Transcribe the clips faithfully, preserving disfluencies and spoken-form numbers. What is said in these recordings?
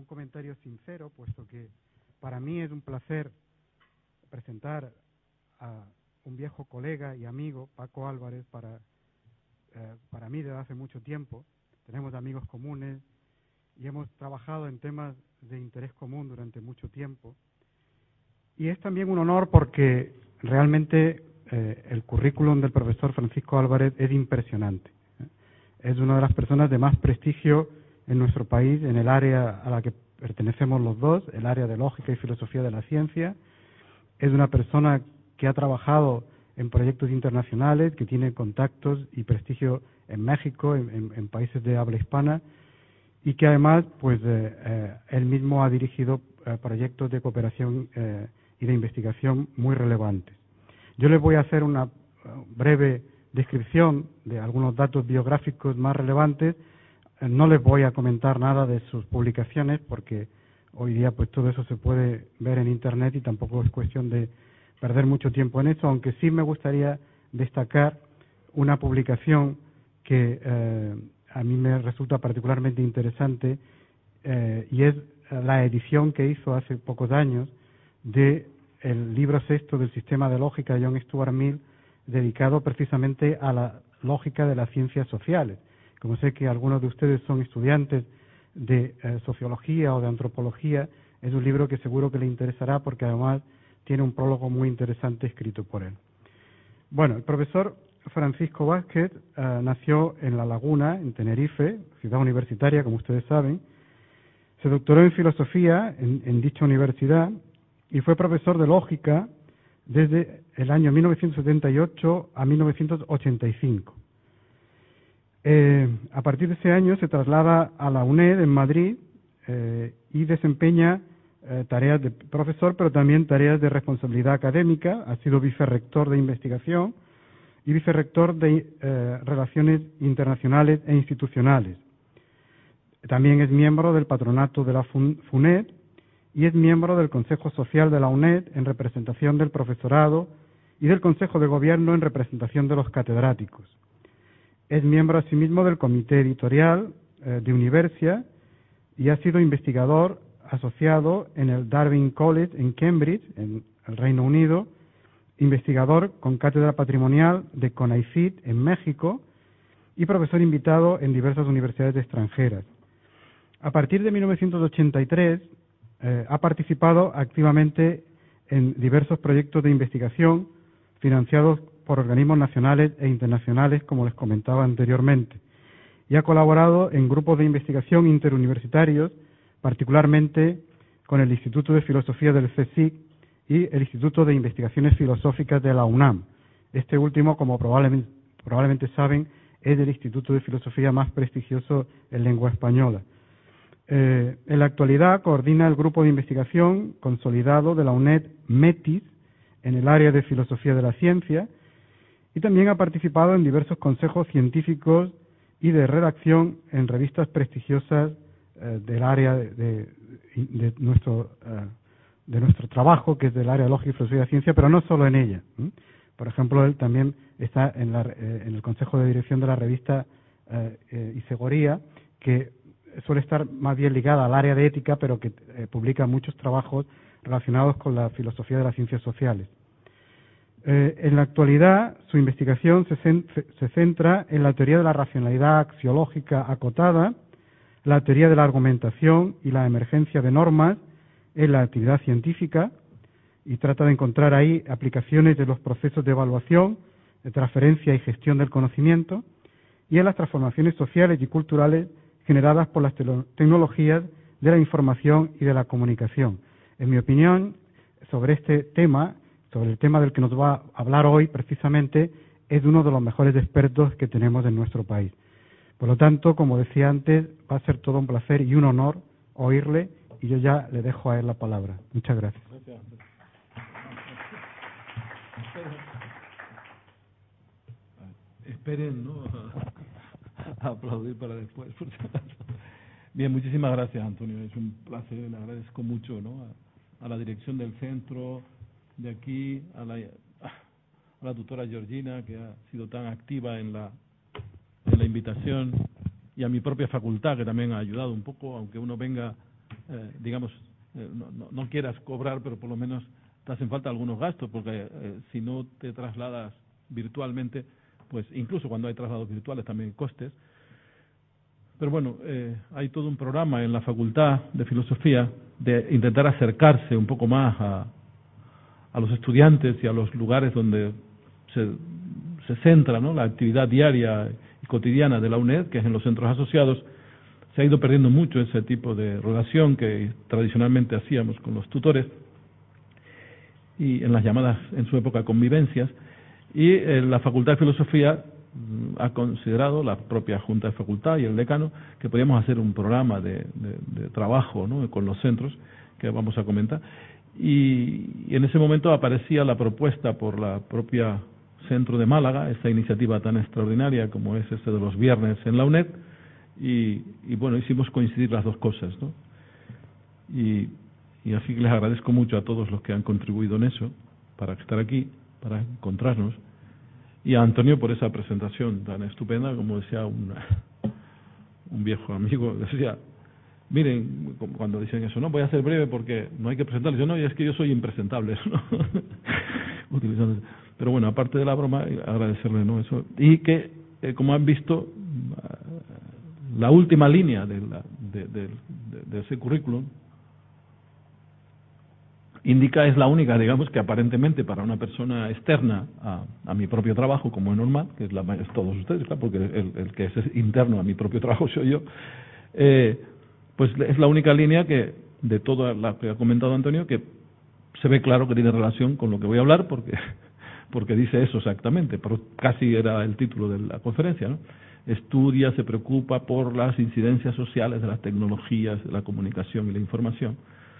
un comentario sincero, puesto que para mí es un placer presentar a un viejo colega y amigo, Paco Álvarez, para, eh, para mí desde hace mucho tiempo. Tenemos amigos comunes y hemos trabajado en temas de interés común durante mucho tiempo. Y es también un honor porque realmente eh, el currículum del profesor Francisco Álvarez es impresionante. Es una de las personas de más prestigio en nuestro país, en el área a la que pertenecemos los dos, el área de lógica y filosofía de la ciencia. Es una persona que ha trabajado en proyectos internacionales, que tiene contactos y prestigio en México, en, en, en países de habla hispana, y que además, pues, eh, eh, él mismo ha dirigido eh, proyectos de cooperación eh, y de investigación muy relevantes. Yo les voy a hacer una uh, breve descripción de algunos datos biográficos más relevantes. Eh, no les voy a comentar nada de sus publicaciones porque hoy día pues todo eso se puede ver en Internet y tampoco es cuestión de perder mucho tiempo en eso, aunque sí me gustaría destacar una publicación que eh, a mí me resulta particularmente interesante eh, y es la edición que hizo hace pocos años de el libro sexto del sistema de lógica de John Stuart Mill, dedicado precisamente a la lógica de las ciencias sociales. Como sé que algunos de ustedes son estudiantes de eh, sociología o de antropología, es un libro que seguro que le interesará porque además tiene un prólogo muy interesante escrito por él. Bueno, el profesor Francisco Vázquez eh, nació en La Laguna, en Tenerife, ciudad universitaria, como ustedes saben. Se doctoró en filosofía en, en dicha universidad y fue profesor de lógica desde el año mil novecientos setenta y ocho a mil novecientos ochenta y cinco. Eh, a partir de ese año se traslada a la UNED en Madrid eh, y desempeña eh, tareas de profesor, pero también tareas de responsabilidad académica. Ha sido vicerrector de investigación y vicerrector de eh, Relaciones Internacionales e Institucionales. También es miembro del patronato de la FUNED y es miembro del Consejo Social de la UNED en representación del profesorado y del Consejo de Gobierno en representación de los catedráticos. Es miembro asimismo del Comité Editorial eh, de Universia y ha sido investigador asociado en el Darwin College en Cambridge, en el Reino Unido, investigador con cátedra patrimonial de CONACYT en México y profesor invitado en diversas universidades extranjeras. A partir de mil novecientos ochenta y tres eh, ha participado activamente en diversos proyectos de investigación financiados por organismos nacionales e internacionales, como les comentaba anteriormente, y ha colaborado en grupos de investigación interuniversitarios, particularmente con el Instituto de Filosofía del CSIC y el Instituto de Investigaciones Filosóficas de la UNAM. Este último, como probablemente, probablemente saben, es el instituto de filosofía más prestigioso en lengua española. Eh, en la actualidad coordina el grupo de investigación consolidado de la UNED METIS en el área de filosofía de la ciencia y también ha participado en diversos consejos científicos y de redacción en revistas prestigiosas eh, del área de, de, de nuestro eh, de nuestro trabajo, que es del área de lógica y filosofía de la ciencia, pero no solo en ella. ¿eh? Por ejemplo, él también está en, la, eh, en el consejo de dirección de la revista eh, eh, Isegoría, que suele estar más bien ligada al área de ética, pero que eh, publica muchos trabajos relacionados con la filosofía de las ciencias sociales. Eh, en la actualidad, su investigación se, cen se centra en la teoría de la racionalidad axiológica acotada, la teoría de la argumentación y la emergencia de normas en la actividad científica, y trata de encontrar ahí aplicaciones de los procesos de evaluación, de transferencia y gestión del conocimiento, y en las transformaciones sociales y culturales generadas por las tecnologías de la información y de la comunicación. En mi opinión, sobre este tema, sobre el tema del que nos va a hablar hoy precisamente, es uno de los mejores expertos que tenemos en nuestro país. Por lo tanto, como decía antes, va a ser todo un placer y un honor oírle, y yo ya le dejo a él la palabra. Muchas gracias. Gracias. Esperen, ¿no?, a aplaudir para después. Bien, muchísimas gracias, Antonio. Es un placer, le agradezco mucho, ¿no?, a, a la dirección del centro de aquí, a la, a la tutora Georgina, que ha sido tan activa en la, en la invitación, y a mi propia facultad, que también ha ayudado un poco, aunque uno venga eh, digamos, eh, no, no, no quieras cobrar, pero por lo menos te hacen falta algunos gastos, porque eh, si no te trasladas virtualmente, pues incluso cuando hay traslados virtuales también hay costes. Pero bueno, eh, hay todo un programa en la Facultad de Filosofía de intentar acercarse un poco más a, a los estudiantes y a los lugares donde se, se centra, ¿no?, la actividad diaria y cotidiana de la UNED, que es en los centros asociados. Se ha ido perdiendo mucho ese tipo de relación que tradicionalmente hacíamos con los tutores y en las llamadas en su época convivencias, y eh, la Facultad de Filosofía mm, ha considerado, la propia Junta de Facultad y el decano, que podíamos hacer un programa de, de, de trabajo, ¿no?, con los centros, que vamos a comentar, y, y en ese momento aparecía la propuesta por la propia Centro de Málaga, esa iniciativa tan extraordinaria como es ese de los viernes en la UNED, y, y bueno, hicimos coincidir las dos cosas, ¿no? Y, y así que les agradezco mucho a todos los que han contribuido en eso, para estar aquí, para encontrarnos, y a Antonio por esa presentación tan estupenda, como decía una, un viejo amigo, decía, miren, cuando dicen eso, no, voy a ser breve porque no hay que presentarles, yo no, y es que yo soy impresentable, ¿no? Utilizando, pero bueno, aparte de la broma, agradecerle, ¿no?, eso, y que, eh, como han visto, la última línea de, la, de, de, de, de ese currículum indica, es la única, digamos, que aparentemente para una persona externa a, a mi propio trabajo, como es normal, que es, la, es todos ustedes, claro, porque el, el que es interno a mi propio trabajo soy yo, eh, pues es la única línea que, de toda la que ha comentado Antonio, que se ve claro que tiene relación con lo que voy a hablar, porque, porque dice eso exactamente, pero casi era el título de la conferencia, ¿no? Estudia, se preocupa por las incidencias sociales de las tecnologías, de la comunicación y la información.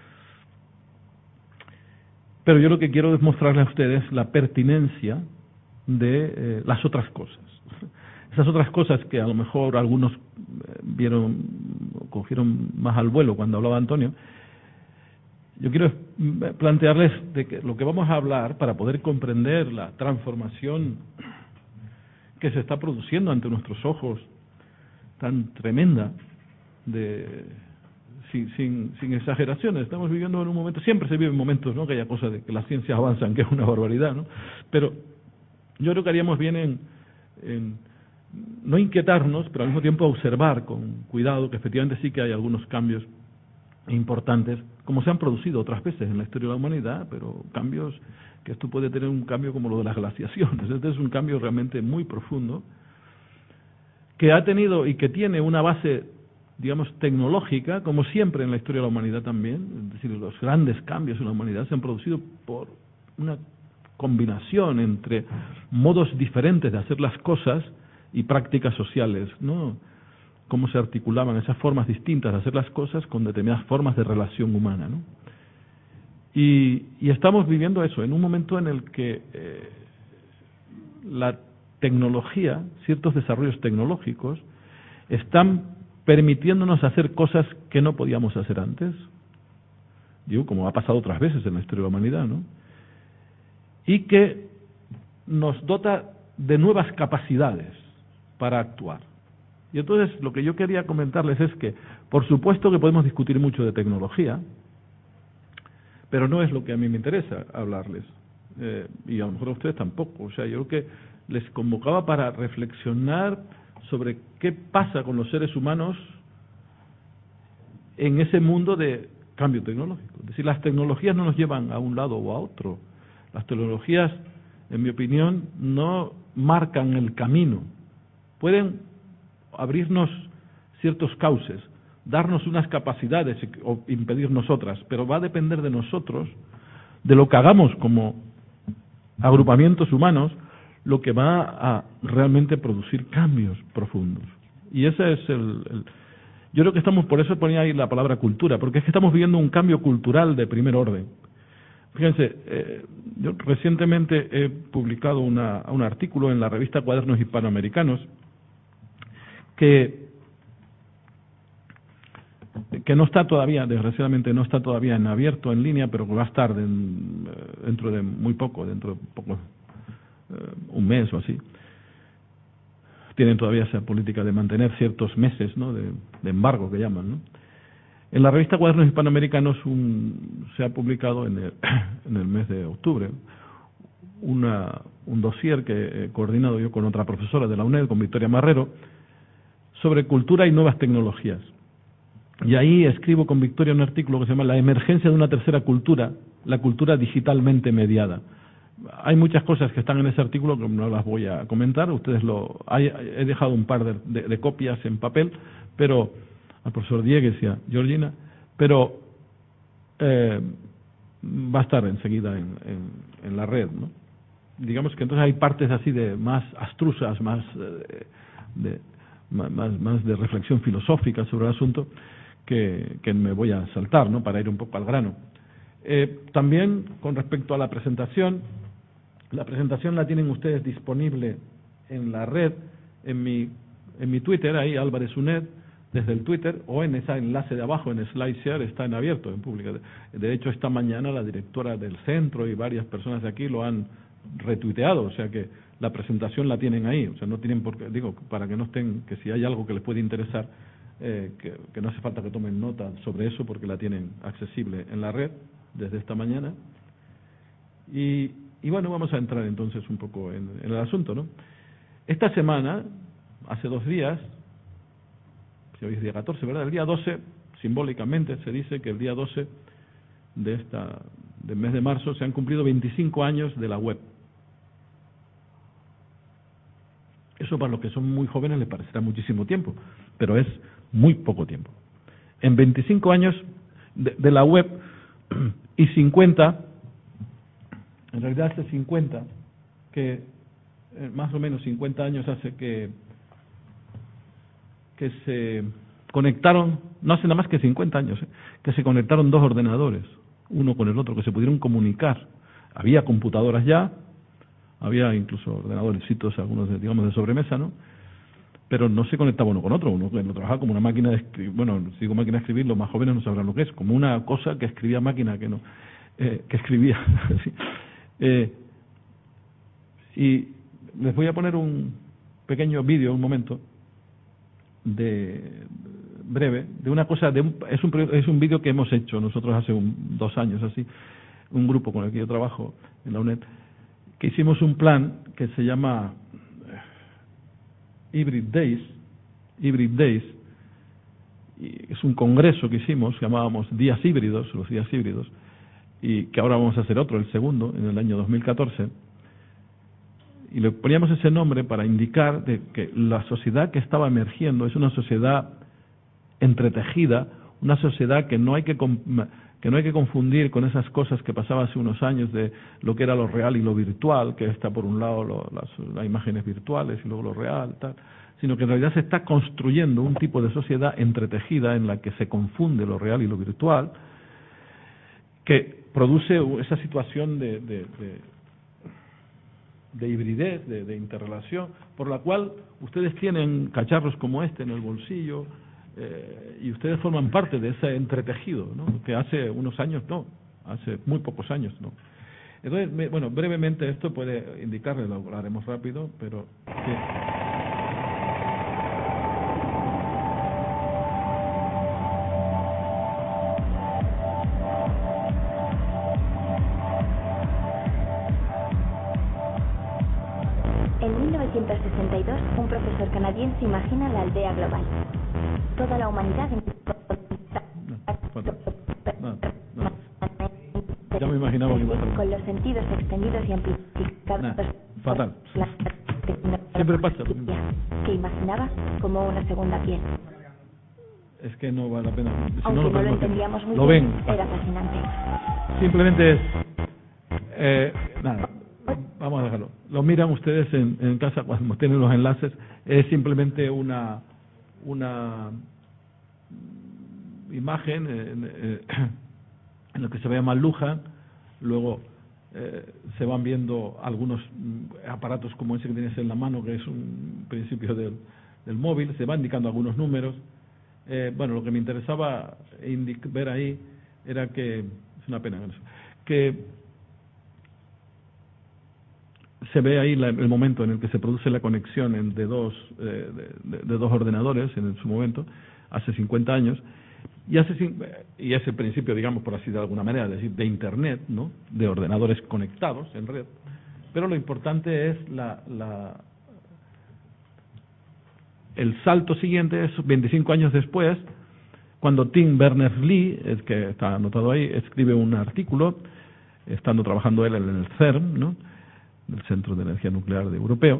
Pero yo lo que quiero es mostrarles a ustedes la pertinencia de eh, las otras cosas. Esas otras cosas que a lo mejor algunos vieron, cogieron más al vuelo cuando hablaba Antonio. Yo quiero plantearles de que lo que vamos a hablar, para poder comprender la transformación que se está produciendo ante nuestros ojos, tan tremenda, de sin, sin, sin exageraciones. Estamos viviendo en un momento, siempre se viven momentos, ¿no?, que haya cosas de que las ciencias avanzan, que es una barbaridad, ¿no? Pero yo creo que haríamos bien en, en no inquietarnos, pero al mismo tiempo observar con cuidado que efectivamente sí que hay algunos cambios importantes, como se han producido otras veces en la historia de la humanidad, pero cambios que esto puede tener un cambio como lo de las glaciaciones. Este es un cambio realmente muy profundo, que ha tenido y que tiene una base, digamos, tecnológica, como siempre en la historia de la humanidad también. Es decir, los grandes cambios en la humanidad se han producido por una combinación entre modos diferentes de hacer las cosas y prácticas sociales, ¿no? Cómo se articulaban esas formas distintas de hacer las cosas con determinadas formas de relación humana, ¿no? Y, y estamos viviendo eso, en un momento en el que eh, la tecnología, ciertos desarrollos tecnológicos, están permitiéndonos hacer cosas que no podíamos hacer antes, digo, como ha pasado otras veces en la historia de la humanidad, ¿no? Y que nos dota de nuevas capacidades para actuar. Y entonces lo que yo quería comentarles es que, por supuesto que podemos discutir mucho de tecnología, pero no es lo que a mí me interesa hablarles, eh, y a lo mejor a ustedes tampoco. O sea, yo creo que les convocaba para reflexionar sobre qué pasa con los seres humanos en ese mundo de cambio tecnológico. Es decir, las tecnologías no nos llevan a un lado o a otro. Las tecnologías, en mi opinión, no marcan el camino. Pueden abrirnos ciertos cauces, darnos unas capacidades o impedirnos otras, pero va a depender de nosotros, de lo que hagamos como agrupamientos humanos, lo que va a realmente producir cambios profundos. Y ese es el, el yo creo que estamos, por eso ponía ahí la palabra cultura, porque es que estamos viviendo un cambio cultural de primer orden. Fíjense, eh, yo recientemente he publicado una, un artículo en la revista Cuadernos Hispanoamericanos que que no está todavía, desgraciadamente no está todavía en abierto, en línea, pero que va a estar de, dentro de muy poco, dentro de poco, eh, un mes o así. Tienen todavía esa política de mantener ciertos meses, ¿no?, de, de embargo que llaman, ¿no? En la revista Cuadernos Hispanoamericanos un, se ha publicado en el, en el mes de octubre una, un dossier que he coordinado yo con otra profesora de la UNED, con Victoria Marrero, sobre cultura y nuevas tecnologías. Y ahí escribo con Victoria un artículo que se llama La emergencia de una tercera cultura, la cultura digitalmente mediada. Hay muchas cosas que están en ese artículo que no las voy a comentar. Ustedes lo hay, he dejado un par de, de, de copias en papel, pero al profesor Diegues y a Georgina, pero eh, va a estar enseguida en, en, en la red, ¿no? Digamos que entonces hay partes así de más abstrusas, más eh, de más, más de reflexión filosófica sobre el asunto que, que me voy a saltar, ¿no? Para ir un poco al grano. Eh, también con respecto a la presentación, la presentación la tienen ustedes disponible en la red, en mi en mi Twitter, ahí Álvarez UNED, desde el Twitter, o en ese enlace de abajo, en SlideShare, está en abierto, en público. De hecho, esta mañana la directora del centro y varias personas de aquí lo han retuiteado, o sea que la presentación la tienen ahí, o sea, no tienen por qué, digo, para que no estén, que si hay algo que les puede interesar, eh, que, que no hace falta que tomen nota sobre eso, porque la tienen accesible en la red desde esta mañana. Y, y bueno, vamos a entrar entonces un poco en, en el asunto, ¿no? Esta semana, hace dos días, si hoy es día catorce, ¿verdad? El día doce, simbólicamente, se dice que el día doce de esta, del mes de marzo se han cumplido veinticinco años de la web. Eso para los que son muy jóvenes les parecerá muchísimo tiempo, pero es muy poco tiempo. En veinticinco años de, de la web y cincuenta, en realidad hace cincuenta, que eh, más o menos cincuenta años hace que, que se conectaron, no hace nada más que cincuenta años, eh, que se conectaron dos ordenadores, uno con el otro, que se pudieron comunicar. Había computadoras ya, había incluso ordenadorecitos, algunos de, digamos de sobremesa, ¿no? Pero no se conectaba uno con otro, uno, uno trabajaba como una máquina de escribir, bueno, si digo máquina de escribir, los más jóvenes no sabrán lo que es, como una cosa que escribía máquina, que no, eh, que escribía, sí. eh, y les voy a poner un pequeño vídeo, un momento, de breve, de una cosa, de un, es un, es un vídeo que hemos hecho nosotros hace un, dos años, así, un grupo con el que yo trabajo en la UNED, que hicimos un plan que se llama Hybrid Days, Hybrid Days, y es un congreso que hicimos, que llamábamos Días Híbridos, los Días Híbridos, y que ahora vamos a hacer otro, el segundo, en el año dos mil catorce, y le poníamos ese nombre para indicar de que la sociedad que estaba emergiendo es una sociedad entretejida, una sociedad que no hay que que no hay que confundir con esas cosas que pasaba hace unos años de lo que era lo real y lo virtual, que está por un lado lo, las, las imágenes virtuales y luego lo real, tal, sino que en realidad se está construyendo un tipo de sociedad entretejida en la que se confunde lo real y lo virtual, que produce esa situación de, de, de, de hibridez, de, de interrelación, por la cual ustedes tienen cacharros como este en el bolsillo, Eh, y ustedes forman parte de ese entretejido, ¿no? Que hace unos años no, hace muy pocos años no. Entonces, me, bueno, brevemente esto puede indicarle, lo haremos rápido, pero que En mil novecientos sesenta y dos, un profesor canadiense imagina la aldea global. Toda la humanidad en... no, no, no. Ya me imaginaba que iba a ser. Con los sentidos extendidos y amplificados. Nah, fatal. La Siempre pasa. que imaginaba como una segunda piel. Es que no vale la pena. Si Aunque no, no lo, lo entendíamos muy lo bien, ven. era fascinante. Simplemente es eh, nada. Vamos a dejarlo. Lo miran ustedes en, en casa cuando tienen los enlaces. Es simplemente una una imagen en, en, en la que se ve a Maluja. Luego eh, se van viendo algunos aparatos como ese que tienes en la mano, que es un principio del, del móvil. Se van indicando algunos números. Eh, bueno, lo que me interesaba ver ahí era que es una pena que se ve ahí la, el momento en el que se produce la conexión de dos, eh, de, de, de dos ordenadores en su momento, hace cincuenta años, Y, hace, y es el principio, digamos, por así de alguna manera, es decir, de Internet, ¿no? De ordenadores conectados en red. Pero lo importante es la, la el salto siguiente, es veinticinco años después, cuando Tim Berners-Lee, es que está anotado ahí, escribe un artículo, estando trabajando él en el CERN, ¿no? Del Centro de Energía Nuclear de Europeo,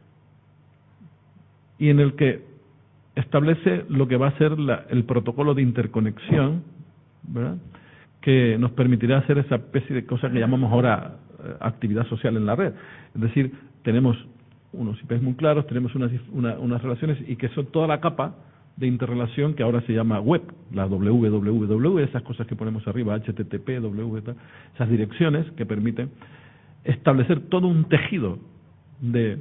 y en el que establece lo que va a ser la, el protocolo de interconexión, ¿verdad?, que nos permitirá hacer esa especie de cosa que llamamos ahora eh, actividad social en la red. Es decir, tenemos unos I Pes muy claros, tenemos unas, una, unas relaciones, y que son toda la capa de interrelación que ahora se llama web, la doble u doble u doble u, esas cosas que ponemos arriba, H T T P, W, esas direcciones que permiten establecer todo un tejido de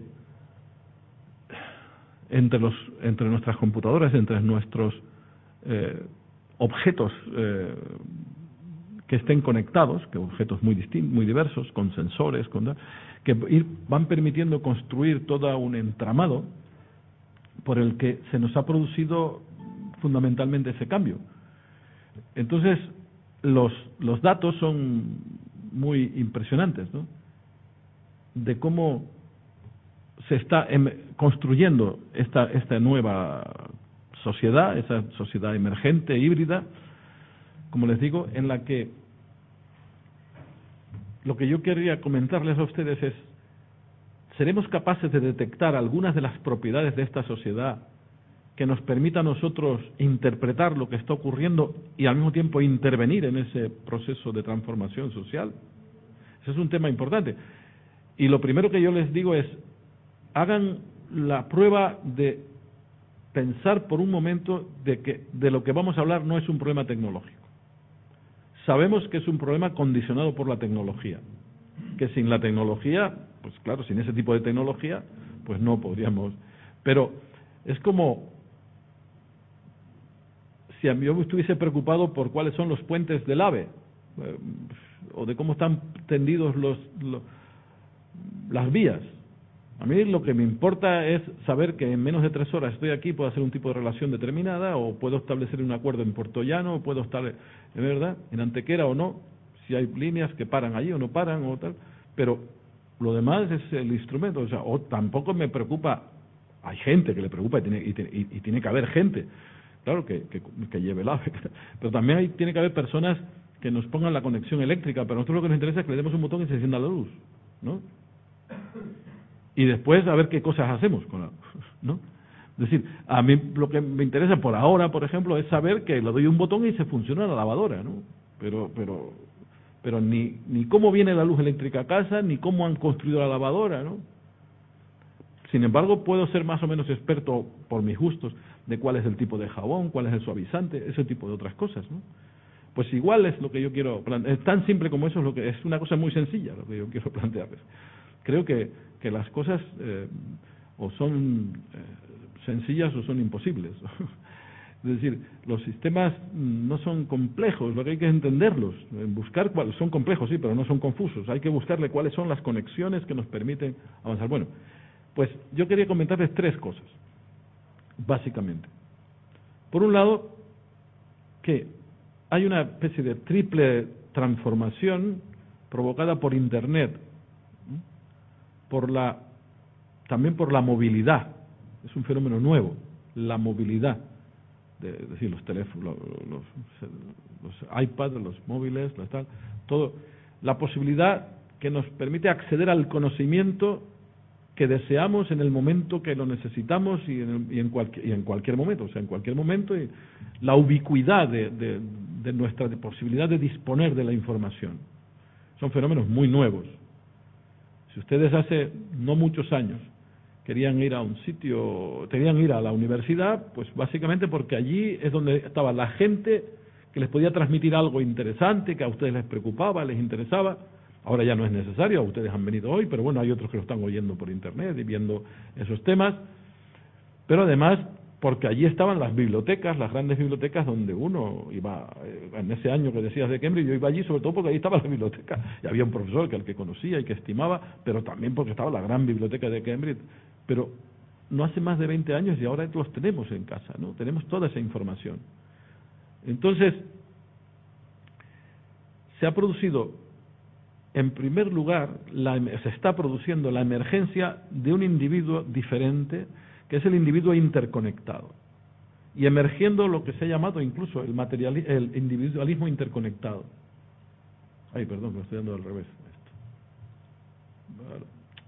entre los entre nuestras computadoras, entre nuestros eh, objetos eh, que estén conectados, que objetos muy distintos, muy diversos, con sensores, con que ir, van permitiendo construir todo un entramado por el que se nos ha producido fundamentalmente ese cambio. Entonces, los los datos son muy impresionantes, ¿no?, de cómo se está em, construyendo esta esta nueva sociedad, esa sociedad emergente, híbrida, como les digo, en la que lo que yo quería comentarles a ustedes es: ¿seremos capaces de detectar algunas de las propiedades de esta sociedad que nos permita a nosotros interpretar lo que está ocurriendo y al mismo tiempo intervenir en ese proceso de transformación social? Ese es un tema importante. Y lo primero que yo les digo es: hagan la prueba de pensar por un momento de que de lo que vamos a hablar no es un problema tecnológico. Sabemos que es un problema condicionado por la tecnología, que sin la tecnología, pues claro, sin ese tipo de tecnología, pues no podríamos. Pero es como si yo estuviese preocupado por cuáles son los puentes del AVE, eh, o de cómo están tendidos los, los las vías. A mí lo que me importa es saber que en menos de tres horas estoy aquí, puedo hacer un tipo de relación determinada, o puedo establecer un acuerdo en Puerto Llano, o puedo estar, en verdad, en Antequera o no, si hay líneas que paran allí o no paran o tal, pero lo demás es el instrumento. O sea, o tampoco me preocupa, hay gente que le preocupa y tiene, y, y, y tiene que haber gente, claro, que, que, que lleve el AVE, pero también hay, tiene que haber personas que nos pongan la conexión eléctrica, pero a nosotros lo que nos interesa es que le demos un botón y se encienda la luz, ¿no? Y después a ver qué cosas hacemos con la, ¿no? Es decir, a mí lo que me interesa por ahora, por ejemplo, es saber que le doy un botón y se funciona la lavadora, ¿no? Pero pero pero ni ni cómo viene la luz eléctrica a casa, ni cómo han construido la lavadora, ¿no? Sin embargo, puedo ser más o menos experto por mis gustos de cuál es el tipo de jabón, cuál es el suavizante, ese tipo de otras cosas, ¿no? Pues igual es lo que yo quiero plantear. Es tan simple como eso, es lo que es una cosa muy sencilla lo que yo quiero plantearles. Creo que, que las cosas eh, o son eh, sencillas o son imposibles. Es decir, los sistemas no son complejos, lo que hay que es entenderlos, buscar cuáles son complejos, sí, pero no son confusos. Hay que buscarle cuáles son las conexiones que nos permiten avanzar. Bueno, pues yo quería comentarles tres cosas, básicamente. Por un lado, que hay una especie de triple transformación provocada por Internet, por la también por la movilidad. Es un fenómeno nuevo, la movilidad, de, es decir, los teléfonos, los, los, los iPads, los móviles, los tal, todo, la posibilidad que nos permite acceder al conocimiento que deseamos en el momento que lo necesitamos y en, el, y en, cualquier, y en cualquier momento, o sea, en cualquier momento, y la ubicuidad de, de, de nuestra de posibilidad de disponer de la información. Son fenómenos muy nuevos. Si ustedes hace no muchos años querían ir a un sitio, querían ir a la universidad, pues básicamente porque allí es donde estaba la gente que les podía transmitir algo interesante, que a ustedes les preocupaba, les interesaba. Ahora ya no es necesario, ustedes han venido hoy, pero bueno, hay otros que lo están oyendo por internet y viendo esos temas. Pero además, porque allí estaban las bibliotecas, las grandes bibliotecas donde uno iba, en ese año que decías de Cambridge, yo iba allí sobre todo porque allí estaba la biblioteca, y había un profesor que al que conocía y que estimaba, pero también porque estaba la gran biblioteca de Cambridge. Pero no hace más de veinte años y ahora los tenemos en casa, ¿no? Tenemos toda esa información. Entonces, se ha producido, en primer lugar, la, se está produciendo la emergencia de un individuo diferente, que es el individuo interconectado, y emergiendo lo que se ha llamado incluso el, materiali el individualismo interconectado. Ay, perdón, me estoy dando al revés. Esto. Vale.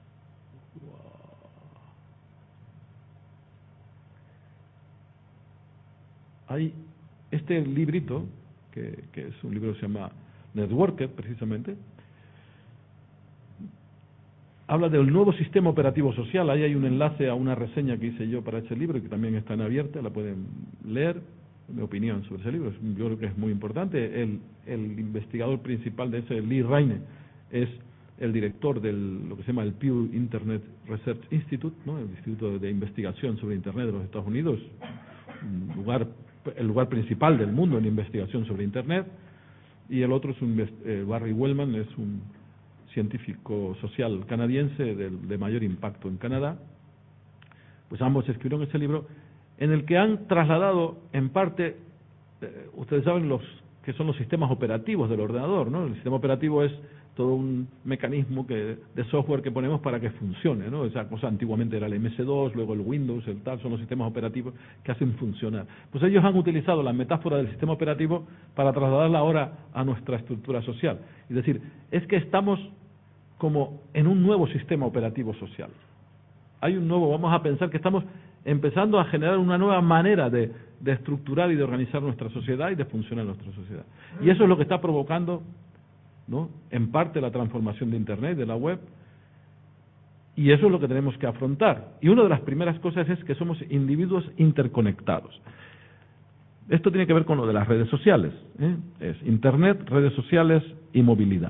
Hay este librito, que, que es un libro que se llama Networker, precisamente, habla del nuevo sistema operativo social. Ahí hay un enlace a una reseña que hice yo para ese libro, que también está en abierta, la pueden leer, mi opinión sobre ese libro. Yo creo que es muy importante. El, el investigador principal de ese, Lee Reine, es el director de lo que se llama el Pew Internet Research Institute, ¿no? El Instituto de Investigación sobre Internet de los Estados Unidos, un lugar, el lugar principal del mundo en investigación sobre Internet. Y el otro es un, eh, Barry Wellman, es un científico social canadiense de, de mayor impacto en Canadá. Pues ambos escribieron ese libro en el que han trasladado en parte, eh, ustedes saben los que son los sistemas operativos del ordenador, ¿no? El sistema operativo es todo un mecanismo que, de software que ponemos para que funcione, ¿no? Esa cosa antiguamente era el eme ese dos, luego el Windows, el tal, son los sistemas operativos que hacen funcionar. Pues ellos han utilizado la metáfora del sistema operativo para trasladarla ahora a nuestra estructura social. Es decir, es que estamos como en un nuevo sistema operativo social. Hay un nuevo, vamos a pensar que estamos empezando a generar una nueva manera de, de estructurar y de organizar nuestra sociedad y de funcionar nuestra sociedad. Y eso es lo que está provocando, ¿no?, en parte la transformación de Internet, de la web, y eso es lo que tenemos que afrontar. Y una de las primeras cosas es que somos individuos interconectados. Esto tiene que ver con lo de las redes sociales, ¿eh? Es Internet, redes sociales y movilidad.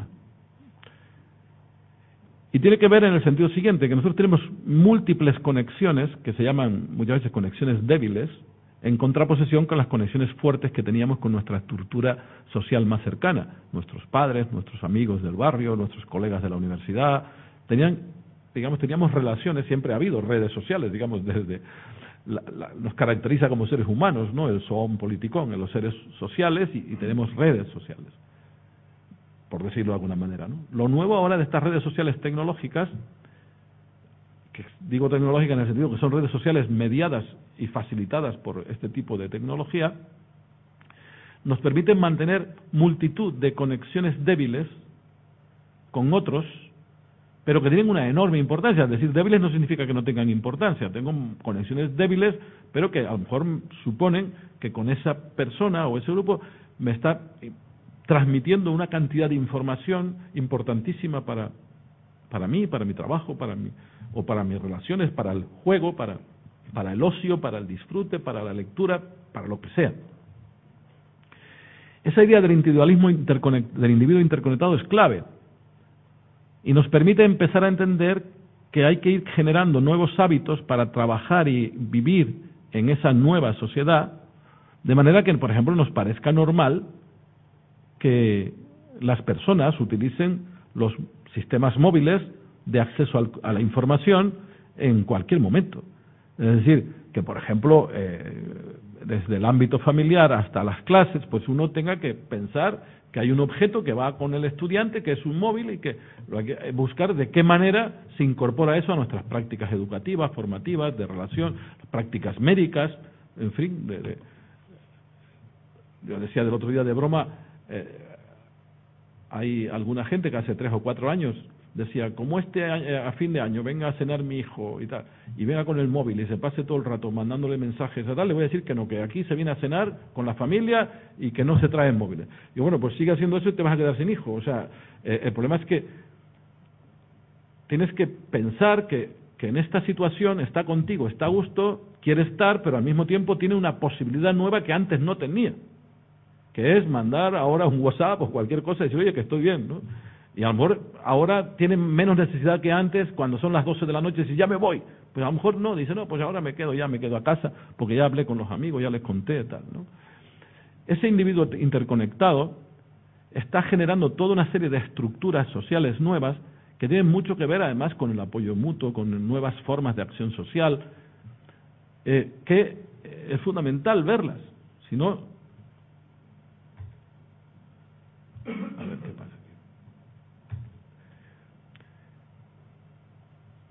Y tiene que ver en el sentido siguiente, que nosotros tenemos múltiples conexiones, que se llaman muchas veces conexiones débiles, en contraposición con las conexiones fuertes que teníamos con nuestra estructura social más cercana. Nuestros padres, nuestros amigos del barrio, nuestros colegas de la universidad, tenían, digamos, teníamos relaciones, siempre ha habido redes sociales, digamos, desde la, la, nos caracteriza como seres humanos, ¿no?, el zoon politicón, en los seres sociales, y, y tenemos redes sociales, por decirlo de alguna manera, ¿no? Lo nuevo ahora de estas redes sociales tecnológicas, que digo tecnológicas en el sentido que son redes sociales mediadas y facilitadas por este tipo de tecnología, nos permiten mantener multitud de conexiones débiles con otros, pero que tienen una enorme importancia. Es decir, débiles no significa que no tengan importancia. Tengo conexiones débiles, pero que a lo mejor suponen que con esa persona o ese grupo me está transmitiendo una cantidad de información importantísima para, para mí, para mi trabajo, para mi, o para mis relaciones, para el juego, para, para el ocio, para el disfrute, para la lectura, para lo que sea. Esa idea del individualismo interconect, del individuo interconectado es clave y nos permite empezar a entender que hay que ir generando nuevos hábitos para trabajar y vivir en esa nueva sociedad, de manera que, por ejemplo, nos parezca normal que las personas utilicen los sistemas móviles de acceso al, a la información en cualquier momento. Es decir, que por ejemplo, eh, desde el ámbito familiar hasta las clases, pues uno tenga que pensar que hay un objeto que va con el estudiante, que es un móvil, y que lo hay que buscar de qué manera se incorpora eso a nuestras prácticas educativas, formativas, de relación, prácticas médicas, en fin. De, de, yo decía del otro día de broma, eh, hay alguna gente que hace tres o cuatro años decía, como este año, a fin de año venga a cenar mi hijo y tal, y venga con el móvil y se pase todo el rato mandándole mensajes a tal, le voy a decir que no, que aquí se viene a cenar con la familia y que no se traen móviles. Y bueno, pues sigue haciendo eso y te vas a quedar sin hijo. O sea, eh, el problema es que tienes que pensar que, que en esta situación está contigo, está a gusto, quiere estar, pero al mismo tiempo tiene una posibilidad nueva que antes no tenía, que es mandar ahora un WhatsApp o cualquier cosa y decir, oye, que estoy bien, ¿no? Y a lo mejor ahora tienen menos necesidad que antes, cuando son las doce de la noche, y ya me voy. Pues a lo mejor no, dice, no, pues ahora me quedo, ya me quedo a casa, porque ya hablé con los amigos, ya les conté, tal, ¿no? Ese individuo interconectado está generando toda una serie de estructuras sociales nuevas que tienen mucho que ver, además, con el apoyo mutuo, con nuevas formas de acción social, eh, que es fundamental verlas. Si no,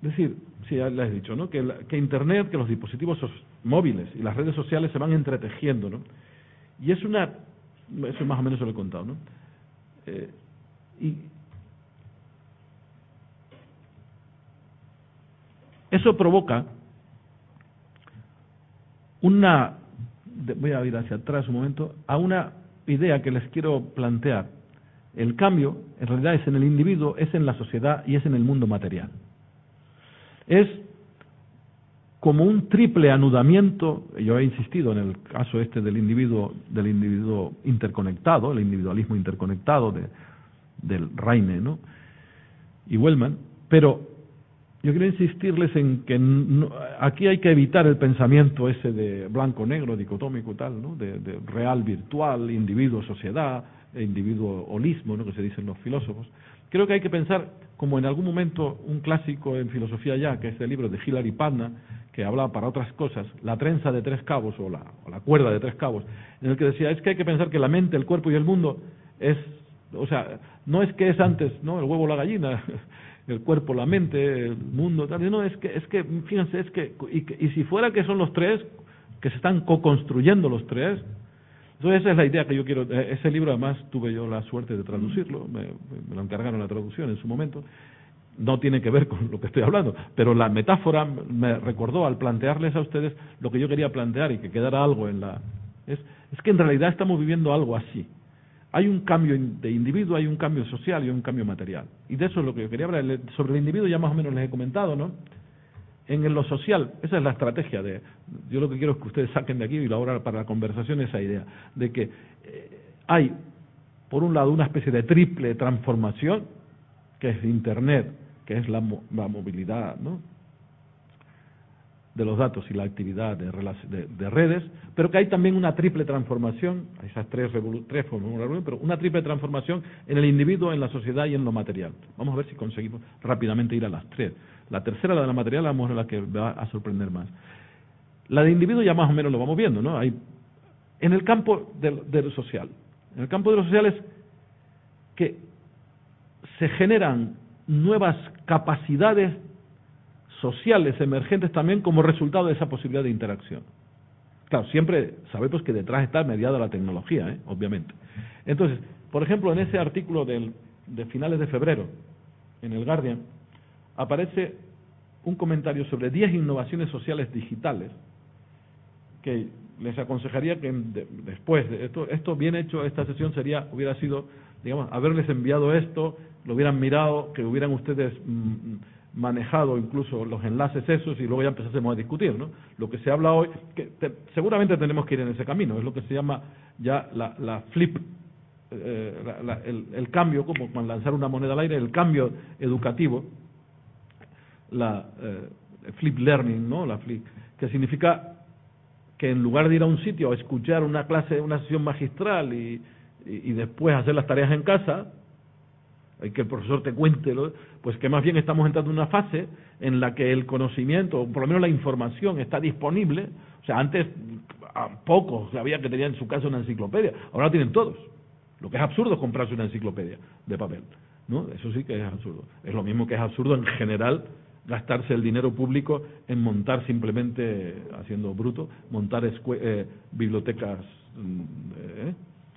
decir, sí, ya les he dicho, ¿no? Que, la, que Internet, que los dispositivos móviles y las redes sociales se van entretejiendo, ¿no? Y es una, eso más o menos se lo he contado, ¿no? Eh, y eso provoca una, voy a ir hacia atrás un momento, a una idea que les quiero plantear. El cambio, en realidad, es en el individuo, es en la sociedad y es en el mundo material. Es como un triple anudamiento, yo he insistido en el caso este del individuo, del individuo interconectado, el individualismo interconectado de, del Reine, ¿no? Y Wellman, pero yo quiero insistirles en que no, aquí hay que evitar el pensamiento ese de blanco-negro, dicotómico y tal, ¿no? De, de real-virtual, individuo-sociedad, individuo-holismo, ¿no? Que se dicen los filósofos. Creo que hay que pensar, como en algún momento un clásico en filosofía ya, que es el libro de Hilary Padna, que hablaba para otras cosas, la trenza de tres cabos o la, o la cuerda de tres cabos, en el que decía, es que hay que pensar que la mente, el cuerpo y el mundo es, o sea, no es que es antes, ¿no? El huevo o la gallina, el cuerpo, la mente, el mundo, tal, no, es que, es que, fíjense, es que, y, y si fuera que son los tres, que se están co-construyendo los tres. Entonces esa es la idea que yo quiero. Ese libro además tuve yo la suerte de traducirlo, me, me lo encargaron la traducción en su momento. No tiene que ver con lo que estoy hablando, pero la metáfora me recordó al plantearles a ustedes lo que yo quería plantear y que quedara algo en la... Es, es que en realidad estamos viviendo algo así. Hay un cambio de individuo, hay un cambio social y un cambio material. Y de eso es lo que yo quería hablar. Sobre el individuo ya más o menos les he comentado, ¿no? En lo social, esa es la estrategia de... Yo lo que quiero es que ustedes saquen de aquí y ahora para la conversación esa idea, de que eh, hay, por un lado, una especie de triple transformación, que es Internet, que es la, la movilidad, ¿no?, de los datos y la actividad de, de, de redes, pero que hay también una triple transformación, esas tres, tres formas, pero una triple transformación en el individuo, en la sociedad y en lo material. Vamos a ver si conseguimos rápidamente ir a las tres. La tercera, la de la material, vamos a la que va a sorprender más. La de individuo ya más o menos lo vamos viendo, ¿no? Hay, en el campo de, de lo social, en el campo de lo social es que se generan nuevas capacidades sociales emergentes también como resultado de esa posibilidad de interacción. Claro, siempre sabemos que detrás está mediada la tecnología, ¿eh? Obviamente. Entonces, por ejemplo, en ese artículo del, de finales de febrero, en el Guardian, aparece un comentario sobre diez innovaciones sociales digitales que les aconsejaría que de, después de esto, esto bien hecho, esta sesión sería, hubiera sido, digamos, haberles enviado esto, lo hubieran mirado, que hubieran ustedes mmm, manejado incluso los enlaces esos y luego ya empezásemos a discutir, ¿no? Lo que se habla hoy, que te, seguramente tenemos que ir en ese camino, es lo que se llama ya la, la flip, eh, la, la, el, el cambio, como con lanzar una moneda al aire, el cambio educativo, la eh, flip learning, ¿no? La flip, que significa que en lugar de ir a un sitio a escuchar una clase, una sesión magistral y, y, y después hacer las tareas en casa, hay que el profesor te cuente, pues que más bien estamos entrando en una fase en la que el conocimiento, o por lo menos la información, está disponible. O sea, antes a pocos había que tenían en su casa una enciclopedia, ahora tienen todos. Lo que es absurdo es comprarse una enciclopedia de papel, ¿no? Eso sí que es absurdo. Es lo mismo que es absurdo en general gastarse el dinero público en montar simplemente, haciendo bruto, montar eh, bibliotecas, ¿eh?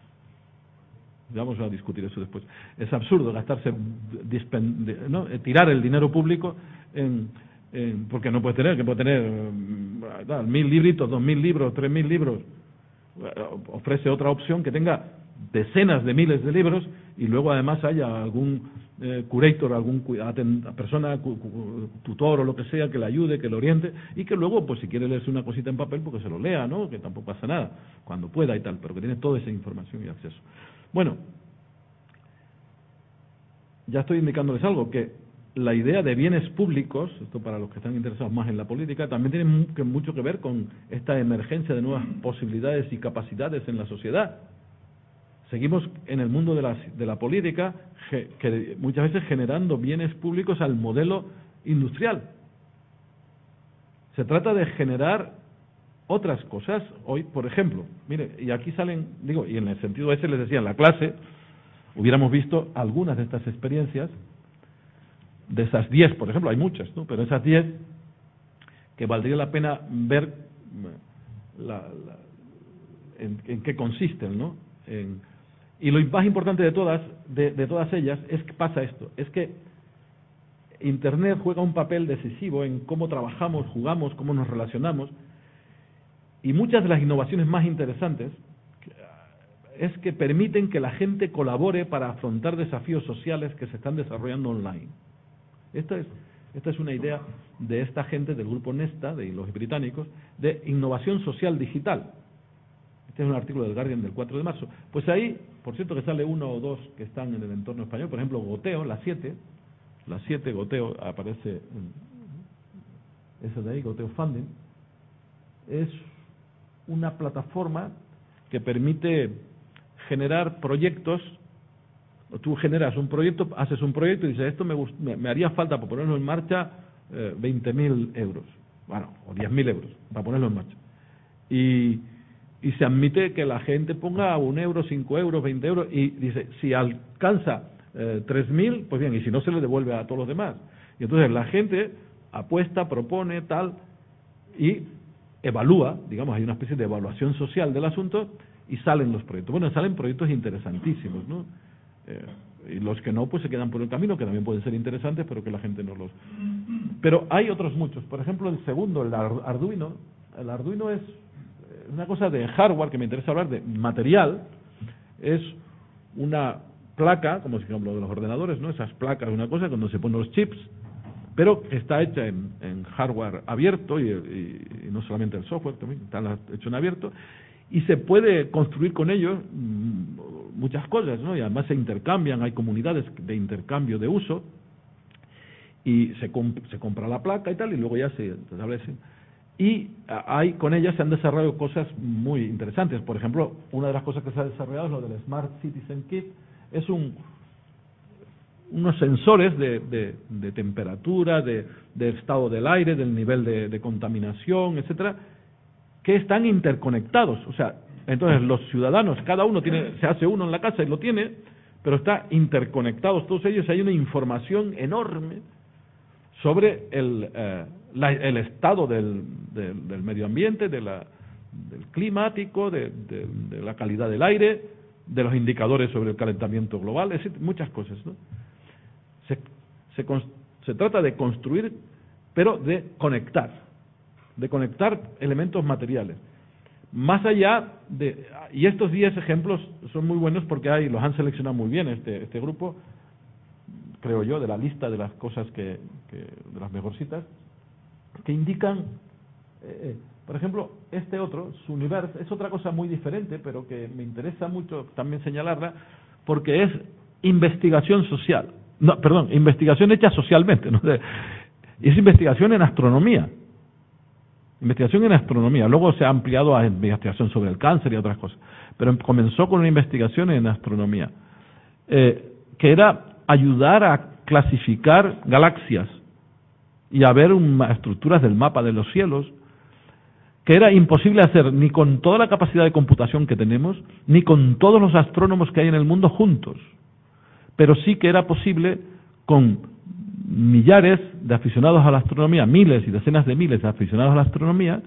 Vamos a discutir eso después. Es absurdo gastarse, ¿no?, tirar el dinero público en, en porque no puede tener, que puede tener uh, mil libritos, dos mil libros, tres mil libros. Uh, ofrece otra opción que tenga decenas de miles de libros y luego además haya algún eh, curator, algún persona, cu, cu, tutor o lo que sea que le ayude, que le oriente y que luego, pues si quiere leerse una cosita en papel, porque se lo lea, ¿no?, que tampoco pasa nada, cuando pueda y tal, pero que tiene toda esa información y acceso. Bueno, ya estoy indicándoles algo, que la idea de bienes públicos, esto para los que están interesados más en la política, también tiene mucho que ver con esta emergencia de nuevas posibilidades y capacidades en la sociedad. Seguimos en el mundo de la, de la política, que muchas veces generando bienes públicos al modelo industrial. Se trata de generar otras cosas. Hoy, por ejemplo, mire, y aquí salen, digo, y en el sentido ese les decía, en la clase hubiéramos visto algunas de estas experiencias de esas diez, por ejemplo, hay muchas, ¿no? Pero esas diez que valdría la pena ver la, la, en, en qué consisten, ¿no? En, y lo más importante de todas, de, de todas ellas, es que pasa esto, es que Internet juega un papel decisivo en cómo trabajamos, jugamos, cómo nos relacionamos, y muchas de las innovaciones más interesantes es que permiten que la gente colabore para afrontar desafíos sociales que se están desarrollando online. Esta es, esta es una idea de esta gente del grupo Nesta, de los británicos, de innovación social digital. Este es un artículo del Guardian del cuatro de marzo. Pues ahí, por cierto que sale uno o dos que están en el entorno español, por ejemplo, Goteo, la siete, la siete Goteo aparece, en, esa de ahí, Goteo Funding, es una plataforma que permite generar proyectos. Tú generas un proyecto, haces un proyecto y dices, esto me, me, me haría falta para ponerlo en marcha eh, veinte mil euros, bueno, o diez mil euros, para ponerlo en marcha. Y, y se admite que la gente ponga un euro, cinco euros, veinte euros, y dice, si alcanza eh, tres mil, pues bien, y si no se le devuelve a todos los demás. Y entonces la gente apuesta, propone, tal, y evalúa, digamos, hay una especie de evaluación social del asunto, y salen los proyectos. Bueno, salen proyectos interesantísimos, ¿no? Eh, y los que no, pues se quedan por el camino, que también pueden ser interesantes, pero que la gente no los... Pero hay otros muchos. Por ejemplo, el segundo, el Arduino. El Arduino es una cosa de hardware que me interesa hablar, de material. Es una placa, como si ejemplo de los ordenadores, ¿no? Esas placas, una cosa cuando se ponen los chips, pero que está hecha en, en hardware abierto y, y, y no solamente el software, también está hecho en abierto, y se puede construir con ellos muchas cosas, ¿no? Y además se intercambian, hay comunidades de intercambio de uso, y se, comp se compra la placa y tal, y luego ya se establece. Y hay, con ellas se han desarrollado cosas muy interesantes. Por ejemplo, una de las cosas que se ha desarrollado es lo del Smart Citizen Kit. Es un unos sensores de, de, de temperatura, de, de estado del aire, del nivel de, de contaminación, etcétera, que están interconectados. O sea, entonces los ciudadanos, cada uno tiene, se hace uno en la casa y lo tiene, pero está interconectados todos ellos. Hay una información enorme sobre el, eh, la, el estado del, del, del medio ambiente, de la, del climático, de, de, de la calidad del aire, de los indicadores sobre el calentamiento global, es decir, muchas cosas, ¿no? Se, se, se trata de construir, pero de conectar, de conectar elementos materiales. Más allá de, y estos diez ejemplos son muy buenos porque hay, los han seleccionado muy bien este, este grupo, creo yo, de la lista de las cosas que, que de las mejorcitas, que indican, eh, por ejemplo, este otro, Suniverse, es otra cosa muy diferente, pero que me interesa mucho también señalarla, porque es investigación social. No, perdón, investigación hecha socialmente, ¿no? Es investigación en astronomía. Investigación en astronomía. Luego se ha ampliado a investigación sobre el cáncer y otras cosas. Pero comenzó con una investigación en astronomía, eh, que era ayudar a clasificar galaxias y a ver una, estructuras del mapa de los cielos, que era imposible hacer ni con toda la capacidad de computación que tenemos, ni con todos los astrónomos que hay en el mundo juntos. Pero sí que era posible con millares de aficionados a la astronomía, miles y decenas de miles de aficionados a la astronomía,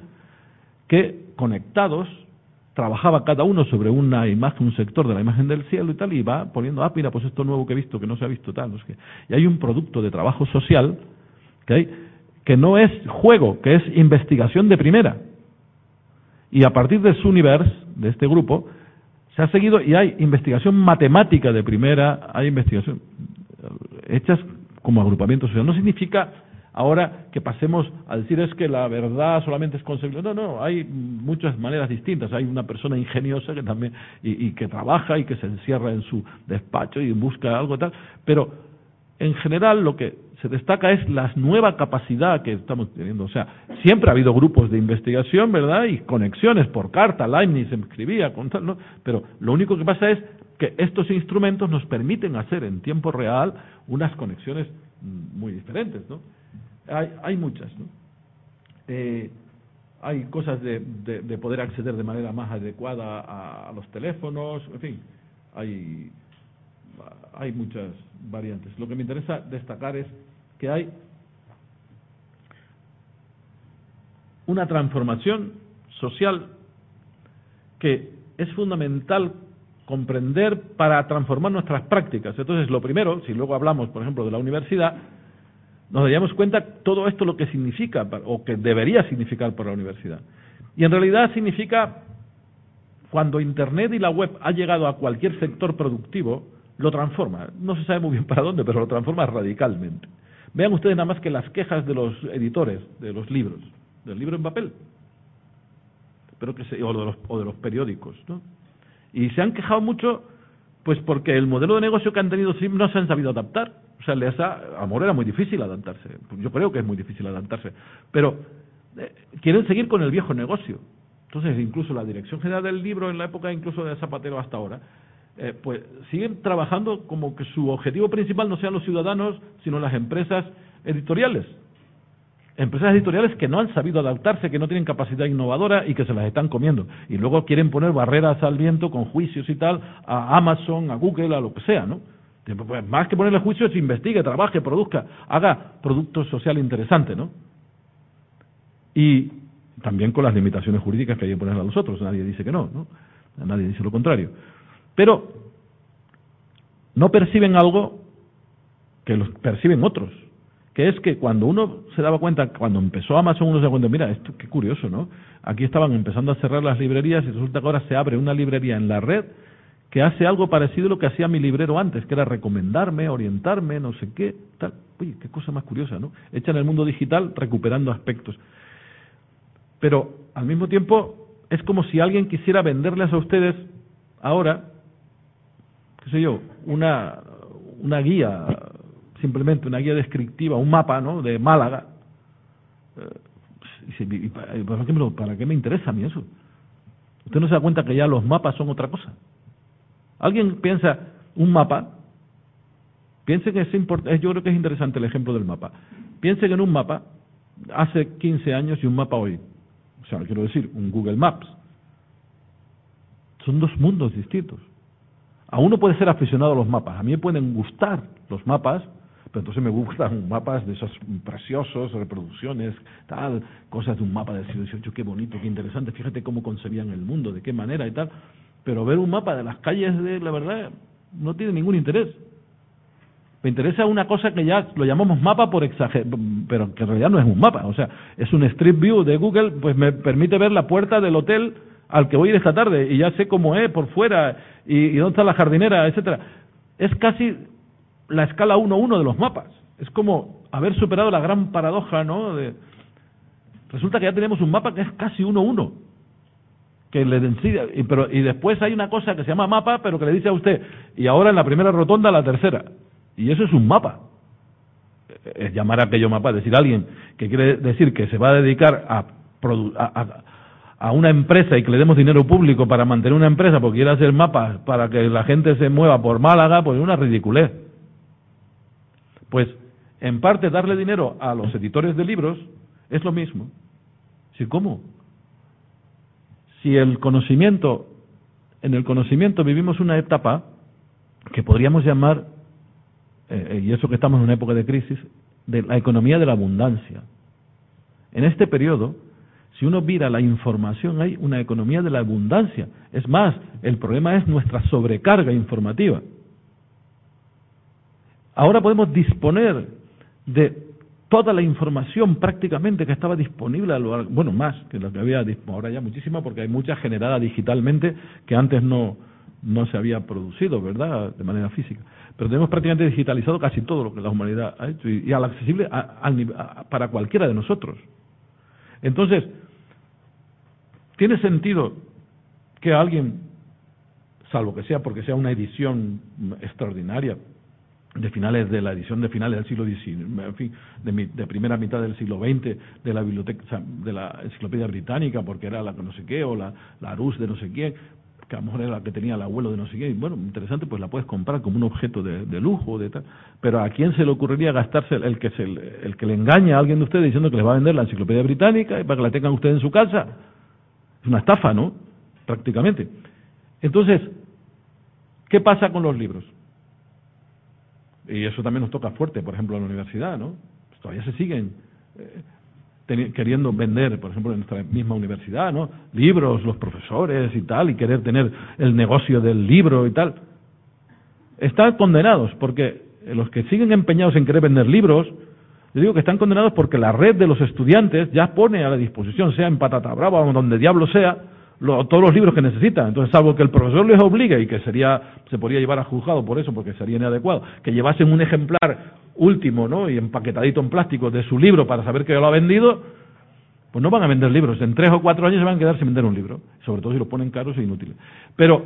que conectados, trabajaba cada uno sobre una imagen, un sector de la imagen del cielo y tal, y va poniendo, ah, mira, pues esto nuevo que he visto, que no se ha visto tal, no sé qué. Y hay un producto de trabajo social que hay, que no es juego, que es investigación de primera. Y a partir de Suniverse, de este grupo, se ha seguido, y hay investigación matemática de primera, hay investigación hechas como agrupamiento social. No significa ahora que pasemos a decir es que la verdad solamente es concebible. No, no, hay muchas maneras distintas. Hay una persona ingeniosa que también, y, y que trabaja y que se encierra en su despacho y busca algo tal, pero en general lo que se destaca es la nueva capacidad que estamos teniendo. O sea, siempre ha habido grupos de investigación, ¿verdad? Y conexiones por carta, Leibniz escribía, con tal, ¿no? Pero lo único que pasa es que estos instrumentos nos permiten hacer en tiempo real unas conexiones muy diferentes, ¿no? Hay, hay muchas, ¿no? Eh, hay cosas de, de, de poder acceder de manera más adecuada a, a los teléfonos, en fin, hay, hay muchas variantes. Lo que me interesa destacar es que hay una transformación social que es fundamental comprender para transformar nuestras prácticas. Entonces, lo primero, si luego hablamos, por ejemplo, de la universidad, nos daríamos cuenta todo esto lo que significa, o que debería significar para la universidad. Y en realidad significa, cuando Internet y la web ha llegado a cualquier sector productivo, lo transforma. No se sabe muy bien para dónde, pero lo transforma radicalmente. Vean ustedes nada más que las quejas de los editores de los libros, del libro en papel, pero que se, o, de los, o de los periódicos, ¿no? Y se han quejado mucho, pues porque el modelo de negocio que han tenido no se han sabido adaptar. O sea, les ha, a Amor era muy difícil adaptarse. Yo creo que es muy difícil adaptarse. Pero eh, quieren seguir con el viejo negocio. Entonces, incluso la Dirección General del Libro, en la época incluso de Zapatero hasta ahora, eh, pues siguen trabajando como que su objetivo principal no sean los ciudadanos, sino las empresas editoriales. Empresas editoriales que no han sabido adaptarse, que no tienen capacidad innovadora y que se las están comiendo. Y luego quieren poner barreras al viento con juicios y tal a Amazon, a Google, a lo que sea, ¿no? Pues más que ponerle juicios, investigue, trabaje, produzca, haga producto social interesante, ¿no? Y también con las limitaciones jurídicas que hay que ponerle a los otros. Nadie dice que no, ¿no? Nadie dice lo contrario. Pero no perciben algo que los perciben otros, que es que cuando uno se daba cuenta, cuando empezó Amazon, uno se da cuenta, mira, esto qué curioso, ¿no? Aquí estaban empezando a cerrar las librerías y resulta que ahora se abre una librería en la red que hace algo parecido a lo que hacía mi librero antes, que era recomendarme, orientarme, no sé qué, tal. Uy, qué cosa más curiosa, ¿no? Hecha en el mundo digital, recuperando aspectos. Pero, al mismo tiempo, es como si alguien quisiera venderles a ustedes ahora, qué sé yo, una, una guía, simplemente una guía descriptiva, un mapa, ¿no?, de Málaga. Eh, y, y, ¿para, qué me, ¿Para qué me interesa a mí eso? ¿Usted no se da cuenta que ya los mapas son otra cosa? ¿Alguien piensa un mapa? Piense que es importante, yo creo que es interesante el ejemplo del mapa. Piense que en un mapa, hace quince años y un mapa hoy. O sea, quiero decir, un Google Maps. Son dos mundos distintos. A uno puede ser aficionado a los mapas. A mí me pueden gustar los mapas, pero entonces me gustan mapas de esos preciosos, reproducciones, tal, cosas de un mapa del siglo dieciocho, qué bonito, qué interesante, fíjate cómo concebían el mundo, de qué manera y tal. Pero ver un mapa de las calles, de la verdad, no tiene ningún interés. Me interesa una cosa que ya lo llamamos mapa por exager, pero que en realidad no es un mapa. O sea, es un Street View de Google, pues me permite ver la puerta del hotel al que voy a ir esta tarde y ya sé cómo es por fuera y, y dónde está la jardinera, etcétera. Es casi la escala uno uno de los mapas. Es como haber superado la gran paradoja, ¿no? De, resulta que ya tenemos un mapa que es casi uno uno. Que le decide, y, pero, y después hay una cosa que se llama mapa, pero que le dice a usted, y ahora en la primera rotonda la tercera. Y eso es un mapa. Es llamar a aquello mapa, decir a alguien que quiere decir que se va a dedicar a, a, a una empresa y que le demos dinero público para mantener una empresa porque quiere hacer mapas para que la gente se mueva por Málaga, pues es una ridiculez. Pues, en parte, darle dinero a los editores de libros es lo mismo. ¿Sí, cómo? Si el conocimiento, en el conocimiento vivimos una etapa que podríamos llamar, eh, y eso que estamos en una época de crisis, de la economía de la abundancia. En este periodo, si uno mira la información, hay una economía de la abundancia. Es más, el problema es nuestra sobrecarga informativa. Ahora podemos disponer de toda la información prácticamente que estaba disponible, bueno, más que la que había, ahora ya muchísima, porque hay mucha generada digitalmente que antes no, no se había producido, ¿verdad?, de manera física. Pero tenemos prácticamente digitalizado casi todo lo que la humanidad ha hecho y, y al accesible a, a, a, para cualquiera de nosotros. Entonces, ¿tiene sentido que alguien, salvo que sea porque sea una edición extraordinaria, de finales de la edición de finales del siglo diecinueve, en fin, de, mi, de primera mitad del siglo veinte, de la biblioteca, de la enciclopedia británica, porque era la que no sé qué, o la, la Arús de no sé quién, que a lo mejor era la que tenía el abuelo de no sé qué, y bueno, interesante, pues la puedes comprar como un objeto de, de lujo, de tal, pero ¿a quién se le ocurriría gastarse el, el que se, el que le engaña a alguien de ustedes diciendo que les va a vender la enciclopedia británica y para que la tengan ustedes en su casa? Es una estafa, ¿no?, prácticamente. Entonces, ¿qué pasa con los libros? Y eso también nos toca fuerte, por ejemplo, en la universidad, ¿no? todavía se siguen eh, queriendo vender, por ejemplo, en nuestra misma universidad, ¿no? Libros, los profesores y tal, y querer tener el negocio del libro y tal. Están condenados, porque los que siguen empeñados en querer vender libros, yo digo que están condenados porque la red de los estudiantes ya pone a la disposición, sea en Patata Brava o donde diablo sea, lo, todos los libros que necesitan. Entonces, salvo que el profesor les obligue, y que sería, se podría llevar a juzgado por eso, porque sería inadecuado, que llevasen un ejemplar último, ¿no?, y empaquetadito en plástico de su libro para saber que lo ha vendido, pues no van a vender libros. En tres o cuatro años se van a quedar sin vender un libro, sobre todo si lo ponen caros e inútiles. Pero,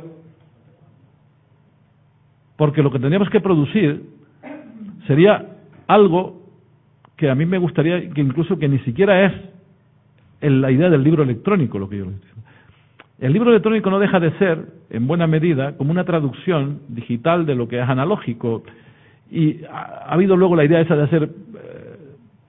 porque lo que tendríamos que producir sería algo que a mí me gustaría que incluso que ni siquiera es en la idea del libro electrónico lo que yo les digo. El libro electrónico no deja de ser, en buena medida, como una traducción digital de lo que es analógico, y ha, ha habido luego la idea esa de hacer eh,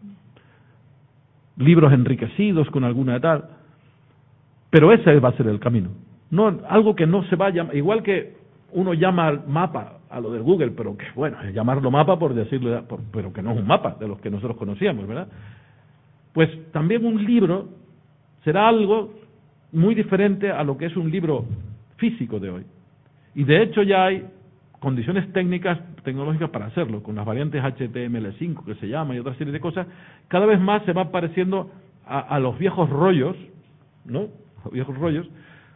libros enriquecidos con alguna tal, pero ese va a ser el camino. No, algo que no se vaya, igual que uno llama al mapa a lo del Google, pero que bueno, es llamarlo mapa por decirlo, por, pero que no es un mapa de los que nosotros conocíamos, ¿verdad? Pues también un libro será algo muy diferente a lo que es un libro físico de hoy. Y de hecho ya hay condiciones técnicas, tecnológicas para hacerlo, con las variantes H T M L cinco que se llama y otra serie de cosas. Cada vez más se va pareciendo a, a los viejos rollos, ¿no? Los viejos rollos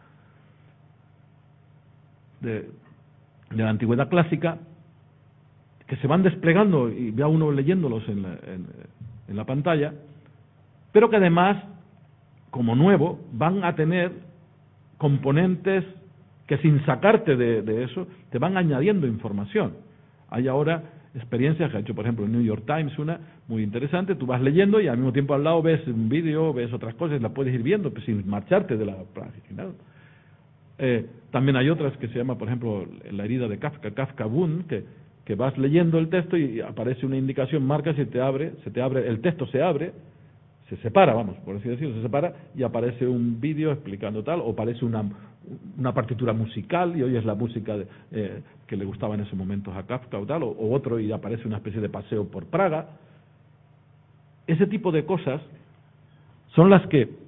de de la antigüedad clásica, que se van desplegando y ve a uno leyéndolos en la, en, en la pantalla, pero que además, como nuevo, van a tener componentes que sin sacarte de, de eso, te van añadiendo información. Hay ahora experiencias que ha hecho, por ejemplo, el New York Times, una muy interesante, tú vas leyendo y al mismo tiempo al lado ves un vídeo, ves otras cosas, las puedes ir viendo pues, sin marcharte de la página. Eh, también hay otras que se llama, por ejemplo, La herida de Kafka, Kafka Boon, que, que vas leyendo el texto y aparece una indicación, marcas y te abre, se te abre, el texto se abre, se separa, vamos, por así decirlo, se separa y aparece un vídeo explicando tal, o aparece una, una partitura musical y oyes la música de, eh, que le gustaba en ese momento a Kafka o tal, o, o otro y aparece una especie de paseo por Praga. Ese tipo de cosas son las que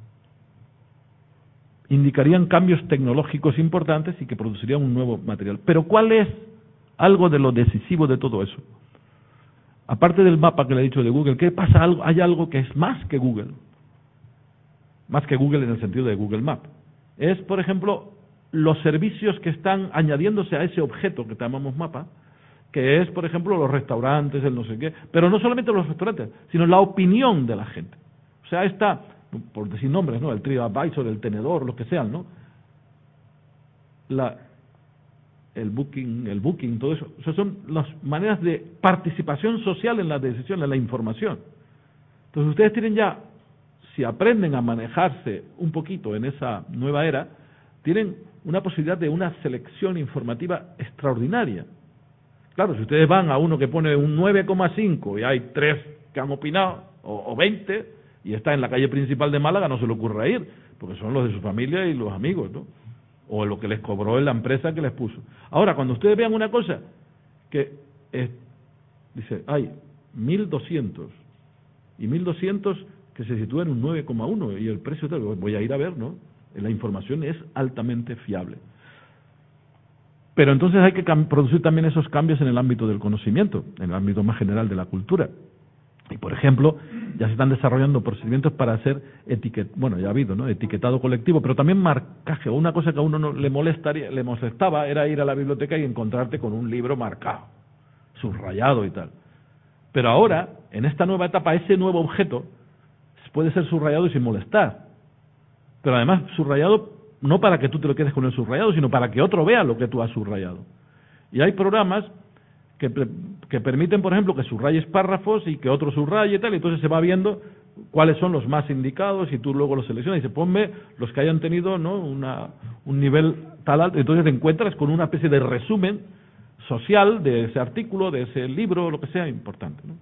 indicarían cambios tecnológicos importantes y que producirían un nuevo material. Pero ¿cuál es algo de lo decisivo de todo eso? Aparte del mapa que le he dicho de Google, ¿qué pasa? Hay algo que es más que Google. Más que Google en el sentido de Google Maps. Es, por ejemplo, los servicios que están añadiéndose a ese objeto que llamamos mapa, que es, por ejemplo, los restaurantes, el no sé qué, pero no solamente los restaurantes, sino la opinión de la gente. O sea, esta, por decir nombres, ¿no? El TripAdvisor, el Tenedor, lo que sean, ¿no? La, el Booking, el Booking, todo eso. O sea, son las maneras de participación social en la decisión, en la información. Entonces, ustedes tienen ya, si aprenden a manejarse un poquito en esa nueva era, tienen una posibilidad de una selección informativa extraordinaria. Claro, si ustedes van a uno que pone un nueve coma cinco y hay tres que han opinado, o, o veinte, y está en la calle principal de Málaga, no se le ocurre ir, porque son los de su familia y los amigos, ¿no? O lo que les cobró en la empresa que les puso. Ahora, cuando ustedes vean una cosa que es, dice, hay mil doscientos, y mil doscientos que se sitúa en un nueve coma uno, y el precio, voy a ir a ver, ¿no? La información es altamente fiable. Pero entonces hay que producir también esos cambios en el ámbito del conocimiento, en el ámbito más general de la cultura. Y, por ejemplo, ya se están desarrollando procedimientos para hacer etiquet, bueno, ya ha habido, ¿no? Etiquetado colectivo, pero también marcaje. Una cosa que a uno no le molestaría, le molestaba era ir a la biblioteca y encontrarte con un libro marcado, subrayado y tal. Pero ahora, en esta nueva etapa, ese nuevo objeto puede ser subrayado y sin molestar. Pero además, subrayado no para que tú te lo quedes con el subrayado, sino para que otro vea lo que tú has subrayado. Y hay programas que, que permiten, por ejemplo, que subrayes párrafos y que otro subraye y tal, y entonces se va viendo cuáles son los más indicados y tú luego los seleccionas y se ponme los que hayan tenido, ¿no? Una, un nivel tal alto, entonces te encuentras con una especie de resumen social de ese artículo, de ese libro, lo que sea importante, ¿no?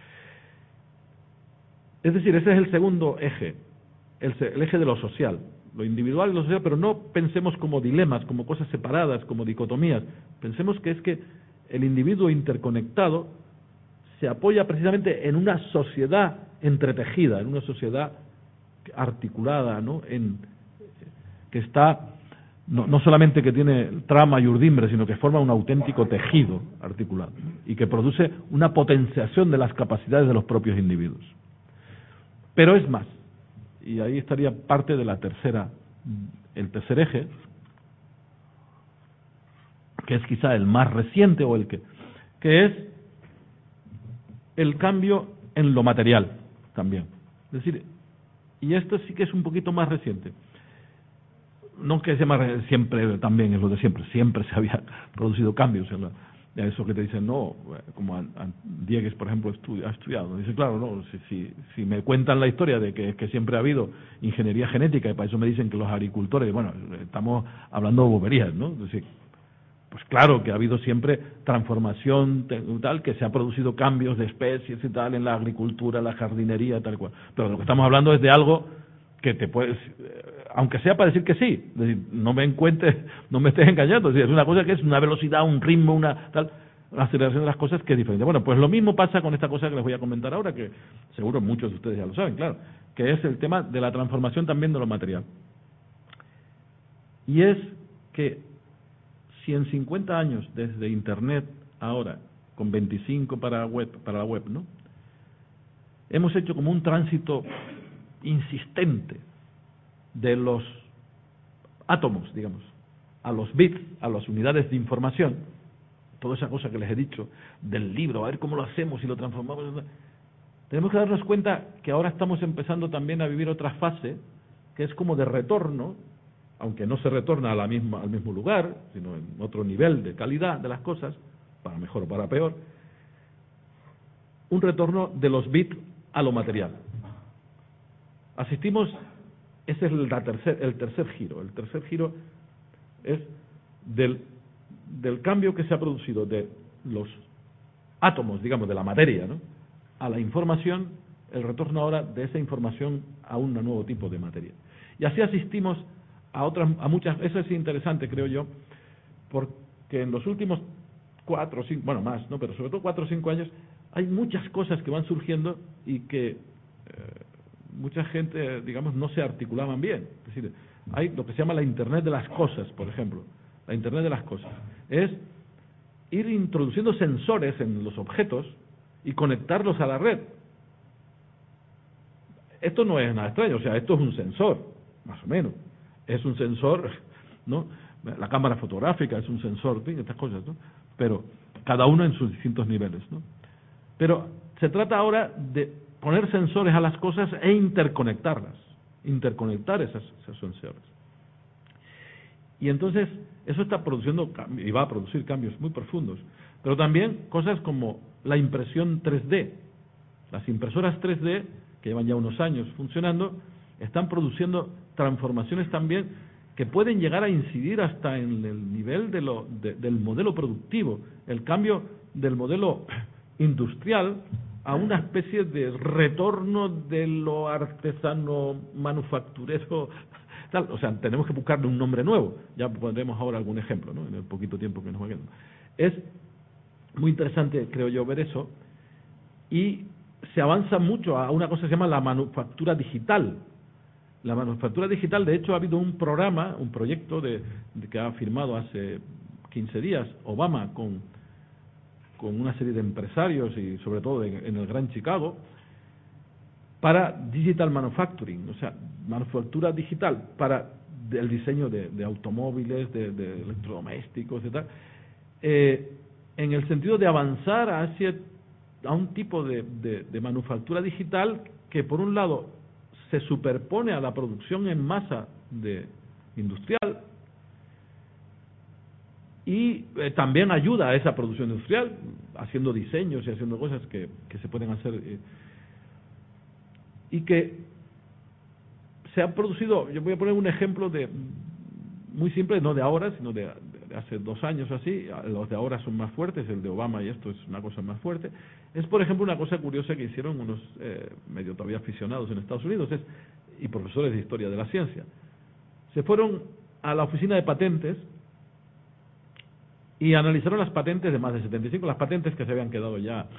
Es decir, ese es el segundo eje, el, el eje de lo social, lo individual y lo social, pero no pensemos como dilemas, como cosas separadas, como dicotomías. Pensemos que es que el individuo interconectado se se apoya precisamente en una sociedad entretejida, en una sociedad articulada, ¿no? En, que está, no, no solamente que tiene trama y urdimbre, sino que forma un auténtico tejido articulado, ¿no? Y que produce una potenciación de las capacidades de los propios individuos. Pero es más, y ahí estaría parte de la tercera, el tercer eje, que es quizá el más reciente o el que, que es el cambio en lo material también. Es decir, y esto sí que es un poquito más reciente. No que sea más reciente, siempre también es lo de siempre, siempre se había producido cambios en la, a eso que te dicen, no, como a, a Diegues, por ejemplo, estudia, ha estudiado. Dice, claro, no, si, si, si me cuentan la historia de que, que siempre ha habido ingeniería genética, y para eso me dicen que los agricultores, bueno, estamos hablando de boberías, ¿no? Es decir, pues claro que ha habido siempre transformación tal, que se ha producido cambios de especies y tal en la agricultura, la jardinería, tal cual. Pero lo que estamos hablando es de algo que te puedes, aunque sea para decir que sí, es decir, no me encuentres, no me estés engañando, es decir, es una cosa que es una velocidad, un ritmo, una tal, una aceleración de las cosas que es diferente. Bueno, pues lo mismo pasa con esta cosa que les voy a comentar ahora, que seguro muchos de ustedes ya lo saben, claro, que es el tema de la transformación también de lo material. Y es que si en cincuenta años desde Internet ahora, con veinticinco para web, para la web, ¿no? Hemos hecho como un tránsito insistente de los átomos, digamos, a los bits, a las unidades de información, toda esa cosa que les he dicho del libro, a ver cómo lo hacemos y lo transformamos. Tenemos que darnos cuenta que ahora estamos empezando también a vivir otra fase, que es como de retorno, aunque no se retorna a la misma, al mismo lugar, sino en otro nivel de calidad de las cosas, para mejor o para peor, un retorno de los bits a lo material. Asistimos, ese es el, la tercer, el tercer giro, el tercer giro es del, del cambio que se ha producido de los átomos, digamos, de la materia, ¿no?, a la información, el retorno ahora de esa información a un nuevo tipo de materia. Y así asistimos a otras, a muchas, eso es interesante, creo yo, porque en los últimos cuatro o cinco, bueno, más, ¿no?, pero sobre todo cuatro o cinco años, hay muchas cosas que van surgiendo y que eh, mucha gente, digamos, no se articulaban bien. Es decir, hay lo que se llama la Internet de las cosas, por ejemplo. La Internet de las cosas es ir introduciendo sensores en los objetos y conectarlos a la red. Esto no es nada extraño, o sea, esto es un sensor, más o menos. Es un sensor, ¿no? La cámara fotográfica es un sensor, ¿sí?, estas cosas, ¿no? Pero cada uno en sus distintos niveles, ¿no? Pero se trata ahora de poner sensores a las cosas e interconectarlas, interconectar esas, esos sensores. Y entonces eso está produciendo y va a producir cambios muy profundos, pero también cosas como la impresión tres D. Las impresoras tres D, que llevan ya unos años funcionando, están produciendo transformaciones también que pueden llegar a incidir hasta en el nivel de lo, de, del modelo productivo, el cambio del modelo industrial a una especie de retorno de lo artesano, manufacturero, tal. O sea, tenemos que buscarle un nombre nuevo. Ya pondremos ahora algún ejemplo, ¿no?, en el poquito tiempo que nos va quedando. Es muy interesante, creo yo, ver eso, y se avanza mucho a una cosa que se llama la manufactura digital. La manufactura digital, de hecho, ha habido un programa, un proyecto de, de que ha firmado hace quince días Obama con, con una serie de empresarios y sobre todo en, en el Gran Chicago, para digital manufacturing, o sea, manufactura digital para el diseño de, de automóviles, de, de electrodomésticos y tal, eh, en el sentido de avanzar hacia a un tipo de, de, de manufactura digital que, por un lado, se superpone a la producción en masa de industrial y eh, también ayuda a esa producción industrial, haciendo diseños y haciendo cosas que, que se pueden hacer, eh, y que se han producido. Yo voy a poner un ejemplo de muy simple, no de ahora, sino de, de hace dos años así. Los de ahora son más fuertes, el de Obama y esto es una cosa más fuerte. Es, por ejemplo, una cosa curiosa que hicieron unos eh, medio todavía aficionados en Estados Unidos es, y profesores de historia de la ciencia. Se fueron a la oficina de patentes y analizaron las patentes de más de setenta y cinco, las patentes que se habían quedado ya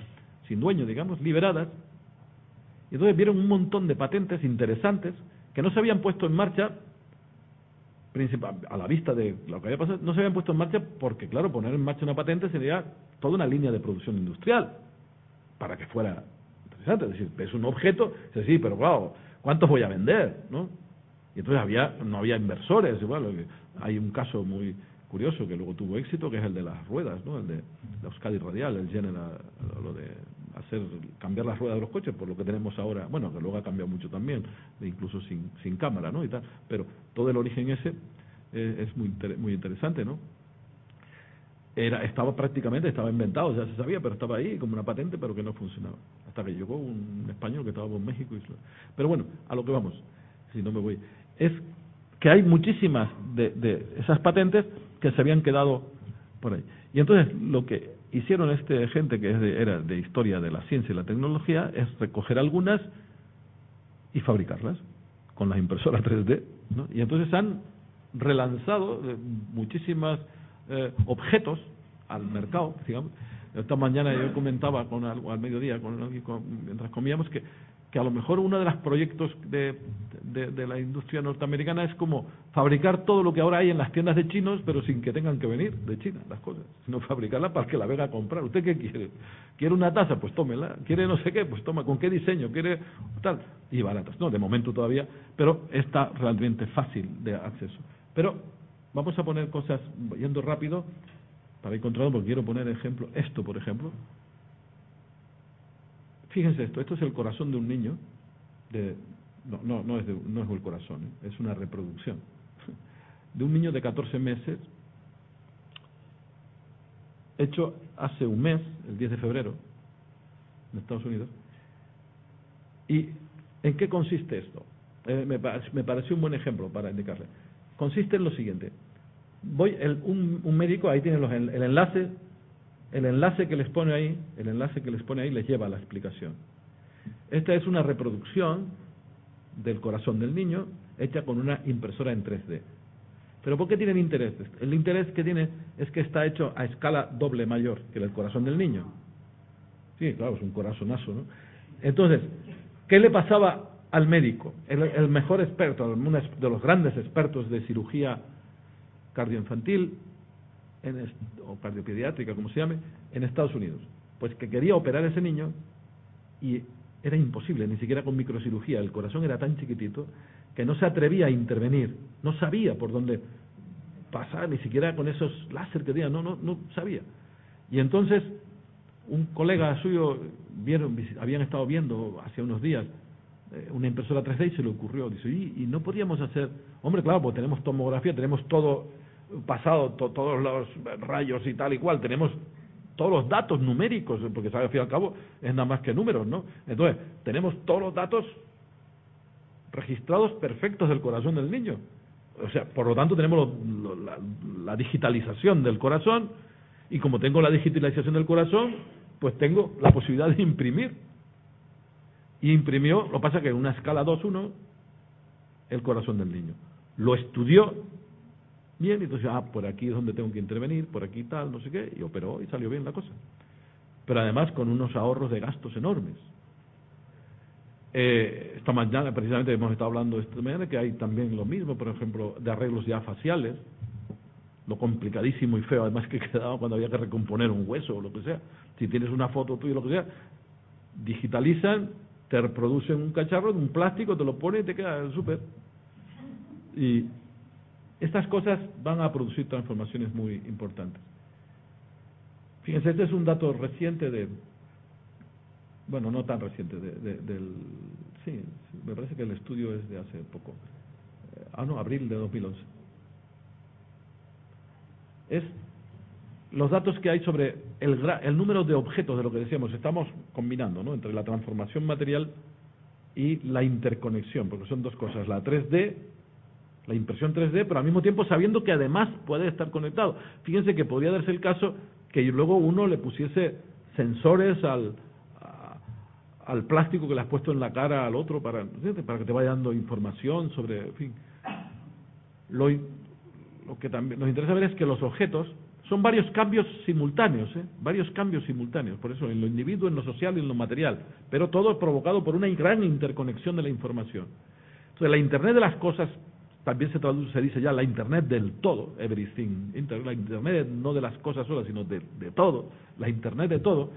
sin dueño, digamos, liberadas, y entonces vieron un montón de patentes interesantes que no se habían puesto en marcha, principal, a la vista de lo que había pasado, no se habían puesto en marcha porque, claro, poner en marcha una patente sería toda una línea de producción industrial para que fuera interesante. Es decir, es un objeto, dice, sí, pero claro, ¿cuántos voy a vender? ¿No? Y entonces había, no había inversores. Bueno, hay un caso muy curioso que luego tuvo éxito, que es el de las ruedas, ¿no? El de la Euskadi Radial, el General, lo de hacer cambiar las ruedas de los coches por lo que tenemos ahora, bueno, que luego ha cambiado mucho también, incluso sin sin cámara, ¿no? Y tal, pero todo el origen ese eh, es muy muy interesante, ¿no? Era estaba prácticamente estaba inventado, ya se sabía, pero estaba ahí como una patente, pero que no funcionaba, hasta que llegó un español que estaba en México y pero bueno, a lo que vamos, si no me voy, es que hay muchísimas de, de esas patentes que se habían quedado por ahí. Y entonces lo que hicieron este gente que es de, era de historia de la ciencia y la tecnología es recoger algunas y fabricarlas con las impresoras tres D, ¿no? Y entonces han relanzado muchísimos eh, objetos al mercado, digamos. Esta mañana yo comentaba con algo al mediodía, con, con, mientras comíamos, que que a lo mejor uno de los proyectos de, de, de la industria norteamericana es como fabricar todo lo que ahora hay en las tiendas de chinos, pero sin que tengan que venir de China las cosas, sino fabricarlas para que la venga a comprar. ¿Usted qué quiere? ¿Quiere una taza? Pues tómela. ¿Quiere no sé qué? Pues toma. ¿Con qué diseño? ¿Quiere tal? Y baratas. No, de momento todavía, pero está realmente fácil de acceso. Pero vamos a poner cosas, yendo rápido, para ir controlando, porque quiero poner ejemplo. Esto, por ejemplo. Fíjense esto, esto es el corazón de un niño, de, no, no, no, es de, no es el corazón, ¿eh? Es una reproducción, de un niño de catorce meses, hecho hace un mes, el diez de febrero, en Estados Unidos. ¿Y en qué consiste esto? Eh, me, me pareció un buen ejemplo para indicarle. Consiste en lo siguiente, voy el, un, un médico, ahí tienen los, el, el enlace, El enlace que les pone ahí, el enlace que les pone ahí les lleva a la explicación. Esta es una reproducción del corazón del niño hecha con una impresora en tres D. ¿Pero por qué tienen interés? El interés que tiene es que está hecho a escala doble mayor que el corazón del niño. Sí, claro, es un corazonazo, ¿no? Entonces, ¿qué le pasaba al médico? El, el mejor experto, uno de los grandes expertos de cirugía cardioinfantil, En est, o cardiopediátrica, como se llame, en Estados Unidos, pues que quería operar a ese niño y era imposible, ni siquiera con microcirugía, el corazón era tan chiquitito que no se atrevía a intervenir, no sabía por dónde pasar, ni siquiera con esos láser que tenía, no, no, no sabía. Y entonces un colega suyo vieron, habían estado viendo hace unos días eh, una impresora tres D y se le ocurrió, dice, y, y no podríamos hacer, hombre, claro, pues tenemos tomografía, tenemos todo pasado, to, todos los rayos y tal y cual, tenemos todos los datos numéricos, porque sabe, al fin y al cabo es nada más que números, ¿no? Entonces, tenemos todos los datos registrados perfectos del corazón del niño. O sea, por lo tanto tenemos lo, lo, la, la digitalización del corazón, y como tengo la digitalización del corazón, pues tengo la posibilidad de imprimir. Y imprimió, lo que pasa que en una escala dos uno, el corazón del niño. Lo estudió bien, y entonces, ah, por aquí es donde tengo que intervenir, por aquí tal, no sé qué, y operó y salió bien la cosa. Pero además con unos ahorros de gastos enormes. Eh, esta mañana, precisamente, hemos estado hablando esta mañana que hay también lo mismo, por ejemplo, de arreglos ya faciales, lo complicadísimo y feo además que quedaba cuando había que recomponer un hueso o lo que sea. Si tienes una foto tuya o lo que sea, digitalizan, te reproducen un cacharro, un plástico, te lo ponen y te queda súper. Y estas cosas van a producir transformaciones muy importantes. Fíjense, este es un dato reciente de, bueno, no tan reciente, de, de, del, sí, me parece que el estudio es de hace poco, eh, ah no, abril de dos mil once. Es los datos que hay sobre el, el número de objetos, de lo que decíamos, estamos combinando, ¿no?, entre la transformación material y la interconexión, porque son dos cosas, la tres D, la impresión tres D, pero al mismo tiempo sabiendo que además puede estar conectado. Fíjense que podría darse el caso que luego uno le pusiese sensores al, a, al plástico que le has puesto en la cara al otro para, para que te vaya dando información sobre, en fin. Lo, lo que también nos interesa ver es que los objetos son varios cambios simultáneos, ¿eh? varios cambios simultáneos, por eso en lo individuo, en lo social y en lo material, pero todo provocado por una gran interconexión de la información. Entonces la Internet de las cosas también se traduce, se dice ya la Internet del todo, everything, la Internet no de las cosas solas, sino de, de todo, la Internet de todo,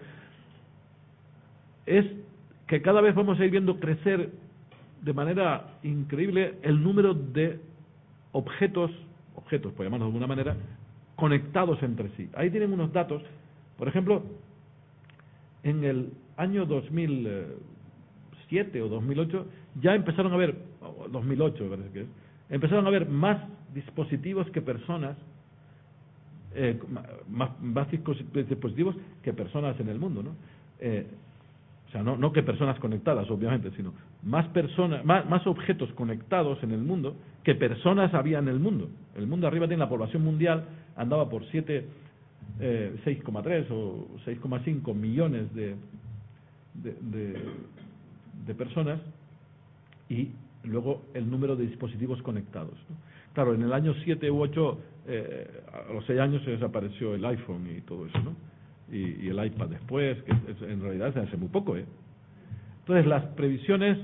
es que cada vez vamos a ir viendo crecer de manera increíble el número de objetos, objetos por llamarlos de alguna manera, conectados entre sí. Ahí tienen unos datos, por ejemplo, en el año dos mil siete o dos mil ocho ya empezaron a haber, dos mil ocho me parece que es, empezaron a haber más dispositivos que personas, eh, más, más dispositivos que personas en el mundo, ¿no? Eh, o sea, no, no que personas conectadas, obviamente, sino más personas, más, más objetos conectados en el mundo que personas había en el mundo. El mundo arriba tiene la población mundial, andaba por siete, eh, seis coma tres o seis coma cinco millones de, de, de, de personas, y luego el número de dispositivos conectados, ¿no? Claro, en el año siete u ocho, eh, a los seis años se desapareció el iPhone y todo eso, ¿no? Y, y el iPad después, que es, en realidad se hace muy poco, ¿eh? Entonces las previsiones,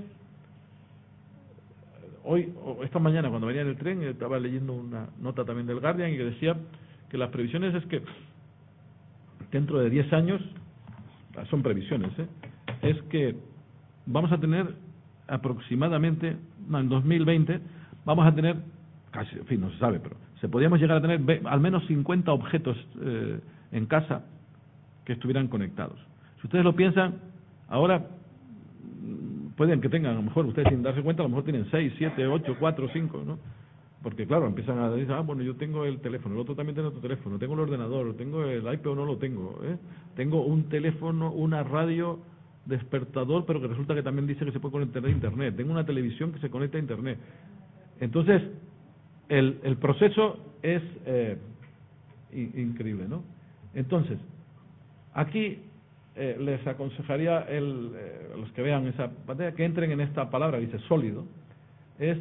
hoy, esta mañana cuando venía en el tren, estaba leyendo una nota también del Guardian y que decía que las previsiones es que dentro de diez años, son previsiones, ¿eh? es que vamos a tener aproximadamente, no, en dos mil veinte, vamos a tener, casi, en fin, no se sabe, pero se podríamos llegar a tener al menos cincuenta objetos eh, en casa que estuvieran conectados. Si ustedes lo piensan, ahora pueden que tengan, a lo mejor ustedes sin darse cuenta, a lo mejor tienen seis, siete, ocho, cuatro, cinco, ¿no? Porque claro, empiezan a decir, ah, bueno, yo tengo el teléfono, el otro también tiene otro teléfono, tengo el ordenador, tengo el iPad o no lo tengo, ¿eh? Tengo un teléfono, una radio despertador, pero que resulta que también dice que se puede conectar a Internet, tengo una televisión que se conecta a Internet. Entonces, el, el proceso es eh, increíble, ¿no? Entonces, aquí eh, les aconsejaría el, eh, a los que vean esa pantalla que entren en esta palabra, dice sólido. Es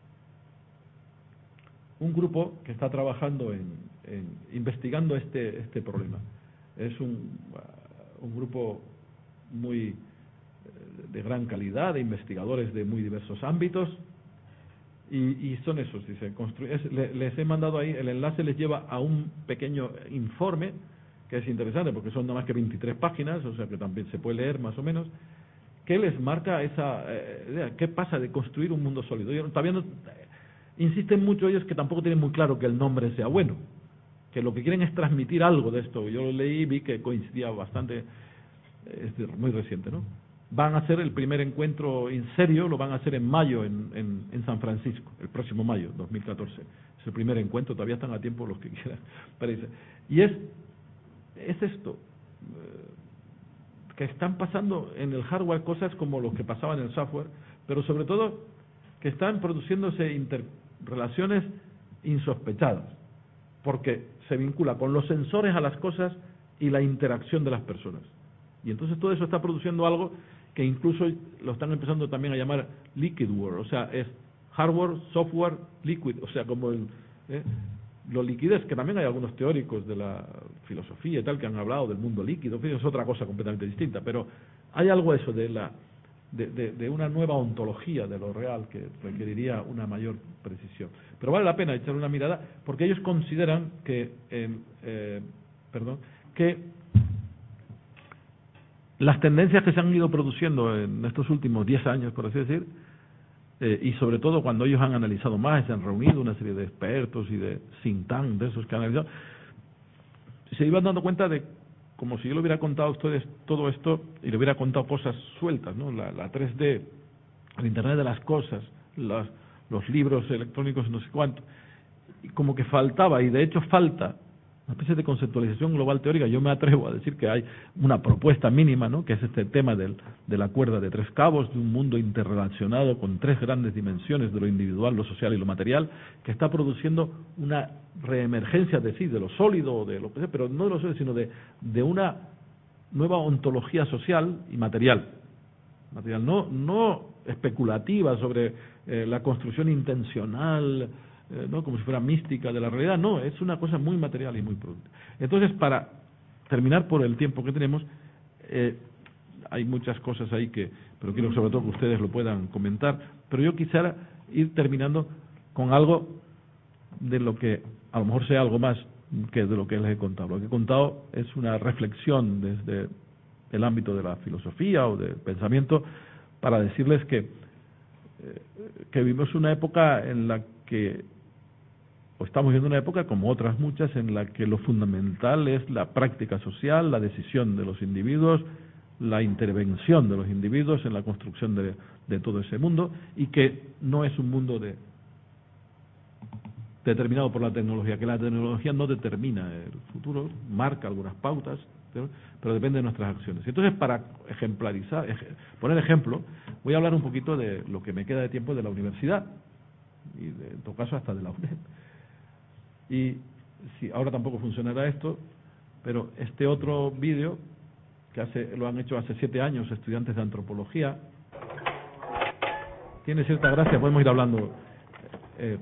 un grupo que está trabajando en, en investigando este, este problema. Es un, un grupo muy de gran calidad, de investigadores de muy diversos ámbitos, y, y son esos, dice, es, les, les he mandado ahí, el enlace les lleva a un pequeño informe que es interesante porque son nada más que veintitrés páginas, o sea que también se puede leer más o menos, que les marca esa eh, idea, qué pasa de construir un mundo sólido. Yo, todavía no, insisten mucho ellos que tampoco tienen muy claro que el nombre sea bueno, que lo que quieren es transmitir algo de esto. Yo lo leí y vi que coincidía bastante, es muy reciente, ¿no? Van a hacer el primer encuentro en serio, lo van a hacer en mayo en, en, en San Francisco, el próximo mayo, dos mil catorce. Es el primer encuentro, todavía están a tiempo los que quieran. Parece. Y es, es esto, eh, que están pasando en el hardware cosas como lo que pasaba en el software, pero sobre todo que están produciéndose interrelaciones insospechadas, porque se vincula con los sensores a las cosas y la interacción de las personas. Y entonces todo eso está produciendo algo que incluso lo están empezando también a llamar liquid world, o sea, es hardware, software, liquid, o sea, como el, eh, lo liquidez, que también hay algunos teóricos de la filosofía y tal que han hablado del mundo líquido, es otra cosa completamente distinta, pero hay algo eso de la de, de, de una nueva ontología de lo real que requeriría una mayor precisión. Pero vale la pena echar una mirada porque ellos consideran que, eh, eh, perdón, que las tendencias que se han ido produciendo en estos últimos diez años, por así decir, eh, y sobre todo cuando ellos han analizado más, se han reunido una serie de expertos y de think tank, de esos que han analizado, se iban dando cuenta de, como si yo le hubiera contado a ustedes todo esto y le hubiera contado cosas sueltas, ¿no? La, la tres D, el Internet de las cosas, las, los libros electrónicos, no sé cuánto, y como que faltaba, y de hecho falta, una especie de conceptualización global teórica. Yo me atrevo a decir que hay una propuesta mínima, ¿no? Que es este tema del, de la cuerda de tres cabos, de un mundo interrelacionado con tres grandes dimensiones de lo individual, lo social y lo material, que está produciendo una reemergencia de sí, de lo sólido, o de lo que sea, pero no de lo sólido, sino de, de una nueva ontología social y material. Material, no, no especulativa sobre eh, la construcción intencional eh, ¿no? como si fuera mística de la realidad. No, es una cosa muy material y muy productiva. Entonces, para terminar por el tiempo que tenemos, eh, hay muchas cosas ahí que, pero quiero sobre todo que ustedes lo puedan comentar, pero yo quisiera ir terminando con algo de lo que a lo mejor sea algo más que de lo que les he contado. Lo que he contado es una reflexión desde el ámbito de la filosofía o del pensamiento para decirles que, eh, que vivimos una época en la que, o estamos viviendo una época como otras muchas, en la que lo fundamental es la práctica social, la decisión de los individuos, la intervención de los individuos en la construcción de, de todo ese mundo, y que no es un mundo de determinado por la tecnología, que la tecnología no determina el futuro, marca algunas pautas, pero, pero depende de nuestras acciones. Entonces, para ejemplarizar, ej, poner ejemplo, voy a hablar un poquito de lo que me queda de tiempo de la universidad, y de, en todo caso hasta de la U N E D. Y si ahora tampoco funcionará esto, pero este otro vídeo, que hace, lo han hecho hace siete años estudiantes de antropología, tiene cierta gracia, podemos ir hablando. Eh,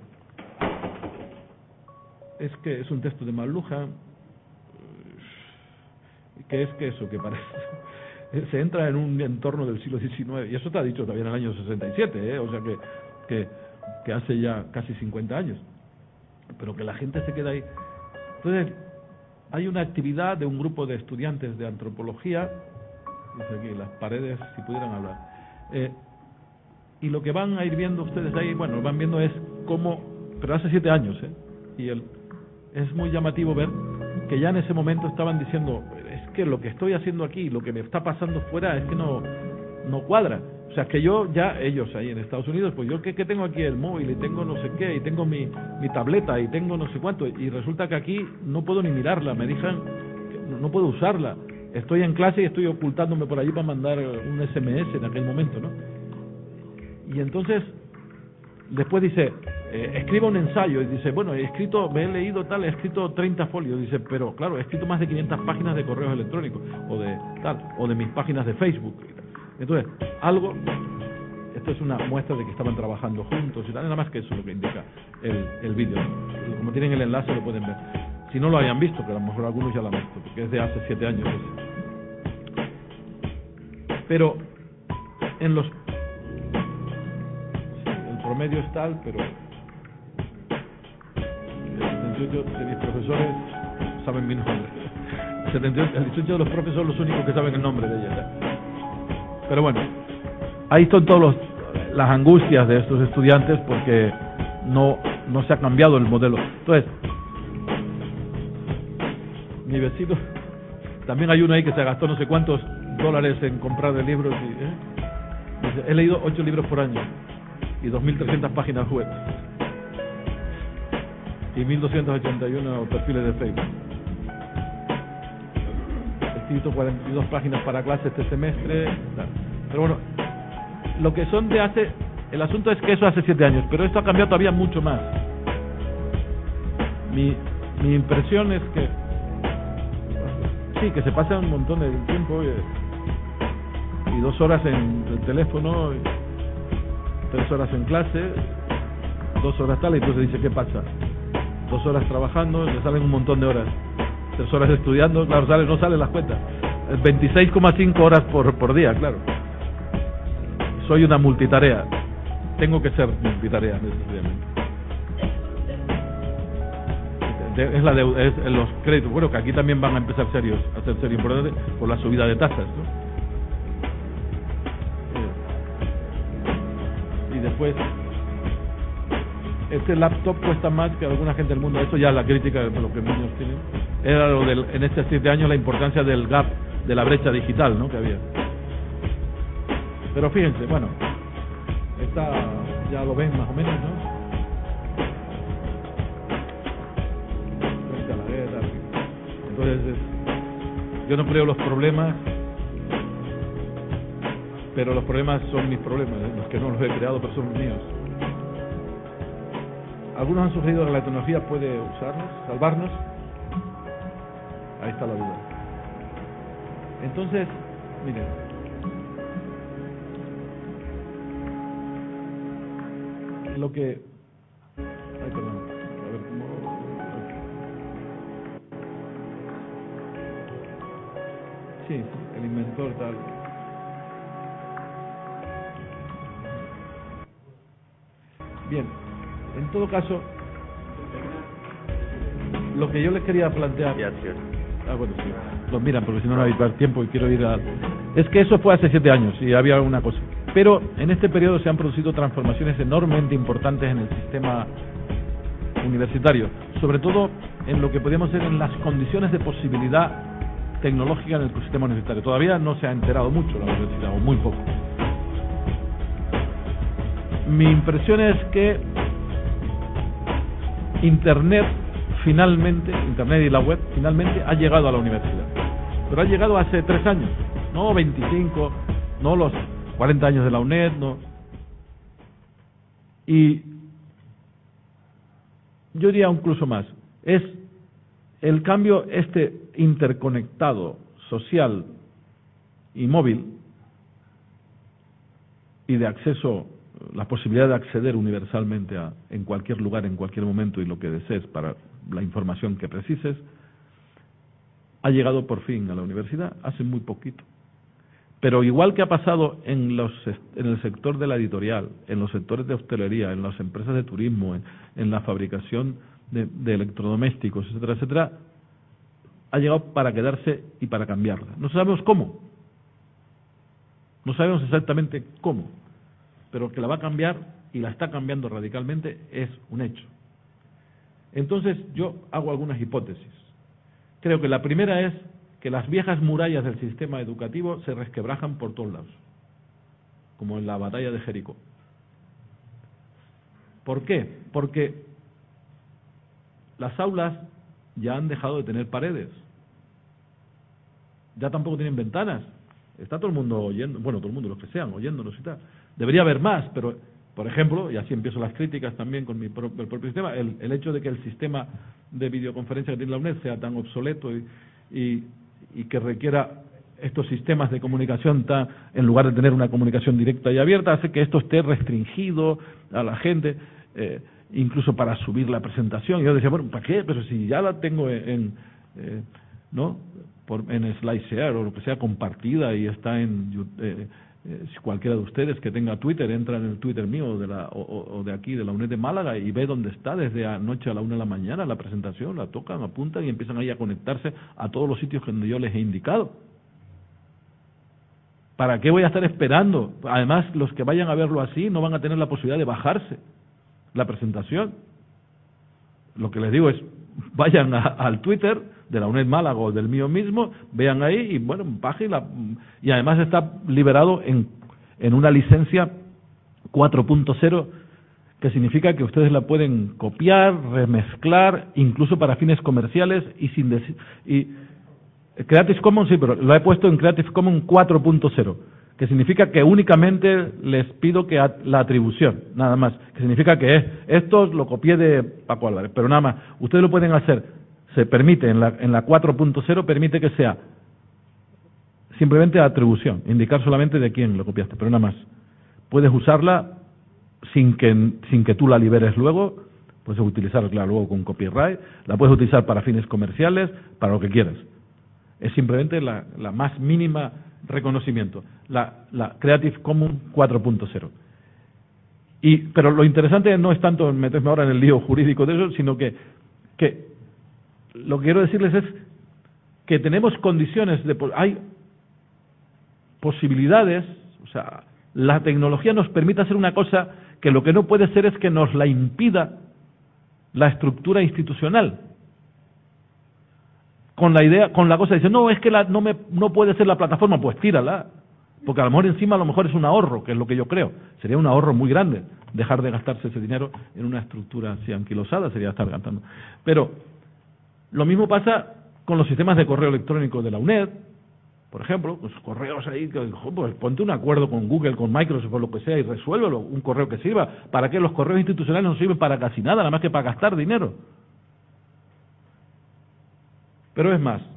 es que es un texto de McLuhan, que es que eso, que parece, se entra en un entorno del siglo diecinueve, y eso te ha dicho todavía en el año sesenta y siete, ¿eh? o sea que, que, que hace ya casi cincuenta años, pero que la gente se queda ahí. Entonces, hay una actividad de un grupo de estudiantes de antropología, dice aquí, las paredes, si pudieran hablar, eh, y lo que van a ir viendo ustedes ahí, bueno, lo van viendo es cómo, pero hace siete años, ¿eh? y el, es muy llamativo ver que ya en ese momento estaban diciendo, es que lo que estoy haciendo aquí, lo que me está pasando fuera, es que no, no cuadra. O sea, que yo ya, ellos ahí en Estados Unidos, pues yo que, que tengo aquí el móvil y tengo no sé qué, y tengo mi, mi tableta y tengo no sé cuánto, y resulta que aquí no puedo ni mirarla, me dejan, no, no puedo usarla. Estoy en clase y estoy ocultándome por allí para mandar un ese eme ese en aquel momento, ¿no? Y entonces, después dice, eh, escriba un ensayo, y dice, bueno, he escrito, me he leído tal, he escrito treinta folios, dice, pero claro, he escrito más de quinientas páginas de correos electrónicos, o de tal, o de mis páginas de Facebook. Entonces, algo, esto es una muestra de que estaban trabajando juntos y tal, nada más que eso es lo que indica el, el vídeo. Como tienen el enlace lo pueden ver. Si no lo hayan visto, que a lo mejor algunos ya lo han visto, porque es de hace siete años ese. Pero, en los... el promedio es tal, pero... el setenta y ocho de mis profesores saben mi nombre. El setenta y ocho, el dieciocho de los profesores son los únicos que saben el nombre de ella. Pero bueno, ahí están todas las angustias de estos estudiantes porque no, no se ha cambiado el modelo. Entonces, mi vecino, también hay uno ahí que se gastó no sé cuántos dólares en comprar de libros. Y, ¿eh? Dice, he leído ocho libros por año y dos mil trescientas páginas web y mil doscientos ochenta y uno perfiles de Facebook. He escrito cuarenta y dos páginas para clase este semestre. Pero bueno, lo que son de hace... el asunto es que eso hace siete años, pero esto ha cambiado todavía mucho más. Mi, mi impresión es que... sí, que se pasa un montón de tiempo y, y dos horas en el teléfono, y tres horas en clase, dos horas tal, y entonces dice, ¿qué pasa? Dos horas trabajando, le salen un montón de horas. Tres horas estudiando, claro, sale, no salen las cuentas. veintiséis coma cinco horas por, por día, claro. Soy una multitarea. Tengo que ser multitarea necesariamente. Es la de, es los créditos. Bueno, que aquí también van a empezar serios, a ser serios importantes por la subida de tasas, ¿no? Y después, este laptop cuesta más que alguna gente del mundo. Eso ya es la crítica de lo que niños tienen. Era lo del, en estos siete años la importancia del gap, de la brecha digital, ¿no? Que había. Pero fíjense, bueno, esta ya lo ven más o menos, ¿no? Frente a la guerra. Entonces, es, yo no creo los problemas, pero los problemas son mis problemas, ¿eh? Los que no los he creado, pero son míos. Algunos han sugerido que la tecnología puede usarnos, salvarnos. Ahí está la duda. Entonces, miren, lo que Ay, perdón. A ver cómo. Sí, sí, el inventor tal. Bien, en todo caso, lo que yo les quería plantear. Ah, bueno, sí. Los miran, porque si no, no hay tiempo y quiero ir a. Es que eso fue hace siete años y había alguna cosa. Pero en este periodo se han producido transformaciones enormemente importantes en el sistema universitario, sobre todo en lo que podríamos ser en las condiciones de posibilidad tecnológica en el sistema universitario. Todavía no se ha enterado mucho la universidad, o muy poco. Mi impresión es que Internet finalmente, Internet y la web finalmente ha llegado a la universidad, pero ha llegado hace tres años, no veinticinco, no los cuarenta años de la UNED, no. Y yo diría incluso más, es el cambio este interconectado, social y móvil, y de acceso, la posibilidad de acceder universalmente a, en cualquier lugar, en cualquier momento y lo que desees para la información que precises, ha llegado por fin a la universidad hace muy poquito. Pero igual que ha pasado en, los, en el sector de la editorial, en los sectores de hostelería, en las empresas de turismo, en, en la fabricación de, de electrodomésticos, etcétera, etcétera, ha llegado para quedarse y para cambiarla. No sabemos cómo, no sabemos exactamente cómo, pero que la va a cambiar y la está cambiando radicalmente es un hecho. Entonces yo hago algunas hipótesis. Creo que la primera es que las viejas murallas del sistema educativo se resquebrajan por todos lados, como en la batalla de Jericó. ¿Por qué? Porque las aulas ya han dejado de tener paredes, ya tampoco tienen ventanas, está todo el mundo oyendo, bueno, todo el mundo, los que sean, oyéndonos y tal. Debería haber más, pero, por ejemplo, y así empiezo las críticas también con mi pro, el propio sistema, el, el hecho de que el sistema de videoconferencia que tiene la UNED sea tan obsoleto y, y, y que requiera estos sistemas de comunicación tan, en lugar de tener una comunicación directa y abierta, hace que esto esté restringido a la gente, eh, incluso para subir la presentación. Yo decía, bueno, ¿para qué? Pero si ya la tengo en, en eh, ¿no? Por, en SlideShare o lo que sea, compartida y está en eh, eh, si cualquiera de ustedes que tenga Twitter entra en el Twitter mío de la, o, o de aquí, de la UNED de Málaga, y ve dónde está desde anoche a la una de la mañana la presentación, la tocan, apuntan y empiezan ahí a conectarse a todos los sitios donde yo les he indicado. ¿Para qué voy a estar esperando? Además, los que vayan a verlo así no van a tener la posibilidad de bajarse la presentación. Lo que les digo es, vayan a, al Twitter de la UNED Málaga o del mío mismo, vean ahí y bueno, página, y además está liberado en, en una licencia cuatro punto cero, que significa que ustedes la pueden copiar, remezclar, incluso para fines comerciales y sin decir, y Creative Commons sí, pero lo he puesto en Creative Commons cuatro punto cero, que significa que únicamente les pido que a, la atribución, nada más, que significa que es, esto lo copié de Paco Álvarez, pero nada más, ustedes lo pueden hacer, se permite, en la, en la cuatro punto cero permite que sea simplemente atribución, indicar solamente de quién lo copiaste, pero nada más. Puedes usarla sin que, sin que tú la liberes luego, puedes utilizarla claro, luego con copyright, la puedes utilizar para fines comerciales, para lo que quieras. Es simplemente la, la más mínima reconocimiento, la, la Creative Commons cuatro punto cero. Y, pero lo interesante no es tanto meterme ahora en el lío jurídico de eso, sino que, que lo que quiero decirles es que tenemos condiciones, de hay posibilidades, o sea, la tecnología nos permite hacer una cosa que lo que no puede ser es que nos la impida la estructura institucional. Con la idea, con la cosa, dice, no, es que la, no, me, no puede ser la plataforma, pues tírala, porque a lo mejor encima a lo mejor es un ahorro, que es lo que yo creo, sería un ahorro muy grande, dejar de gastarse ese dinero en una estructura así anquilosada, sería estar gastando. Pero lo mismo pasa con los sistemas de correo electrónico de la UNED, por ejemplo, pues correos ahí, pues ponte un acuerdo con Google, con Microsoft o lo que sea y resuélvelo, un correo que sirva. ¿Para qué? Los correos institucionales no sirven para casi nada, nada más que para gastar dinero. Pero es más,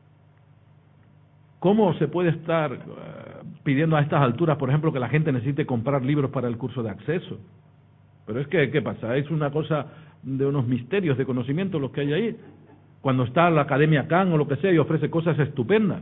¿cómo se puede estar uh, pidiendo a estas alturas, por ejemplo, que la gente necesite comprar libros para el curso de acceso? Pero es que, ¿qué pasa? Es una cosa de unos misterios de conocimiento los que hay ahí, cuando está la Academia Khan o lo que sea y ofrece cosas estupendas.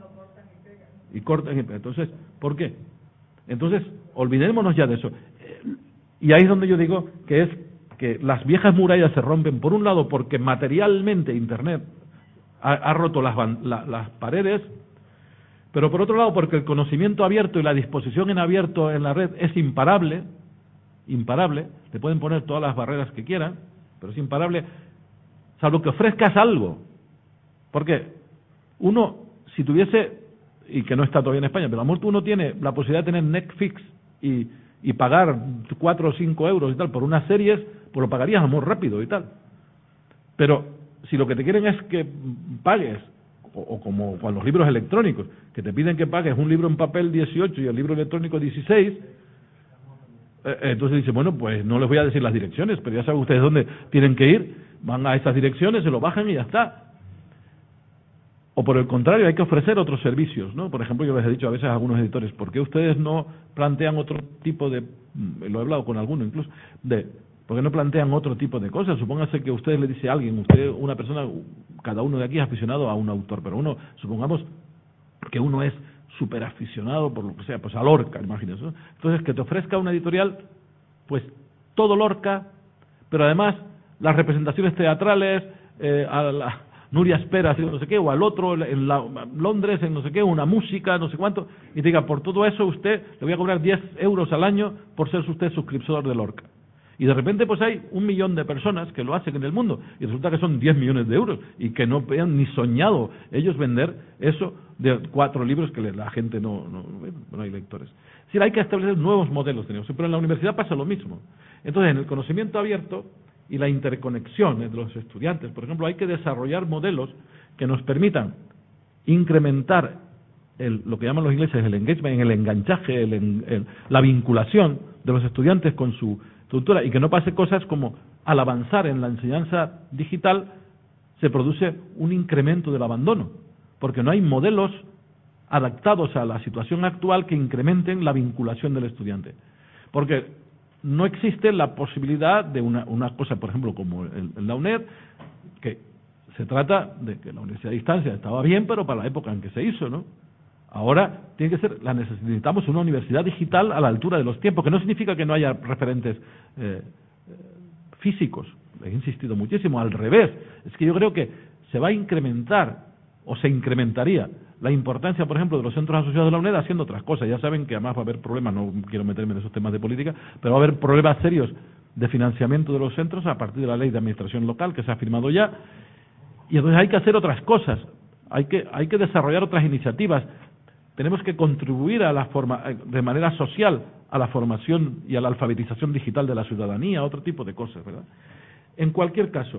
Y cortan y pegan. Entonces, ¿por qué? Entonces, olvidémonos ya de eso. Y ahí es donde yo digo que es que las viejas murallas se rompen, por un lado, porque materialmente Internet ha, ha roto las, la, las paredes, pero por otro lado, porque el conocimiento abierto y la disposición en abierto en la red es imparable, imparable, te pueden poner todas las barreras que quieran, pero es imparable, salvo que ofrezcas algo. Porque uno, si tuviese, y que no está todavía en España, pero a lo mejor uno tiene la posibilidad de tener Netflix y, y pagar cuatro o cinco euros y tal por unas series, pues lo pagarías muy rápido y tal. Pero si lo que te quieren es que pagues, o, o como con los libros electrónicos, que te piden que pagues un libro en papel dieciocho y el libro electrónico dieciséis, eh, entonces dice, bueno, pues no les voy a decir las direcciones, pero ya saben ustedes dónde tienen que ir, van a esas direcciones, se lo bajan y ya está. O por el contrario, hay que ofrecer otros servicios, ¿no? Por ejemplo, yo les he dicho a veces a algunos editores, ¿por qué ustedes no plantean otro tipo de, lo he hablado con alguno incluso, de, ¿por qué no plantean otro tipo de cosas? Supóngase que usted le dice a alguien, usted, una persona, cada uno de aquí es aficionado a un autor, pero uno, supongamos que uno es súper aficionado por lo que sea, pues a Lorca, imagínese, ¿no? Entonces, que te ofrezca una editorial, pues todo Lorca, pero además las representaciones teatrales, eh, a la Nuria Espera, no sé qué, o al otro en la, Londres, en no sé qué, una música, no sé cuánto, y te diga, por todo eso usted le voy a cobrar diez euros al año por ser usted suscriptor de Lorca. Y de repente pues hay un millón de personas que lo hacen en el mundo, y resulta que son diez millones de euros, y que no habían ni soñado ellos vender eso de cuatro libros que la gente no, no, no hay lectores. Es decir, hay que establecer nuevos modelos, tenemos, pero en la universidad pasa lo mismo. Entonces, en el conocimiento abierto y la interconexión entre los estudiantes, por ejemplo, hay que desarrollar modelos que nos permitan incrementar el, lo que llaman los ingleses el engagement, el enganchaje, el, el, la vinculación de los estudiantes con su estructura, y que no pase cosas como al avanzar en la enseñanza digital se produce un incremento del abandono, porque no hay modelos adaptados a la situación actual que incrementen la vinculación del estudiante. Porque no existe la posibilidad de una, una cosa, por ejemplo, como el, el, la UNED, que se trata de que la universidad a distancia estaba bien, pero para la época en que se hizo, ¿no? Ahora tiene que ser, la necesitamos una universidad digital a la altura de los tiempos, que no significa que no haya referentes eh, físicos. He insistido muchísimo, al revés. Es que yo creo que se va a incrementar, o se incrementaría, la importancia, por ejemplo, de los centros asociados de la UNED haciendo otras cosas. Ya saben que además va a haber problemas, no quiero meterme en esos temas de política, pero va a haber problemas serios de financiamiento de los centros a partir de la ley de administración local que se ha firmado ya, y entonces hay que hacer otras cosas, hay que, hay que desarrollar otras iniciativas, tenemos que contribuir a la forma, de manera social a la formación y a la alfabetización digital de la ciudadanía, otro tipo de cosas, ¿verdad? En cualquier caso,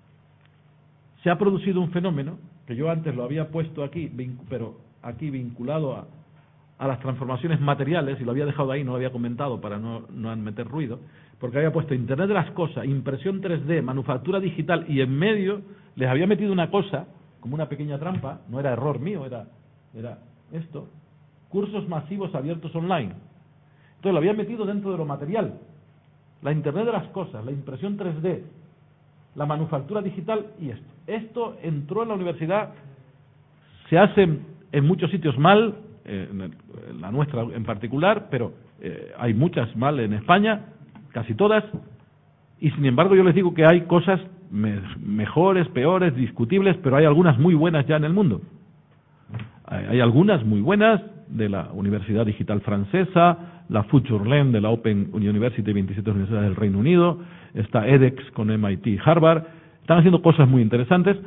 se ha producido un fenómeno que yo antes lo había puesto aquí, pero aquí vinculado a, a las transformaciones materiales, y lo había dejado ahí, no lo había comentado para no, no meter ruido, porque había puesto Internet de las cosas, impresión tres D, manufactura digital, y en medio les había metido una cosa, como una pequeña trampa, no era error mío, era, era esto, cursos masivos abiertos online. Entonces lo había metido dentro de lo material, la Internet de las cosas, la impresión tres D, la manufactura digital y esto. Esto entró en la universidad, se hace en muchos sitios mal, eh, en la nuestra en particular, pero eh, hay muchas mal en España, casi todas, y sin embargo yo les digo que hay cosas me, mejores, peores, discutibles, pero hay algunas muy buenas ya en el mundo. Hay, hay algunas muy buenas de la Universidad Digital Francesa, la FutureLearn de la Open University, veintisiete universidades del Reino Unido, está edX con M I T y Harvard, están haciendo cosas muy interesantes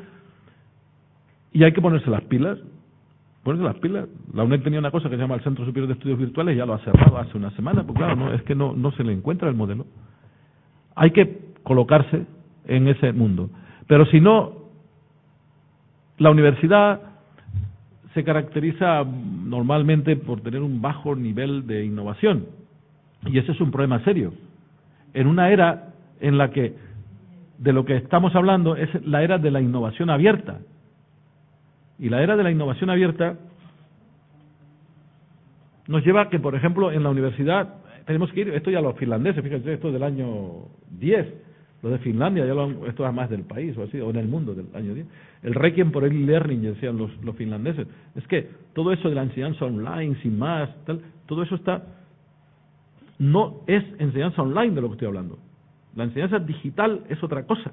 y hay que ponerse las pilas, ponerse las pilas. La UNED tenía una cosa que se llama el Centro Superior de Estudios Virtuales, ya lo ha cerrado hace una semana, porque claro, no, es que no, no se le encuentra el modelo. Hay que colocarse en ese mundo, pero si no, la universidad se caracteriza normalmente por tener un bajo nivel de innovación, y ese es un problema serio en una era en la que de lo que estamos hablando es la era de la innovación abierta, y la era de la innovación abierta nos lleva a que, por ejemplo, en la universidad tenemos que ir, esto ya los finlandeses, fíjense, esto del año diez, Los de Finlandia, ya lo han, esto es más del país o así, o en el mundo del año diez. El Requiem por el learning, decían los, los finlandeses. Es que todo eso de la enseñanza online, sin más, tal, todo eso está... No es enseñanza online de lo que estoy hablando. La enseñanza digital es otra cosa.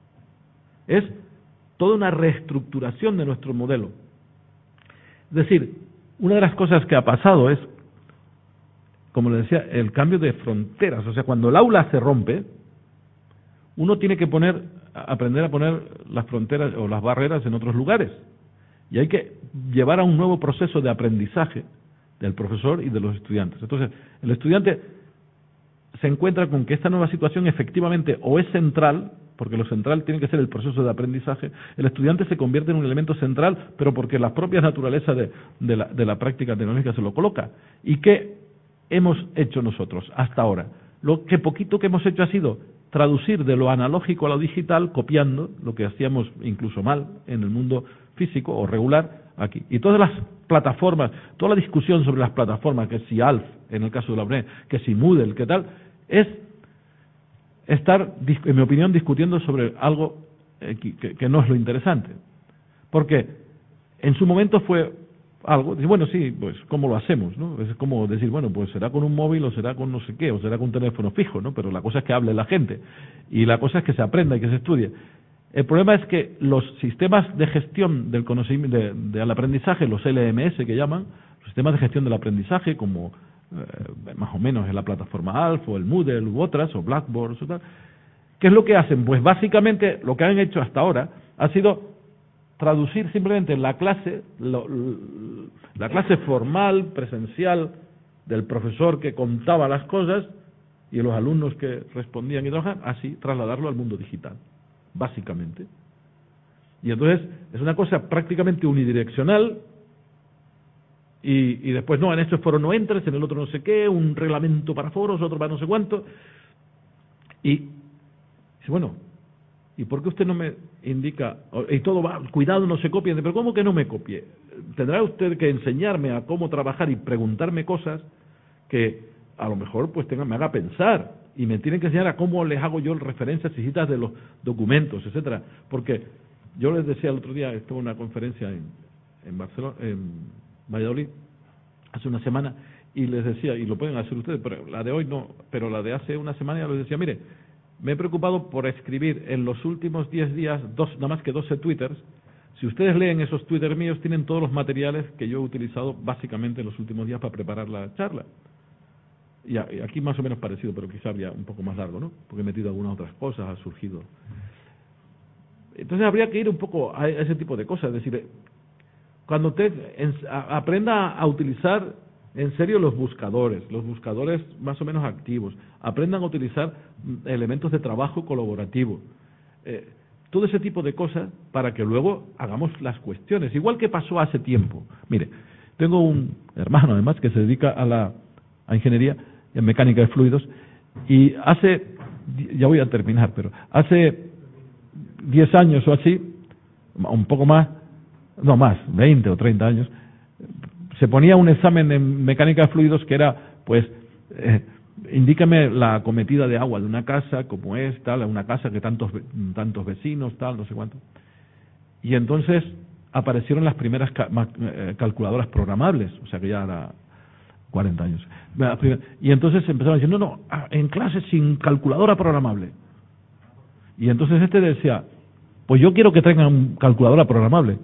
Es toda una reestructuración de nuestro modelo. Es decir, una de las cosas que ha pasado es, como le decía, el cambio de fronteras. O sea, cuando el aula se rompe, uno tiene que poner, aprender a poner las fronteras o las barreras en otros lugares. Y hay que llevar a un nuevo proceso de aprendizaje del profesor y de los estudiantes. Entonces, el estudiante se encuentra con que esta nueva situación efectivamente o es central, porque lo central tiene que ser el proceso de aprendizaje, el estudiante se convierte en un elemento central, pero porque la propia naturaleza de, de, la, de la práctica tecnológica se lo coloca. ¿Y qué hemos hecho nosotros hasta ahora? Lo que poquito que hemos hecho ha sido traducir de lo analógico a lo digital, copiando lo que hacíamos incluso mal en el mundo físico o regular aquí. Y todas las plataformas, toda la discusión sobre las plataformas, que si Alf, en el caso de la UNED, que si Moodle, que tal, es estar, en mi opinión, discutiendo sobre algo que, que no es lo interesante. Porque en su momento fue algo, bueno, sí, pues, ¿cómo lo hacemos? ¿No? Es como decir, bueno, pues será con un móvil o será con no sé qué, o será con un teléfono fijo, ¿no? Pero la cosa es que hable la gente y la cosa es que se aprenda y que se estudie. El problema es que los sistemas de gestión del conocimiento, de, del aprendizaje, los L M S que llaman, los sistemas de gestión del aprendizaje, como eh, más o menos en la plataforma Alf o el Moodle u otras, o Blackboard o tal, ¿qué es lo que hacen? Pues básicamente lo que han hecho hasta ahora ha sido traducir simplemente la clase, lo, la clase formal, presencial del profesor que contaba las cosas y los alumnos que respondían y trabajaban, así trasladarlo al mundo digital, básicamente. Y entonces es una cosa prácticamente unidireccional y, y después, no, en este foro no entres, en el otro no sé qué, un reglamento para foros, otro para no sé cuánto. Y, bueno, ¿y por qué usted no me indica, y todo va, cuidado, no se copie? Pero ¿cómo que no me copie? Tendrá usted que enseñarme a cómo trabajar y preguntarme cosas que a lo mejor pues tenga, me haga pensar, y me tienen que enseñar a cómo les hago yo referencias y citas de los documentos, etcétera. Porque yo les decía el otro día, estuve en una conferencia en, en Barcelona, en Valladolid, hace una semana, y les decía, y lo pueden hacer ustedes, pero la de hoy no, pero la de hace una semana ya les decía, mire, me he preocupado por escribir en los últimos diez días, dos, nada más que doce twitters. Si ustedes leen esos twitters míos, tienen todos los materiales que yo he utilizado básicamente en los últimos días para preparar la charla. Y aquí más o menos parecido, pero quizá habría un poco más largo, ¿no? Porque he metido algunas otras cosas, ha surgido. Entonces habría que ir un poco a ese tipo de cosas, es decir, cuando usted aprenda a utilizar en serio los buscadores, los buscadores más o menos activos, aprendan a utilizar elementos de trabajo colaborativo, eh, todo ese tipo de cosas para que luego hagamos las cuestiones, igual que pasó hace tiempo. Mire, tengo un hermano además que se dedica a la a ingeniería en mecánica de fluidos y hace, ya voy a terminar, pero hace diez años o así, un poco más, no más, veinte o treinta años, se ponía un examen en mecánica de fluidos que era, pues, eh, indícame la acometida de agua de una casa, como es, tal, una casa que tantos tantos vecinos, tal, no sé cuánto. Y entonces aparecieron las primeras ca eh, calculadoras programables, o sea que ya era cuarenta años. Y entonces empezaron a decir, no, no, en clase sin calculadora programable. Y entonces este decía, pues yo quiero que traigan calculadora programable.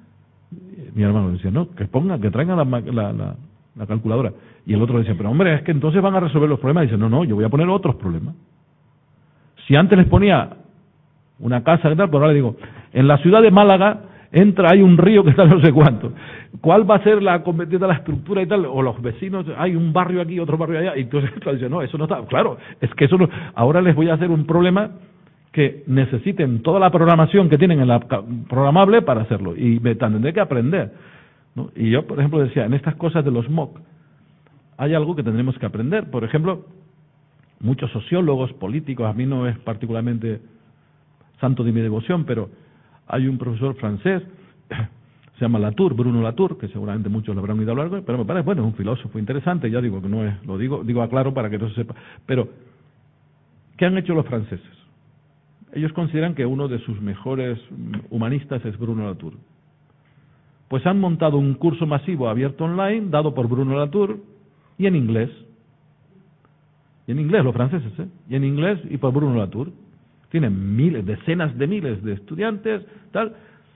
Mi hermano decía, no, que pongan, que traigan la, la, la, la calculadora. Y el otro decía, pero hombre, es que entonces van a resolver los problemas. Y dice, no, no, yo voy a poner otros problemas. Si antes les ponía una casa y tal, pues ahora le digo, en la ciudad de Málaga entra, hay un río que está no sé cuánto. ¿Cuál va a ser la convertida la estructura y tal? O los vecinos, hay un barrio aquí, otro barrio allá. Y entonces dice, no, eso no está. Claro, es que eso no. Ahora les voy a hacer un problema que necesiten toda la programación que tienen en la programable para hacerlo. Y me tendré que aprender, ¿no? Y yo, por ejemplo, decía, en estas cosas de los M O C, hay algo que tendremos que aprender. Por ejemplo, muchos sociólogos, políticos, a mí no es particularmente santo de mi devoción, pero hay un profesor francés, se llama Latour, Bruno Latour, que seguramente muchos lo habrán oído hablar, pero me parece, bueno, es un filósofo interesante, ya digo que no es, lo digo, digo aclaro para que no se sepa. Pero, ¿qué han hecho los franceses? ellos consideran que uno de sus mejores humanistas es Bruno Latour. Pues han montado un curso masivo abierto online, dado por Bruno Latour, y en inglés. Y en inglés, los franceses, ¿eh? Y en inglés y por Bruno Latour. Tienen miles, decenas de miles de estudiantes, tal.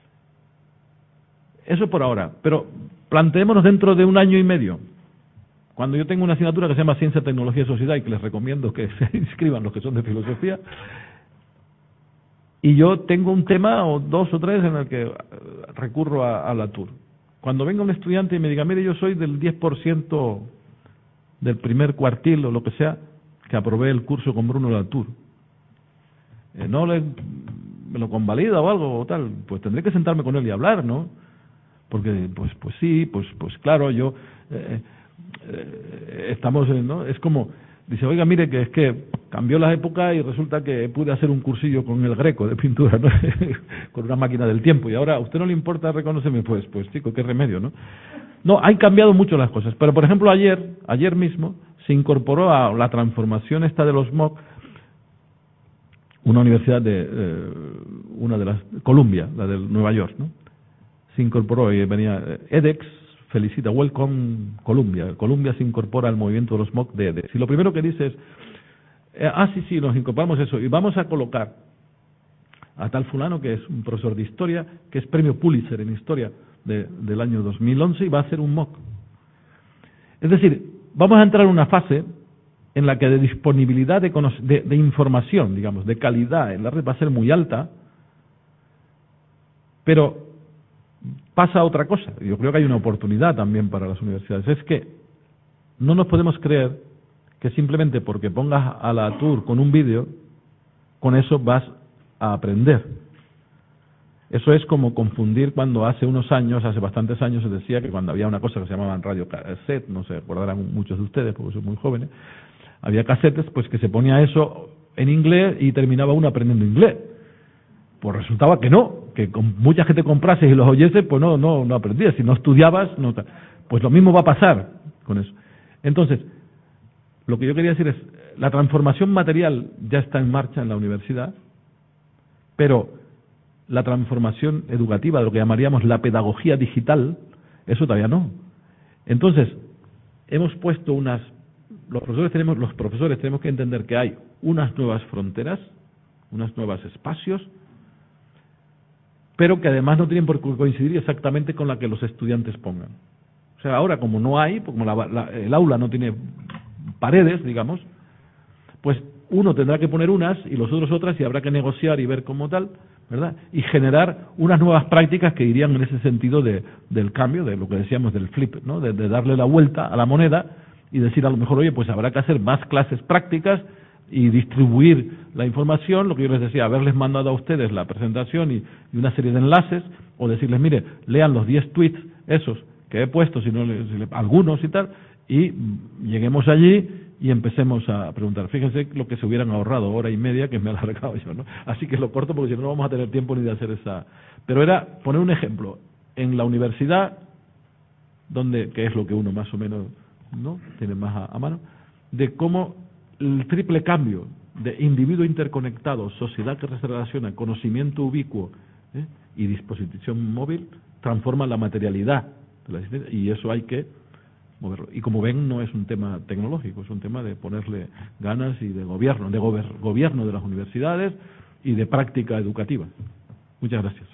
Eso por ahora. Pero planteémonos dentro de un año y medio. Cuando yo tengo una asignatura que se llama Ciencia, Tecnología y Sociedad, y que les recomiendo que se inscriban los que son de filosofía, y yo tengo un tema o dos o tres en el que recurro a, a Latour. Cuando venga un estudiante y me diga, mire, yo soy del diez por ciento del primer cuartil o lo que sea, que aprobé el curso con Bruno Latour, eh, no le, me lo convalida o algo o tal, pues tendré que sentarme con él y hablar, ¿no? Porque, pues, pues sí, pues, pues claro, yo eh, eh, estamos, en, ¿no? Es como, dice, oiga, mire, que es que cambió la época y resulta que pude hacer un cursillo con el Greco de pintura, ¿no? Con una máquina del tiempo, y ahora a usted no le importa reconocerme, pues, pues chico, qué remedio, ¿no? No, han cambiado mucho las cosas, pero por ejemplo ayer, ayer mismo, se incorporó a la transformación esta de los M O C, una universidad de, eh, una de las, Columbia, la de Nueva York, ¿no? Se incorporó y venía edX, felicita, welcome Columbia. Columbia se incorpora al movimiento de los M O C de edX. Y lo primero que dice es, eh, ah, sí, sí, nos incorporamos eso, y vamos a colocar a tal fulano, que es un profesor de historia, que es premio Pulitzer en historia de, del año dos mil once, y va a hacer un M O C. Es decir, vamos a entrar en una fase en la que de disponibilidad de, de, de información, digamos, de calidad en la red va a ser muy alta, pero pasa otra cosa. Yo creo que hay una oportunidad también para las universidades. Es que no nos podemos creer que simplemente porque pongas a Latour con un vídeo, con eso vas a aprender. Eso es como confundir cuando hace unos años, hace bastantes años, se decía que cuando había una cosa que se llamaban radio cassette, no se acordarán muchos de ustedes porque son muy jóvenes, había casetes, pues que se ponía eso en inglés y terminaba uno aprendiendo inglés. Pues resultaba que no, que con mucha gente comprase y los oyese, pues no, no, no aprendías. Si no estudiabas, no. Pues lo mismo va a pasar con eso. Entonces, lo que yo quería decir es, la transformación material ya está en marcha en la universidad, pero la transformación educativa, de lo que llamaríamos la pedagogía digital, eso todavía no. Entonces, hemos puesto unas, los profesores tenemos, los profesores tenemos que entender que hay unas nuevas fronteras, unos nuevos espacios, pero que además no tienen por qué coincidir exactamente con la que los estudiantes pongan. O sea, ahora como no hay, como la, la, el aula no tiene paredes, digamos, pues uno tendrá que poner unas y los otros otras, y habrá que negociar y ver cómo tal, ¿verdad? Y generar unas nuevas prácticas que irían en ese sentido de, del cambio, de lo que decíamos del flip, ¿no? De, de darle la vuelta a la moneda y decir a lo mejor, oye, pues habrá que hacer más clases prácticas y distribuir la información, lo que yo les decía, haberles mandado a ustedes la presentación y, y una serie de enlaces, o decirles, mire, lean los diez tweets esos que he puesto, si no les, si les, algunos y tal, y lleguemos allí y empecemos a preguntar. Fíjense lo que se hubieran ahorrado, hora y media que me he alargado yo, ¿no? Así que lo corto porque si no, no vamos a tener tiempo ni de hacer esa. Pero era poner un ejemplo. En la universidad, donde, que es lo que uno más o menos, ¿no?, tiene más a, a mano, de cómo el triple cambio de individuo interconectado, sociedad que se relaciona, conocimiento ubicuo, ¿eh?, y disposición móvil, transforma la materialidad de la existencia, y eso hay que moverlo. Y como ven, no es un tema tecnológico, es un tema de ponerle ganas y de gobierno, de gober, gobierno de las universidades y de práctica educativa. Muchas gracias.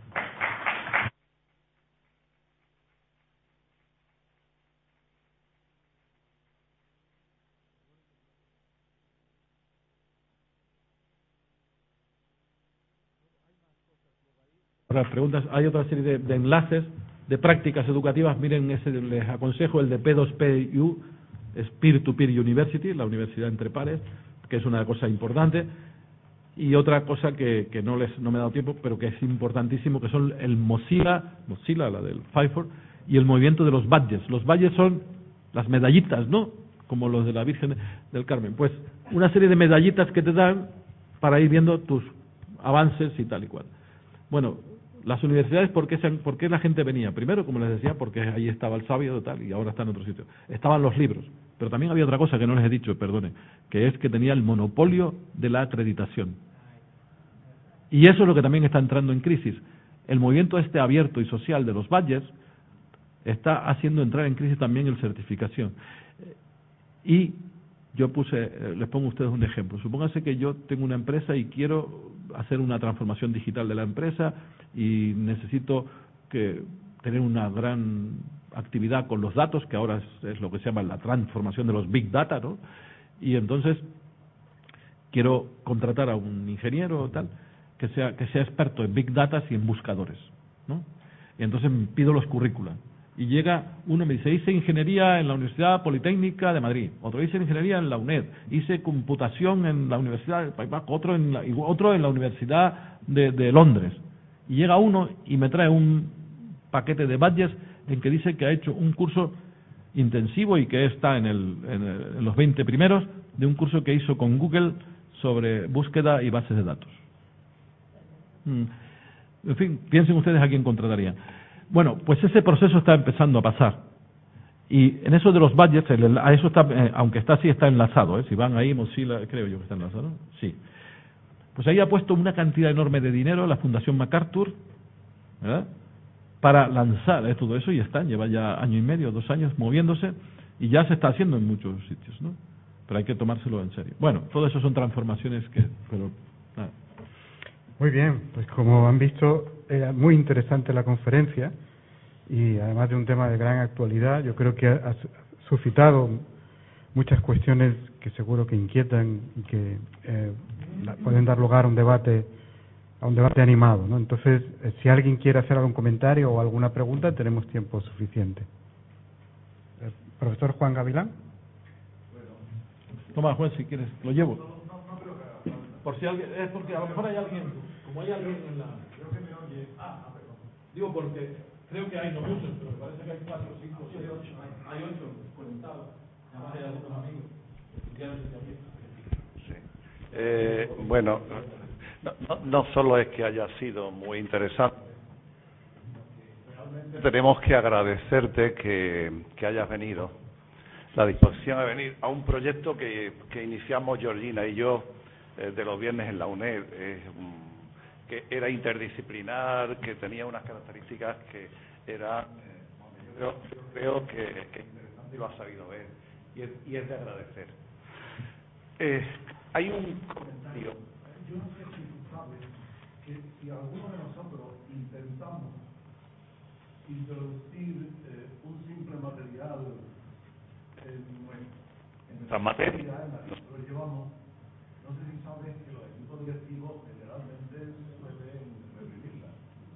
Para las preguntas, hay otra serie de, de enlaces de prácticas educativas. Miren, ese les aconsejo el de P dos P U, es Peer-to-Peer University, la universidad entre pares, que es una cosa importante. Y otra cosa que, que no les no me he dado tiempo, pero que es importantísimo, que son el Mozilla, Mozilla, la del Pfeiffer, y el movimiento de los badges. Los badges son las medallitas, ¿no?, como los de la Virgen del Carmen. Pues una serie de medallitas que te dan para ir viendo tus avances y tal y cual. Bueno, las universidades, ¿por qué, se han, ¿por qué la gente venía? Primero, como les decía, porque ahí estaba el sabio de tal y ahora está en otro sitio. Estaban los libros, pero también había otra cosa que no les he dicho, perdone, que es que tenía el monopolio de la acreditación. Y eso es lo que también está entrando en crisis. El movimiento este abierto y social de los badges está haciendo entrar en crisis también el certificación. Y yo puse, les pongo a ustedes un ejemplo. Supónganse que yo tengo una empresa y quiero hacer una transformación digital de la empresa y necesito que tener una gran actividad con los datos, que ahora es, es lo que se llama la transformación de los big data, ¿no? Y entonces quiero contratar a un ingeniero o tal que sea que sea experto en big data y en buscadores, ¿no? Y entonces pido los currícula. Y llega uno y me dice, hice ingeniería en la Universidad Politécnica de Madrid, otro hice ingeniería en la UNED, hice computación en la Universidad del País Vasco, otro en la, otro en la Universidad de, de Londres. Y llega uno y me trae un paquete de badges en que dice que ha hecho un curso intensivo y que está en, el, en, el, en los veinte primeros de un curso que hizo con Google sobre búsqueda y bases de datos. En fin, piensen ustedes a quién contratarían. Bueno, pues ese proceso está empezando a pasar. Y en eso de los budgets, el, a eso está, eh, aunque está así, está enlazado. ¿eh? Si van ahí, Mozilla, creo yo que está enlazado, ¿no? Sí. Pues ahí ha puesto una cantidad enorme de dinero la Fundación MacArthur, ¿verdad?, para lanzar eh, todo eso, y están, lleva ya año y medio, dos años moviéndose, y ya se está haciendo en muchos sitios, ¿no? Pero hay que tomárselo en serio. Bueno, todo eso son transformaciones que... pero nada. Muy bien, pues como han visto, era muy interesante la conferencia y además de un tema de gran actualidad, yo creo que ha suscitado muchas cuestiones que seguro que inquietan y que eh, pueden dar lugar a un debate a un debate animado, ¿no? Entonces, eh, si alguien quiere hacer algún comentario o alguna pregunta, tenemos tiempo suficiente. Eh, profesor Juan Gavilán. Toma, Juan, si quieres, lo llevo. Por si alguien, es porque a lo mejor hay alguien, como hay alguien en la... Creo que me oye. Ah, perdón. Digo porque creo que hay no muchos, pero me parece que hay cuatro, cinco, seis, ocho. Hay ocho conectados. Además hay algunos amigos que quieran desde aquí. Sí. Eh, bueno, no, no, no solo es que haya sido muy interesante, realmente tenemos que agradecerte que, que hayas venido, la disposición a venir a un proyecto que, que iniciamos Georgina y yo de los viernes en la UNED, eh, que era interdisciplinar, que tenía unas características que era, eh, yo creo, creo que, que interesante y lo has sabido ver, y es, y es de agradecer. Eh, hay un comentario. Yo no sé si tú sabes que si alguno de nosotros intentamos introducir eh, un simple material en nuestra materia, en la que nosotros llevamos, no sé si sabes que los equipos directivos generalmente suelen reprimirla.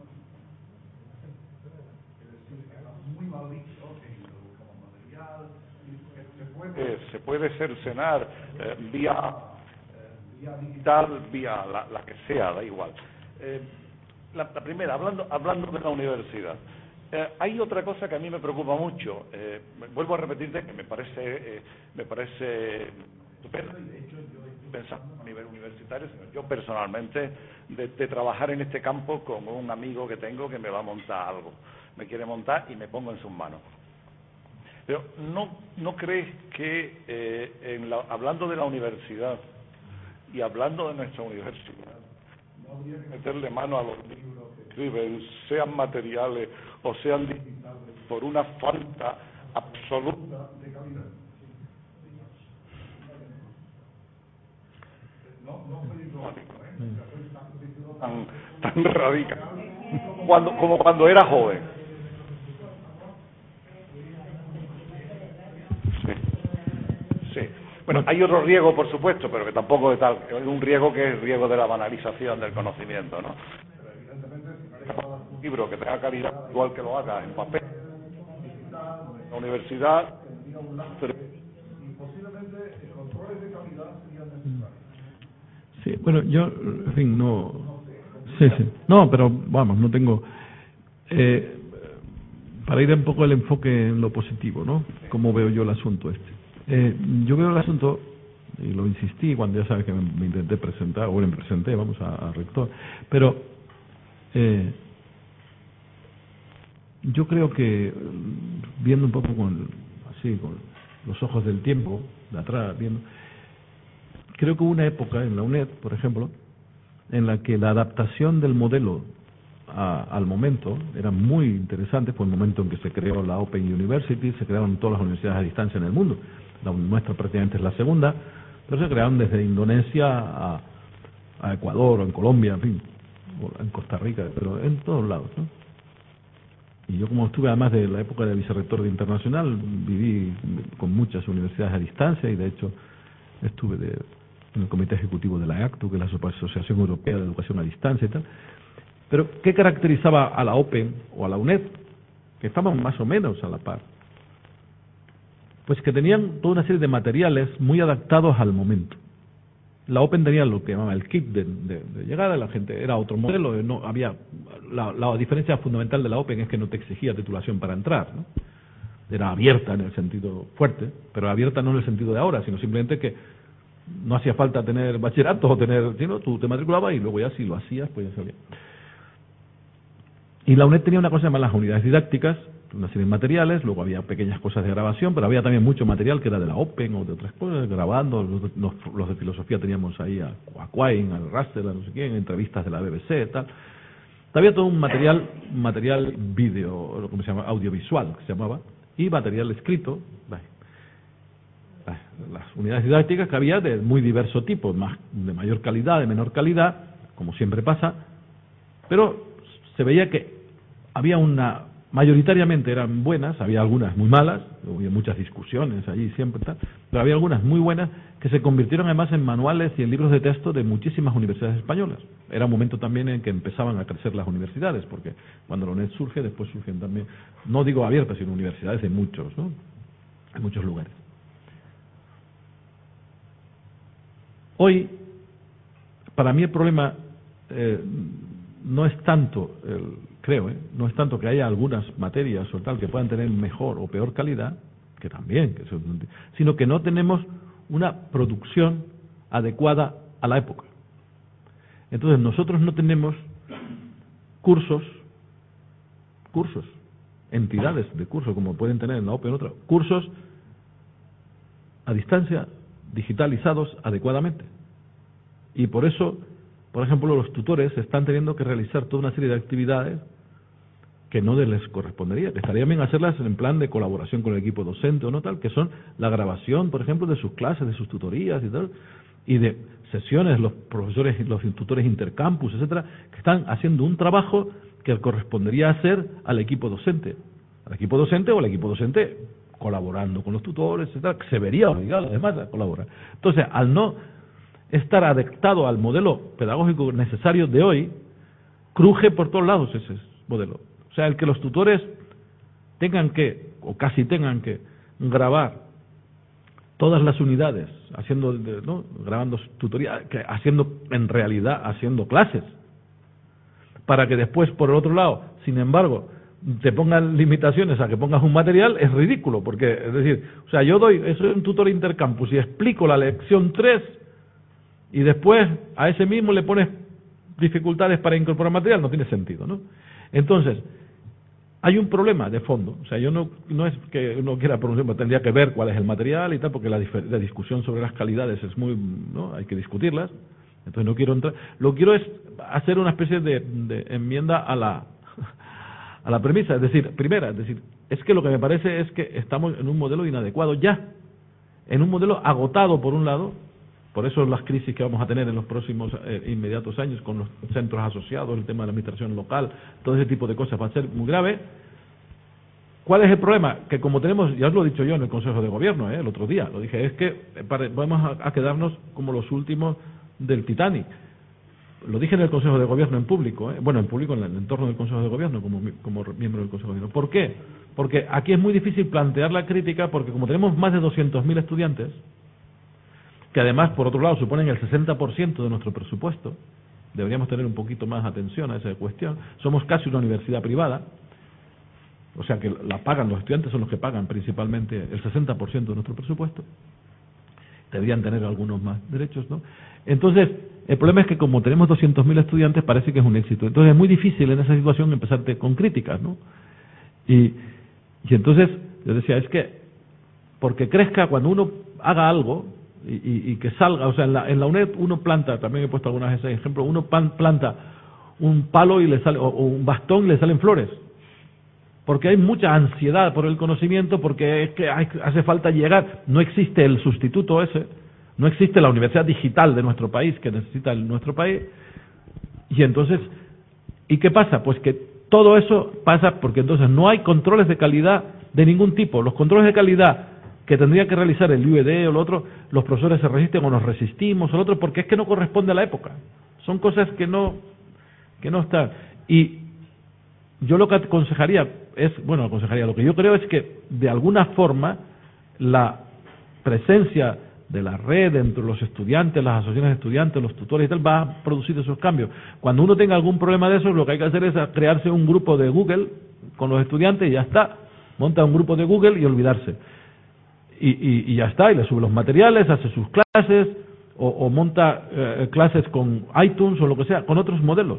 Es decir, que está muy mal visto que introduzcamos material, y que se puede, eh, se puede cercenar eh, vía, eh, vía digital, vía la, la que sea, da igual. Eh, la, la primera, hablando, hablando de la universidad. Eh, hay otra cosa que a mí me preocupa mucho. Eh, vuelvo a repetirte que me parece, eh, me parece estupendo, y de hecho yo estoy pensando a nivel universitario, sino yo personalmente, de, de trabajar en este campo con un amigo que tengo que me va a montar algo, me quiere montar y me pongo en sus manos. Pero ¿no, no crees que, eh, en la, hablando de la universidad y hablando de nuestra universidad, no habría que meterle mano a los libros que escriben, sean materiales o sean digitales, por una falta absoluta de calidad? No, no soy dramático, ¿eh? Tan, tan radical cuando, como cuando era joven. Sí. Sí. Bueno, hay otro riesgo, por supuesto, pero que tampoco es tal. Es un riesgo que es el riesgo de la banalización del conocimiento, ¿no? Pero evidentemente, si me un libro que tenga calidad, igual que lo haga en papel, en la universidad, pero y posiblemente controles de calidad serían necesarios. Sí, bueno, yo, en fin, no... Sí, sí. No, pero vamos, no tengo... Eh, para ir un poco el enfoque en lo positivo, ¿no? Cómo veo yo el asunto este. Eh, yo veo el asunto, y lo insistí cuando ya sabes que me, me intenté presentar, o me presenté, vamos, a, a rector, pero eh, yo creo que, viendo un poco con, así, con los ojos del tiempo, de atrás, viendo... Creo que hubo una época en la UNED, por ejemplo, en la que la adaptación del modelo a, al momento era muy interesante. Fue el momento en que se creó la Open University, se crearon todas las universidades a distancia en el mundo. La nuestra prácticamente es la segunda, pero se crearon desde Indonesia a, a Ecuador, o en Colombia, en fin, o en Costa Rica, pero en todos lados, ¿no? Y yo, como estuve además de la época de vicerrector de Internacional, viví con muchas universidades a distancia y de hecho estuve de, en el comité ejecutivo de la A C T U, que es la Asociación Europea de Educación a Distancia y tal. Pero, ¿qué caracterizaba a la Open o a la UNED? Que estaban más o menos a la par. Pues que tenían toda una serie de materiales muy adaptados al momento. La Open tenía lo que llamaba el kit de, de, de llegada, la gente era otro modelo, no había la, la diferencia fundamental de la Open es que no te exigía titulación para entrar, ¿no? Era abierta en el sentido fuerte, pero abierta no en el sentido de ahora, sino simplemente que no hacía falta tener bachillerato o tener, sino tú te matriculabas y luego ya si lo hacías, pues ya sabía. Y la UNED tenía una cosa llamada las unidades didácticas, una serie de materiales, luego había pequeñas cosas de grabación, pero había también mucho material que era de la Open o de otras cosas, grabando, los, los, los de filosofía teníamos ahí a, a Quine, al Russell, a no sé quién, entrevistas de la B B C, tal. Había todo un material, material vídeo, lo que se llama audiovisual, que se llamaba, y material escrito, las unidades didácticas que había de muy diverso tipo, más de mayor calidad, de menor calidad, como siempre pasa, pero se veía que había una, mayoritariamente eran buenas, había algunas muy malas, había muchas discusiones allí siempre, tal, pero había algunas muy buenas que se convirtieron además en manuales y en libros de texto de muchísimas universidades españolas. Era un momento también en que empezaban a crecer las universidades, porque cuando la UNED surge, después surgen también, no digo abiertas, sino universidades de muchos, ¿no? En muchos lugares. Hoy, para mí el problema eh, no es tanto, el, creo, eh, no es tanto que haya algunas materias o tal que puedan tener mejor o peor calidad, que también, que eso, sino que no tenemos una producción adecuada a la época. Entonces nosotros no tenemos cursos, cursos, entidades de curso como pueden tener en la Open otra, cursos a distancia, digitalizados adecuadamente. Y por eso, por ejemplo, los tutores están teniendo que realizar toda una serie de actividades que no les correspondería, que estaría bien hacerlas en plan de colaboración con el equipo docente o no tal, que son la grabación, por ejemplo, de sus clases, de sus tutorías y tal, y de sesiones, los profesores, los tutores intercampus, etcétera, que están haciendo un trabajo que correspondería hacer al equipo docente, al equipo docente o al equipo docente colaborando con los tutores, etcétera, que se vería obligado además a colaborar. Entonces, al no estar adaptado al modelo pedagógico necesario de hoy, cruje por todos lados ese modelo. O sea, el que los tutores tengan que, o casi tengan que, grabar todas las unidades, haciendo, ¿no? grabando tutorías, que haciendo, en realidad, haciendo clases, para que después, por el otro lado, sin embargo, te pongan limitaciones a que pongas un material, es ridículo, porque, es decir, o sea, yo doy, soy un tutor intercampus y explico la lección tres, y después a ese mismo le pones dificultades para incorporar material, no tiene sentido, ¿no? Entonces, hay un problema de fondo, o sea, yo no, no es que uno quiera pronunciar, pero tendría que ver cuál es el material y tal, porque la, la discusión sobre las calidades es muy, ¿no? Hay que discutirlas, entonces no quiero entrar, lo que quiero es hacer una especie de, de enmienda a la, a la premisa, es decir, primera, es decir, es que lo que me parece es que estamos en un modelo inadecuado ya, en un modelo agotado por un lado, por eso las crisis que vamos a tener en los próximos eh, inmediatos años con los centros asociados, el tema de la administración local, todo ese tipo de cosas va a ser muy grave. ¿Cuál es el problema? Que como tenemos, ya os lo he dicho yo en el Consejo de Gobierno, eh, el otro día, lo dije, es que vamos a, a quedarnos como los últimos del Titanic. Lo dije en el Consejo de Gobierno en público, eh, bueno, en público en el entorno del Consejo de Gobierno, como, como miembro del Consejo de Gobierno. ¿Por qué? Porque aquí es muy difícil plantear la crítica, porque como tenemos más de doscientos mil estudiantes, que además, por otro lado, suponen el sesenta por ciento de nuestro presupuesto, deberíamos tener un poquito más atención a esa cuestión, somos casi una universidad privada, o sea que la pagan, los estudiantes son los que pagan principalmente el sesenta por ciento de nuestro presupuesto, deberían tener algunos más derechos, ¿no? Entonces, el problema es que como tenemos doscientos mil estudiantes, parece que es un éxito. Entonces es muy difícil en esa situación empezarte con críticas, ¿no? Y, y entonces, yo decía, es que, porque crezca, cuando uno haga algo, y, y, y que salga, o sea, en la, en la UNED uno planta, también he puesto algunas veces ejemplo, uno pan, planta un palo y le sale, o, o un bastón y le salen flores, porque hay mucha ansiedad por el conocimiento, porque es que hay, hace falta llegar, no existe el sustituto ese, no existe la universidad digital de nuestro país que necesita el, nuestro país, y entonces, ¿y qué pasa? Pues que todo eso pasa porque entonces no hay controles de calidad de ningún tipo. Los controles de calidad que tendría que realizar el U E D o lo otro, los profesores se resisten o nos resistimos o lo otro, porque es que no corresponde a la época. Son cosas que no, que no están. Y yo lo que aconsejaría es, bueno, aconsejaría, lo que yo creo es que de alguna forma la presencia de la red entre los estudiantes, las asociaciones de estudiantes, los tutores y tal, va a producir esos cambios. Cuando uno tenga algún problema de esos, lo que hay que hacer es crearse un grupo de Google con los estudiantes y ya está. Monta un grupo de Google y olvidarse. Y, y, y ya está, y le sube los materiales, hace sus clases, o, o monta eh, clases con iTunes o lo que sea, con otros modelos.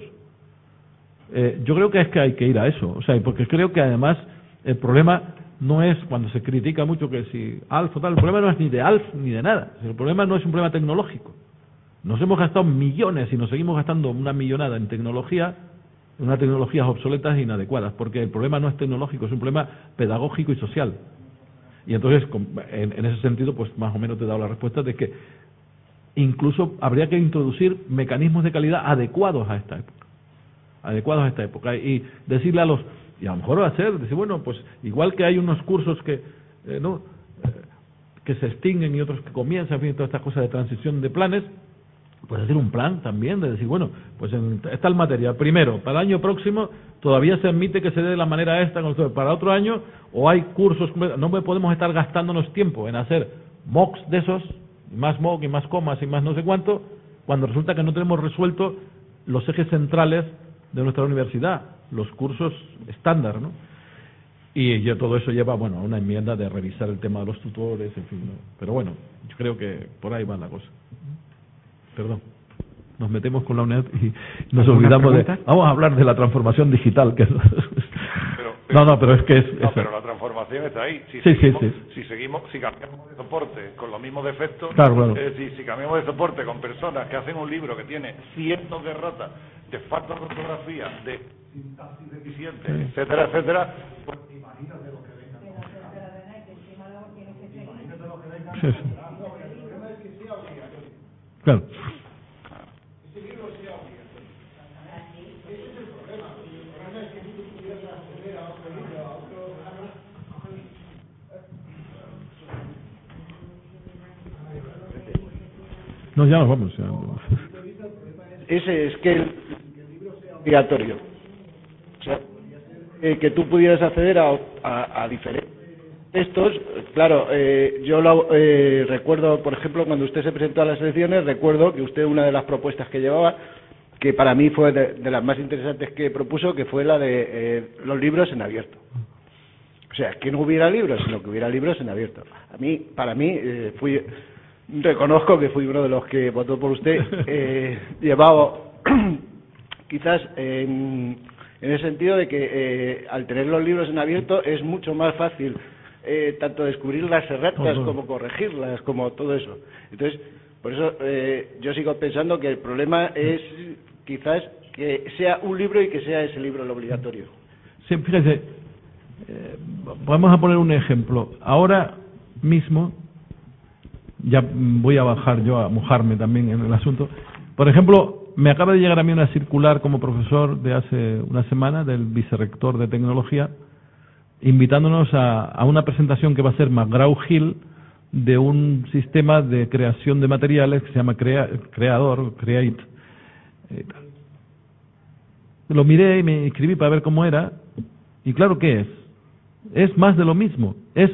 Eh, yo creo que es que hay que ir a eso, o sea, porque creo que además el problema no es cuando se critica mucho que si Alf o tal, el problema no es ni de Alf ni de nada, el problema no es un problema tecnológico. Nos hemos gastado millones y nos seguimos gastando una millonada en tecnología, en unas tecnologías obsoletas e inadecuadas, porque el problema no es tecnológico, es un problema pedagógico y social. Y entonces, en, en ese sentido, pues más o menos te he dado la respuesta de que incluso habría que introducir mecanismos de calidad adecuados a esta época, adecuados a esta época, y decirle a los, y a lo mejor hacer, decir, bueno, pues igual que hay unos cursos que eh, no eh, que se extinguen y otros que comienzan, en fin, todas estas cosas de transición de planes, pues hacer un plan también, de decir, bueno, pues en tal materia, primero, para el año próximo todavía se admite que se dé de la manera esta, para otro año, o hay cursos, no podemos estar gastándonos tiempo en hacer mocks de esos, más mock y más comas y más no sé cuánto, cuando resulta que no tenemos resuelto los ejes centrales de nuestra universidad, los cursos estándar, ¿no? Y ya todo eso lleva, bueno, a una enmienda de revisar el tema de los tutores, en fin, ¿no? Pero bueno, yo creo que por ahí va la cosa. Perdón, nos metemos con la UNED y nos olvidamos de... Vamos a hablar de la transformación digital, que es... Pero, pero, no, no, pero es que es... No, es... pero la transformación está ahí. Si sí, seguimos, sí, sí. Si seguimos, si cambiamos de soporte con los mismos defectos, claro, claro. Es decir, si cambiamos de soporte con personas que hacen un libro que tiene cientos de ratas, de falta de ortografía, de sintaxis deficiente, sí, etcétera, etcétera, pues imagínate lo que venga. Imagínate lo que venga. Sí, sí. Claro. Ese libro sea obligatorio. Ese es el problema. El problema es que si tú pudieras acceder a otro libro, a otro... No, ya nos vamos. Ya. Ese es que el, que el libro sea obligatorio. O sea, eh, que tú pudieras acceder a, a, a diferentes textos. Claro, eh, yo lo, eh, recuerdo, por ejemplo, cuando usted se presentó a las elecciones, recuerdo que usted, una de las propuestas que llevaba, que para mí fue de, de las más interesantes que propuso, que fue la de eh, los libros en abierto. O sea, que no hubiera libros, sino que hubiera libros en abierto. A mí, para mí, eh, fui, reconozco que fui uno de los que votó por usted, eh, llevado quizás en, en el sentido de que eh, al tener los libros en abierto es mucho más fácil eh, tanto descubrir las erratas como corregirlas, como todo eso. Entonces, por eso eh, yo sigo pensando que el problema es quizás que sea un libro y que sea ese libro el obligatorio. Sí, fíjese, eh, vamos a poner un ejemplo. Ahora mismo, ya voy a bajar yo a mojarme también en el asunto. Por ejemplo, me acaba de llegar a mí una circular como profesor de hace una semana del vicerrector de tecnología, invitándonos a, a una presentación que va a ser McGraw-Hill de un sistema de creación de materiales que se llama Crea, Creador, Create. Eh, lo miré y me inscribí para ver cómo era, y claro, ¿qué es? Es más de lo mismo, es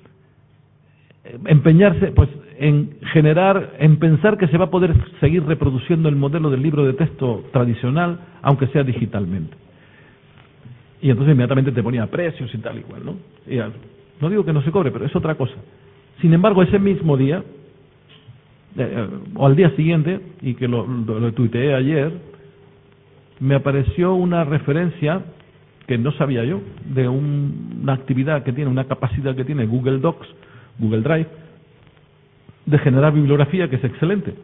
empeñarse pues en generar, en pensar que se va a poder seguir reproduciendo el modelo del libro de texto tradicional, aunque sea digitalmente. Y entonces inmediatamente te ponía precios y tal igual, ¿no? Y no digo que no se cobre, pero es otra cosa. Sin embargo, ese mismo día, eh, o al día siguiente, y que lo, lo, lo tuiteé ayer, me apareció una referencia que no sabía yo, de un, una actividad que tiene, una capacidad que tiene Google Docs, Google Drive, de generar bibliografía, que es excelente.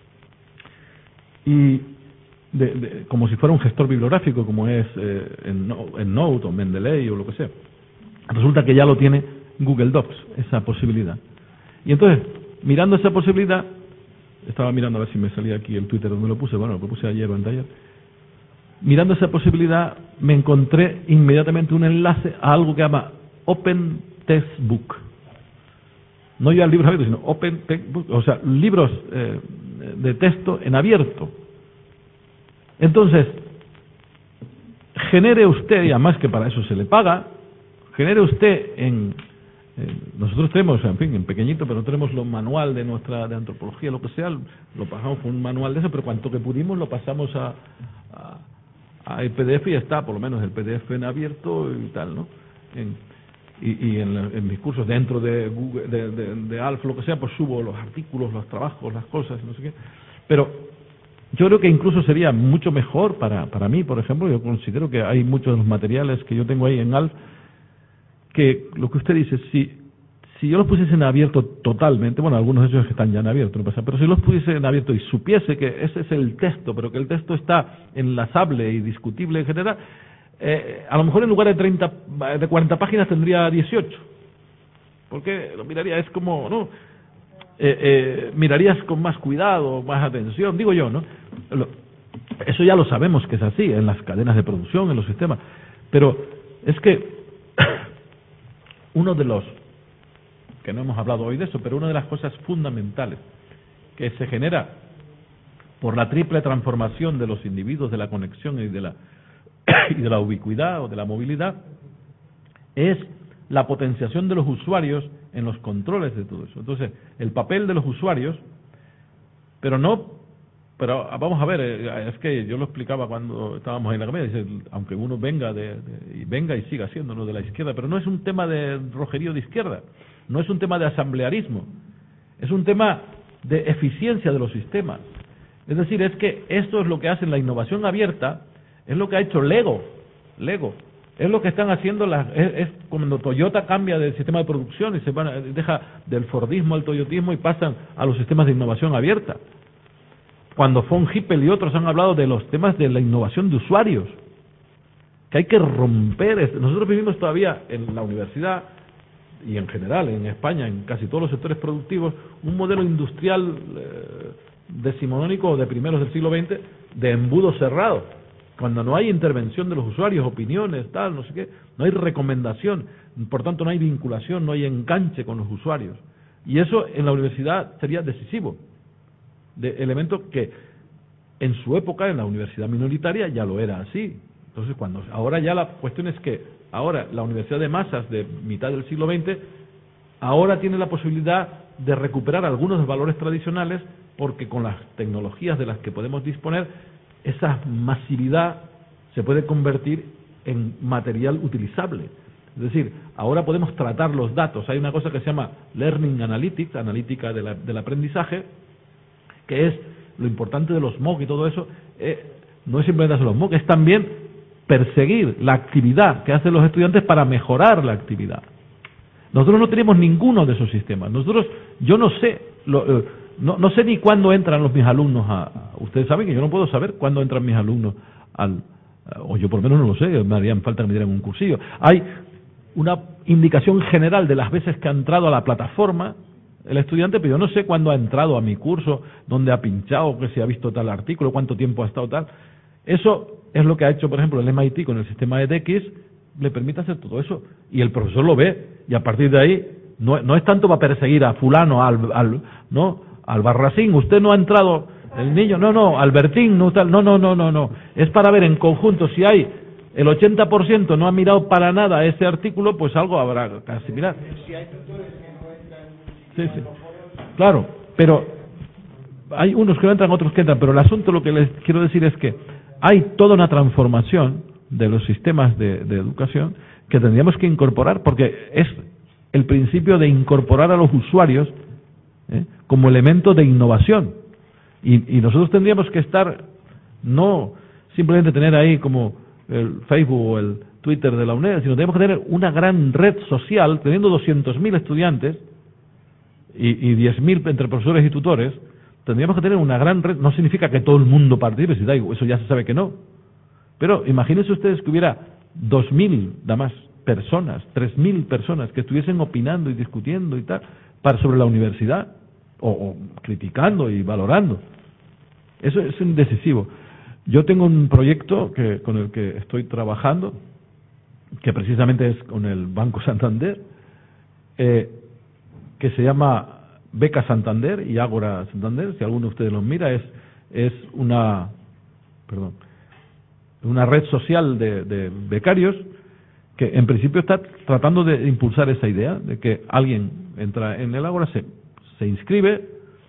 Y de, de, como si fuera un gestor bibliográfico, como es eh, en, en Note o Mendeley o lo que sea. Resulta que ya lo tiene Google Docs, esa posibilidad. Y entonces, mirando esa posibilidad, estaba mirando a ver si me salía aquí el Twitter donde lo puse, bueno, lo puse ayer o anteayer. Mirando esa posibilidad, me encontré inmediatamente un enlace a algo que llama Open Textbook. No ya libros abiertos, sino Open Textbook, o sea, libros eh, de texto en abierto. Entonces, genere usted, y además que para eso se le paga, genere usted en... en nosotros tenemos, en fin, en pequeñito, pero no tenemos lo manual de nuestra de antropología, lo que sea, lo pasamos con un manual de eso, pero cuanto que pudimos lo pasamos a... a a el P D F y ya está, por lo menos el P D F en abierto y tal, ¿no? En, y y en, en mis cursos dentro de Google, de, de, de Alf, lo que sea, pues subo los artículos, los trabajos, las cosas, no sé qué. Pero yo creo que incluso sería mucho mejor para, para mí, por ejemplo, yo considero que hay muchos de los materiales que yo tengo ahí en Alf, que lo que usted dice, si, si yo los pusiese en abierto totalmente, bueno, algunos de ellos están ya en abierto, no pasa, pero si los pusiese en abierto y supiese que ese es el texto, pero que el texto está enlazable y discutible en general, eh, a lo mejor en lugar de treinta, de cuarenta páginas tendría dieciocho, porque lo miraría, es como, ¿no? Eh, eh, mirarías con más cuidado, más atención, digo yo, ¿no? Lo, eso ya lo sabemos que es así en las cadenas de producción, en los sistemas, pero es que uno de los que no hemos hablado hoy de eso, pero una de las cosas fundamentales que se genera por la triple transformación de los individuos, de la conexión y de la, y de la ubicuidad o de la movilidad, es la potenciación de los usuarios en los controles de todo eso. Entonces, el papel de los usuarios, pero no, pero vamos a ver, es que yo lo explicaba cuando estábamos en la comedia, dice, aunque uno venga de, de, y venga y siga siéndolo de la izquierda, pero no es un tema de rojerío de izquierda, no es un tema de asamblearismo, es un tema de eficiencia de los sistemas. Es decir, es que esto es lo que hace la innovación abierta, es lo que ha hecho Lego, Lego, es lo que están haciendo las, es, es cuando Toyota cambia del sistema de producción y se van, deja del Fordismo al Toyotismo y pasan a los sistemas de innovación abierta. Cuando von Hippel y otros han hablado de los temas de la innovación de usuarios, que hay que romper. Nosotros vivimos todavía en la universidad y en general en España, en casi todos los sectores productivos, un modelo industrial eh, decimonónico de primeros del siglo veinte de embudo cerrado, cuando no hay intervención de los usuarios, opiniones, tal, no sé qué, no hay recomendación, por tanto no hay vinculación, no hay enganche con los usuarios. Y eso en la universidad sería decisivo, de elemento que en su época en la universidad minoritaria ya lo era así. Entonces, cuando ahora ya la cuestión es que ahora la universidad de masas de mitad del siglo veinte ahora tiene la posibilidad de recuperar algunos valores tradicionales, porque con las tecnologías de las que podemos disponer, esa masividad se puede convertir en material utilizable. Es decir, ahora podemos tratar los datos. Hay una cosa que se llama Learning Analytics, analítica de la, del aprendizaje, que es lo importante de los M O O C y todo eso. Eh, no es simplemente hacer los M O O C, es también perseguir la actividad que hacen los estudiantes para mejorar la actividad. Nosotros no tenemos ninguno de esos sistemas. Nosotros, yo no sé, lo, eh, no, no sé ni cuándo entran los mis alumnos a, a... Ustedes saben que yo no puedo saber cuándo entran mis alumnos al... o yo por lo menos no lo sé, me harían falta que me dieran un cursillo. Hay una indicación general de las veces que ha entrado a la plataforma el estudiante, pero yo no sé cuándo ha entrado a mi curso, dónde ha pinchado, que si ha visto tal artículo, cuánto tiempo ha estado tal. Eso es lo que ha hecho, por ejemplo, el M I T con el sistema E D X, le permite hacer todo eso. Y el profesor lo ve, y a partir de ahí, no, no es tanto para perseguir a fulano, al, al, no, al Barracín, usted no ha entrado, el niño, no, no, Albertín, no, tal, no, no, no, no, no. Es para ver en conjunto si hay el ochenta por ciento no ha mirado para nada ese artículo, pues algo habrá que asimilar. Sí, sí. Claro, pero hay unos que no entran, otros que entran, pero el asunto, lo que les quiero decir es que hay toda una transformación de los sistemas de, de educación que tendríamos que incorporar, porque es el principio de incorporar a los usuarios ¿eh? como elemento de innovación. Y, y nosotros tendríamos que estar, no simplemente tener ahí como el Facebook o el Twitter de la UNED, sino tenemos que tener una gran red social, teniendo doscientos mil estudiantes, y, y diez mil entre profesores y tutores, tendríamos que tener una gran red. No significa que todo el mundo participe, si da igual, eso ya se sabe que no. Pero imagínense ustedes que hubiera dos mil, nada más, personas, tres mil personas que estuviesen opinando y discutiendo y tal, para sobre la universidad, o, o criticando y valorando. Eso es decisivo. Yo tengo un proyecto que, con el que estoy trabajando, que precisamente es con el Banco Santander, eh, que se llama Beca Santander y Ágora Santander. Si alguno de ustedes los mira, es es una perdón una red social de, de becarios que en principio está tratando de impulsar esa idea de que alguien entra en el Ágora, se, se inscribe,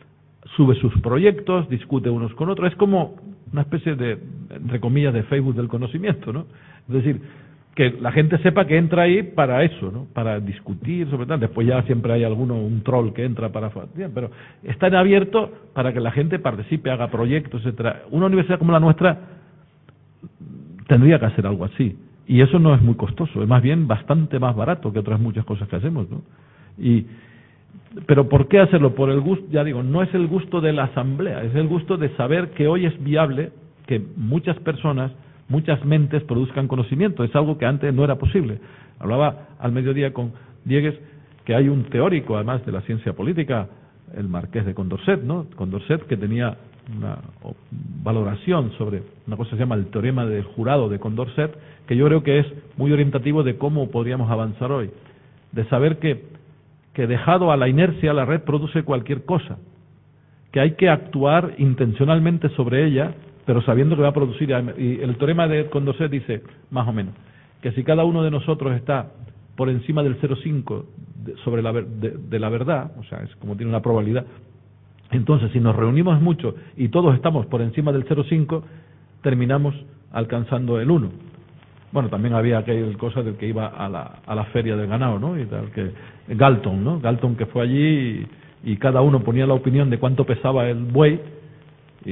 sube sus proyectos, discute unos con otros. Es como una especie de, entre comillas, de Facebook del conocimiento, ¿no? Es decir, que la gente sepa que entra ahí para eso, ¿no? Para discutir sobre tal. Después ya siempre hay alguno, un troll que entra para... Pero está en abierto para que la gente participe, haga proyectos, etcétera. Una universidad como la nuestra tendría que hacer algo así. Y eso no es muy costoso, es más bien bastante más barato que otras muchas cosas que hacemos, ¿no? Y... Pero ¿por qué hacerlo? Por el gusto, ya digo, no es el gusto de la asamblea, es el gusto de saber que hoy es viable que muchas personas, muchas mentes produzcan conocimiento. Es algo que antes no era posible. Hablaba al mediodía con Diegues que hay un teórico, además de la ciencia política, el marqués de Condorcet, ¿no? Condorcet, que tenía una valoración sobre una cosa que se llama el teorema del jurado de Condorcet, que yo creo que es muy orientativo de cómo podríamos avanzar hoy, de saber que que dejado a la inercia la red produce cualquier cosa, que hay que actuar intencionalmente sobre ella, pero sabiendo que va a producir. Y el teorema de Condorcet dice, más o menos, que si cada uno de nosotros está por encima del cero coma cinco de, sobre la, de, de la verdad, o sea, es como tiene una probabilidad, entonces si nos reunimos mucho y todos estamos por encima del cero coma cinco, terminamos alcanzando el uno. Bueno, también había aquella cosa del que iba a la, a la feria del ganado, ¿no? Y tal, que Galton, ¿no? Galton, que fue allí y, y cada uno ponía la opinión de cuánto pesaba el buey y,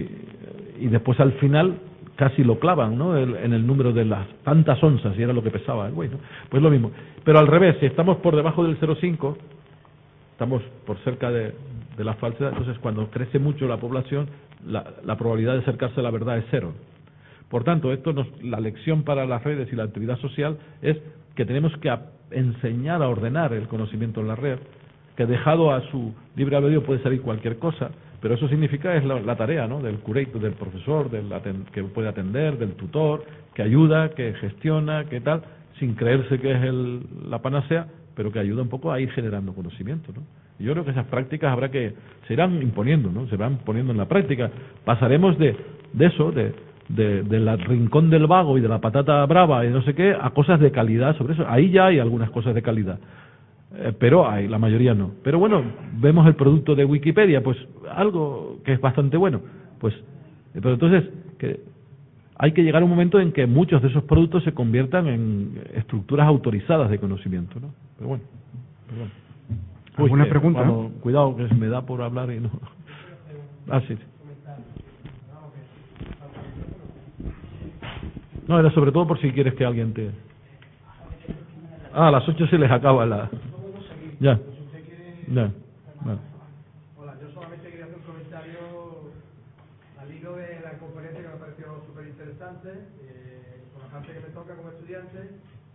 y después al final casi lo clavan, ¿no? El, en el número de las tantas onzas, y era lo que pesaba el buey, ¿no? Pues lo mismo. Pero al revés, si estamos por debajo del cero coma cinco, estamos por cerca de, de la falsedad, entonces cuando crece mucho la población, la, la probabilidad de acercarse a la verdad es cero. Por tanto, esto nos, la lección para las redes y la actividad social es que tenemos que a, enseñar a ordenar el conocimiento en la red, que dejado a su libre albedrío puede salir cualquier cosa, pero eso significa es la, la tarea, ¿no? Del curator, del profesor, del aten, que puede atender, del tutor, que ayuda, que gestiona, que tal, sin creerse que es el, la panacea, pero que ayuda un poco a ir generando conocimiento, ¿no? Y yo creo que esas prácticas habrá que se irán imponiendo, ¿no? Se van poniendo en la práctica. Pasaremos de, de eso, de De, del rincón del vago y de la patata brava y no sé qué, a cosas de calidad sobre eso. Ahí ya hay algunas cosas de calidad, eh, pero hay, la mayoría no. Pero bueno, vemos el producto de Wikipedia, pues algo que es bastante bueno. Pues, eh, pero entonces, que hay que llegar a un momento en que muchos de esos productos se conviertan en estructuras autorizadas de conocimiento, ¿no? Pero bueno, pero bueno. ¿Alguna Uy, pregunta? Cuando, cuidado, que se me da por hablar y no. Ah, sí, sí. No, era sobre todo por si quieres que alguien te... Ah, a las ocho se les acaba la... Ya. Ya. Vale. Hola, yo solamente quería hacer un comentario al hilo de la conferencia que me pareció súper interesante, eh, con la parte que me toca como estudiante,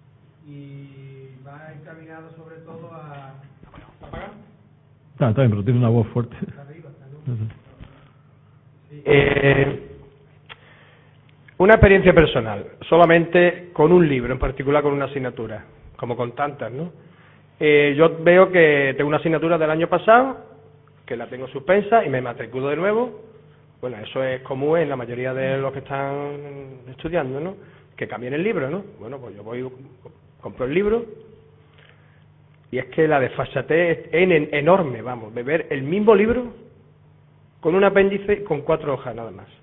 y va encaminado sobre todo a... ¿Apagar? Ah, está bien, pero tiene una voz fuerte. Está arriba, está arriba. Sí. Eh... Una experiencia personal, solamente con un libro, en particular con una asignatura, como con tantas, ¿no? Eh, yo veo que tengo una asignatura del año pasado, que la tengo suspensa y me matriculo de nuevo. Bueno, eso es común en la mayoría de los que están estudiando, ¿no? Que cambien el libro, ¿no? Bueno, pues yo voy, compro el libro y es que la desfachatez es en, en, enorme, vamos, de ver el mismo libro con un apéndice con cuatro hojas nada más.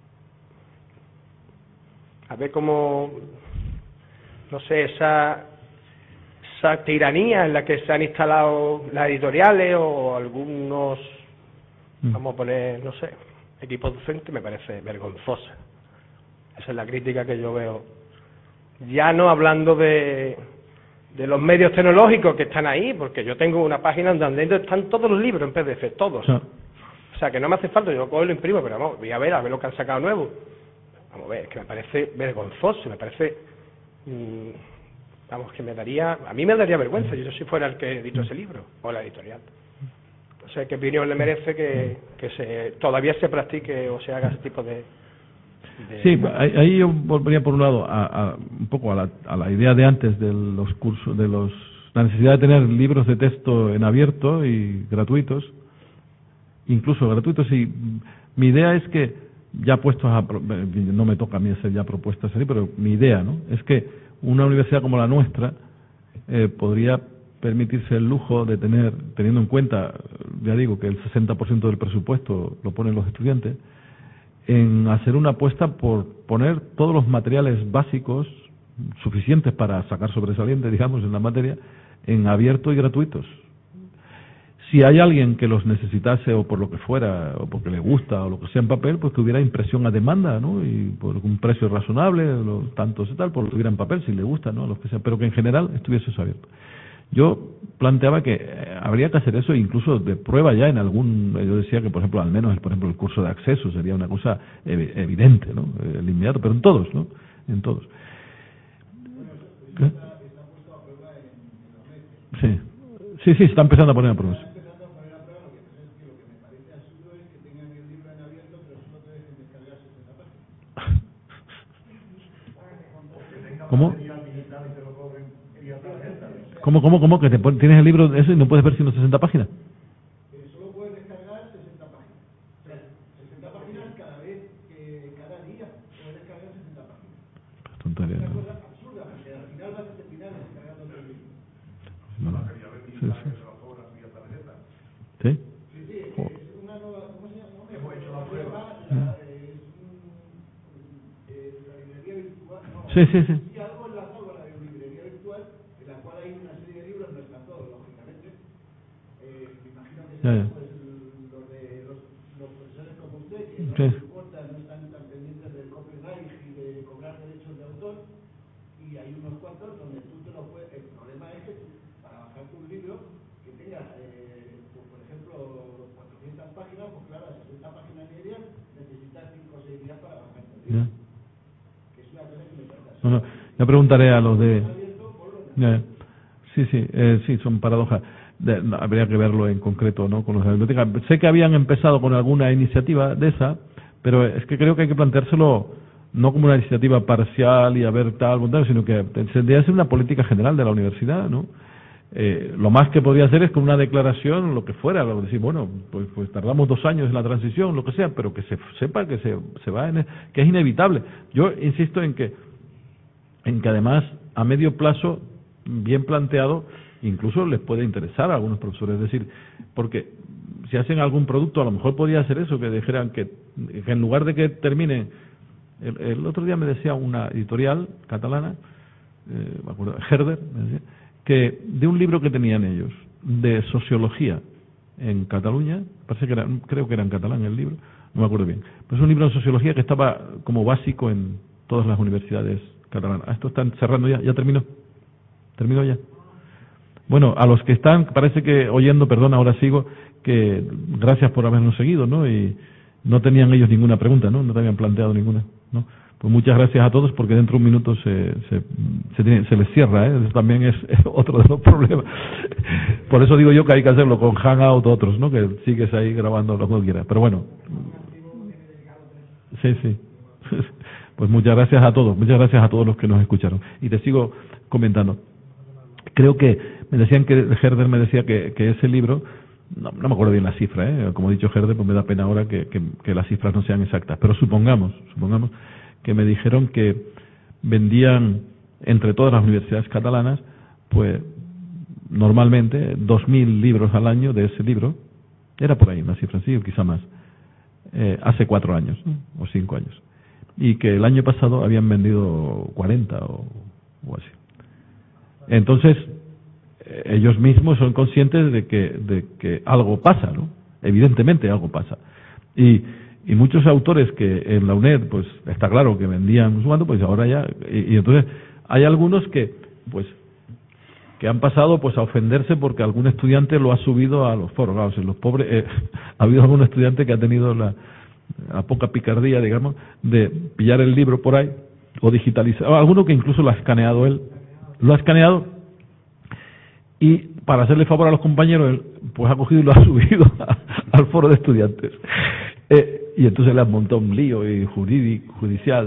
A ver cómo, no sé, esa, esa tiranía en la que se han instalado las editoriales o algunos, mm. vamos a poner, no sé, equipos docentes, me parece vergonzosa. Esa es la crítica que yo veo. Ya no hablando de, de los medios tecnológicos que están ahí, porque yo tengo una página donde están todos los libros en P D F, todos. Ah. O sea, que no me hace falta, yo lo cojo y lo imprimo, pero vamos, voy a ver, a ver lo que han sacado nuevo. Vamos a ver, es que me parece vergonzoso, me parece... Mmm, vamos, que me daría... A mí me daría vergüenza, yo si fuera el que editó ese libro, o la editorial. O sea, ¿qué opinión le merece que, que se todavía se practique o se haga ese tipo de...? de... Sí, ahí yo volvería por un lado a, a un poco a la, a la idea de antes de los cursos, de los la necesidad de tener libros de texto en abierto y gratuitos, incluso gratuitos, y mi idea es que, ya puestos a, no me toca a mí hacer ya propuestas así, pero mi idea, ¿no?, es que una universidad como la nuestra eh, podría permitirse el lujo de tener, teniendo en cuenta, ya digo, que el sesenta por ciento del presupuesto lo ponen los estudiantes, en hacer una apuesta por poner todos los materiales básicos suficientes para sacar sobresaliente, digamos, en la materia, en abierto y gratuitos. Si hay alguien que los necesitase o por lo que fuera, o porque le gusta, o lo que sea en papel, pues que hubiera impresión a demanda, ¿no?, y por un precio razonable, los tantos y tal, por lo que hubiera en papel, si le gusta, ¿no?, los que sea, pero que en general estuviese eso abierto. Yo planteaba que eh, habría que hacer eso incluso de prueba ya en algún, yo decía que por ejemplo al menos por ejemplo el curso de acceso sería una cosa ev evidente, ¿no?, el inmediato, pero en todos, ¿no?, en todos. ¿Qué? Sí, sí, sí, está empezando a poner a prueba. ¿Cómo? ¿Cómo, cómo, cómo? ¿Que te pon, tienes el libro de eso y no puedes ver sino sesenta páginas? Eh, solo puedes descargar sesenta páginas. O sea, sesenta páginas cada vez, que cada día puedes descargar sesenta páginas. Tontería, es una ¿no? cosa absurda, porque al final vas a terminar descargando todo el libro. No, no. Sí, sí. ¿Sí? Sí, sí, es, oh. es una nueva, ¿cómo se llama? Hemos hecho la prueba, la, eh, es un, eh, la librería virtual. No, sí, sí, sí. sí, algo enlazado a la librería virtual, en la cual hay una serie de libros, no están todos, lógicamente. Eh, me imagino que serán pues, los de los, los profesores como usted, que no sí. les importa, no están tan pendientes del copyright y de cobrar derechos de autor, y hay unos cuantos donde tú te lo puedes. El problema es que tú, para bajar tu libro, que tenga, eh, pues, por ejemplo, cuatrocientas páginas, pues claro, sesenta páginas diarias, necesitas cinco o seis días para bajar tu libro. Yeah. Que es una cosa que me parece. No, no, ya preguntaré a los de... Yeah. Sí, sí, eh, sí, son paradojas. De, no, habría que verlo en concreto, ¿no?, con los de la biblioteca. Sé que habían empezado con alguna iniciativa de esa, pero es que creo que hay que planteárselo no como una iniciativa parcial y a ver tal, tal, sino que tendría que ser una política general de la universidad, ¿no? Eh, lo más que podría hacer es con una declaración, lo que fuera, lo decir, bueno, pues, pues tardamos dos años en la transición, lo que sea, pero que se sepa que se, se va en, que es inevitable. Yo insisto en que, en que además a medio plazo, bien planteado, incluso les puede interesar a algunos profesores, es decir, porque si hacen algún producto, a lo mejor podría ser eso, que dijeran que, que en lugar de que termine, el, el otro día me decía una editorial catalana, eh, me acuerdo, Herder, me decía, que de un libro que tenían ellos de sociología en Cataluña, parece que era, creo que era en catalán el libro, no me acuerdo bien, pero es un libro de sociología que estaba como básico en todas las universidades catalanas. Ah, esto están cerrando ya, ya terminó, terminó ya. Bueno, a los que están, parece que oyendo, perdón, ahora sigo, que gracias por habernos seguido, ¿no? Y no tenían ellos ninguna pregunta, ¿no? No te habían planteado ninguna, ¿no? Pues muchas gracias a todos, porque dentro de un minuto se, se, se, tiene, se les cierra, ¿eh? Eso también es, es otro de los problemas. Por eso digo yo que hay que hacerlo con Hangout o otros, ¿no? Que sigues ahí grabando lo que quieras. Pero bueno. Sí, sí. Pues muchas gracias a todos, muchas gracias a todos los que nos escucharon. Y te sigo comentando. Creo que me decían que Herder me decía que, que ese libro, no, no me acuerdo bien la cifra, ¿eh? Como ha dicho Herder, pues me da pena ahora que, que, que las cifras no sean exactas. Pero supongamos, supongamos que me dijeron que vendían entre todas las universidades catalanas, pues normalmente dos mil libros al año de ese libro, era por ahí una cifra así o quizá más, eh, hace cuatro años, ¿no? O cinco años, y que el año pasado habían vendido cuarenta o, o así. Entonces eh, ellos mismos son conscientes de que de que algo pasa, ¿no? Evidentemente algo pasa, y y muchos autores que en la UNED, pues está claro que vendían sumando, pues ahora ya, y, y entonces hay algunos que, pues, que han pasado pues a ofenderse porque algún estudiante lo ha subido a los foros. Claro, si los pobres, eh, ha habido algún estudiante que ha tenido la, la poca picardía, digamos, de pillar el libro por ahí o digitalizar, o alguno que incluso lo ha escaneado él, lo ha escaneado y para hacerle favor a los compañeros, él, pues ha cogido y lo ha subido a, al foro de estudiantes. Eh, y entonces le han montado un lío y jurídico, judicial,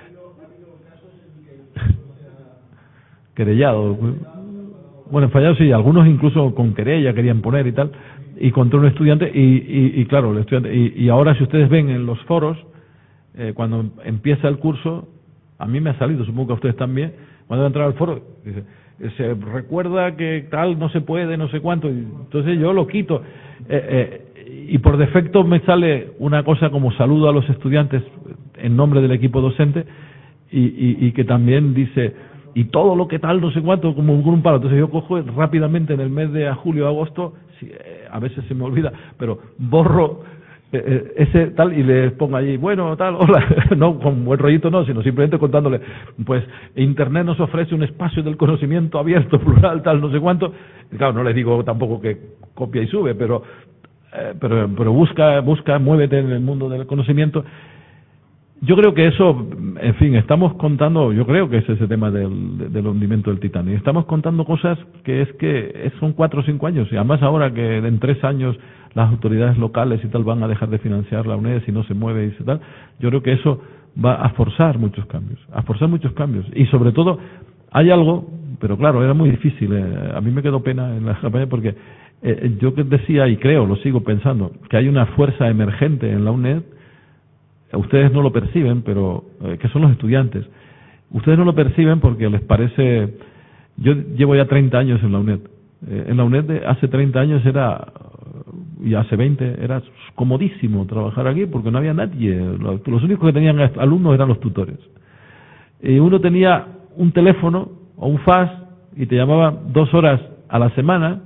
querellado. Bueno, fallado sí, algunos incluso con querella querían poner y tal, y contra un estudiante, y, y, y claro, el estudiante, y, y ahora si ustedes ven en los foros, eh, cuando empieza el curso, a mí me ha salido, supongo que a ustedes también, cuando entrar al foro, dice, se recuerda que tal no se puede, no sé cuánto, y entonces yo lo quito, eh, eh, y por defecto me sale una cosa como saludo a los estudiantes en nombre del equipo docente, y, y, y que también dice, y todo lo que tal, no sé cuánto, como un palo. Entonces yo cojo rápidamente en el mes de julio, agosto, si, eh, a veces se me olvida, pero borro eh, eh, ese tal y le pongo allí, bueno, tal, hola, no con buen rollito no, sino simplemente contándole, pues Internet nos ofrece un espacio del conocimiento abierto, plural, tal, no sé cuánto. Y claro, no le digo tampoco que copia y sube, pero eh, pero, pero busca, busca, muévete en el mundo del conocimiento. Yo creo que eso, en fin, estamos contando, yo creo que es ese tema del, del hundimiento del Titanic. Estamos contando cosas que es que son cuatro o cinco años, y además ahora que en tres años las autoridades locales y tal van a dejar de financiar la UNED si no se mueve y tal, yo creo que eso va a forzar muchos cambios, a forzar muchos cambios. Y sobre todo, hay algo, pero claro, era muy difícil, eh, a mí me quedó pena en la campaña porque eh, yo decía, y creo, lo sigo pensando, que hay una fuerza emergente en la UNED. Ustedes no lo perciben, pero eh, que son los estudiantes. Ustedes no lo perciben porque les parece. Yo llevo ya treinta años en la UNED. Eh, en la UNED de hace treinta años era, y hace veinte, era comodísimo trabajar aquí porque no había nadie. Los, los únicos que tenían alumnos eran los tutores. Y uno tenía un teléfono o un fax y te llamaba dos horas a la semana,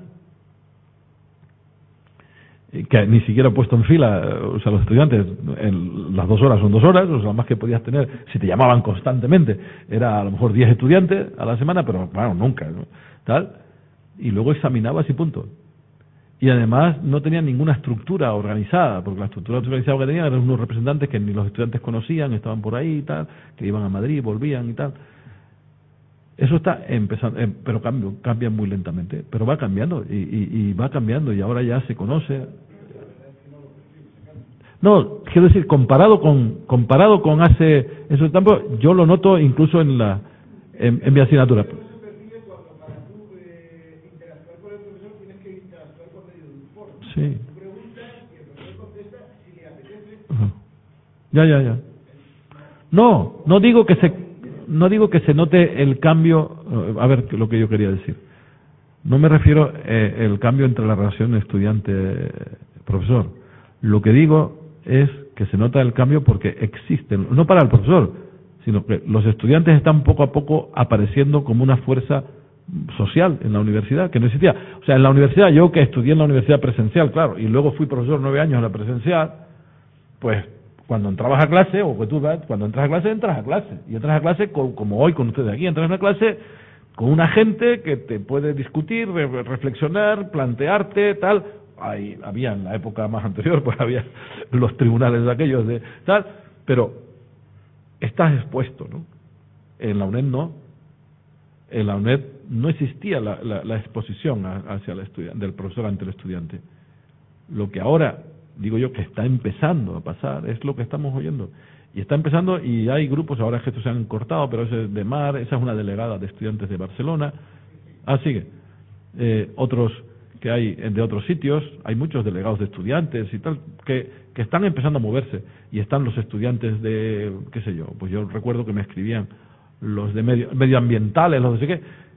que ni siquiera he puesto en fila, o sea, los estudiantes, en las dos horas son dos horas, o sea, más que podías tener, si te llamaban constantemente, era a lo mejor diez estudiantes a la semana, pero bueno, nunca, ¿no? Tal, y luego examinabas y punto. Y además no tenían ninguna estructura organizada, porque la estructura organizada que tenían eran unos representantes que ni los estudiantes conocían, estaban por ahí y tal, que iban a Madrid, volvían y tal. Eso está empezando, eh, pero cambia, cambia muy lentamente, pero va cambiando y, y, y va cambiando y ahora ya se conoce. No, quiero decir, comparado con comparado con hace esos tiempos, yo lo noto incluso en la en, en mi asignatura. Sí. Ya, ya, ya. No, no digo que se no digo que se note el cambio, a ver lo que yo quería decir. No me refiero eh, el cambio entre la relación estudiante-profesor. Lo que digo es que se nota el cambio porque existen, no para el profesor, sino que los estudiantes están poco a poco apareciendo como una fuerza social en la universidad, que no existía. O sea, en la universidad, yo que estudié en la universidad presencial, claro, y luego fui profesor nueve años en la presencial, pues cuando entrabas a clase, o que tú vas, cuando entras a clase, entras a clase. Y entras a clase con, como hoy con ustedes aquí, entras a una clase con una gente que te puede discutir, re reflexionar, plantearte, tal. Ahí, había en la época más anterior, pues había los tribunales de aquellos de tal, pero estás expuesto, ¿no? En la UNED no. En la UNED no existía la, la, la exposición hacia el estudiante, del profesor ante el estudiante. Lo que ahora digo yo que está empezando a pasar es lo que estamos oyendo, y está empezando, y hay grupos ahora que estos se han cortado, pero ese es de Mar, esa es una delegada de estudiantes de Barcelona, ah sigue, eh, otros que hay de otros sitios, hay muchos delegados de estudiantes y tal que, que están empezando a moverse, y están los estudiantes de qué sé yo, pues yo recuerdo que me escribían los de medio, medioambientales, los de sé qué.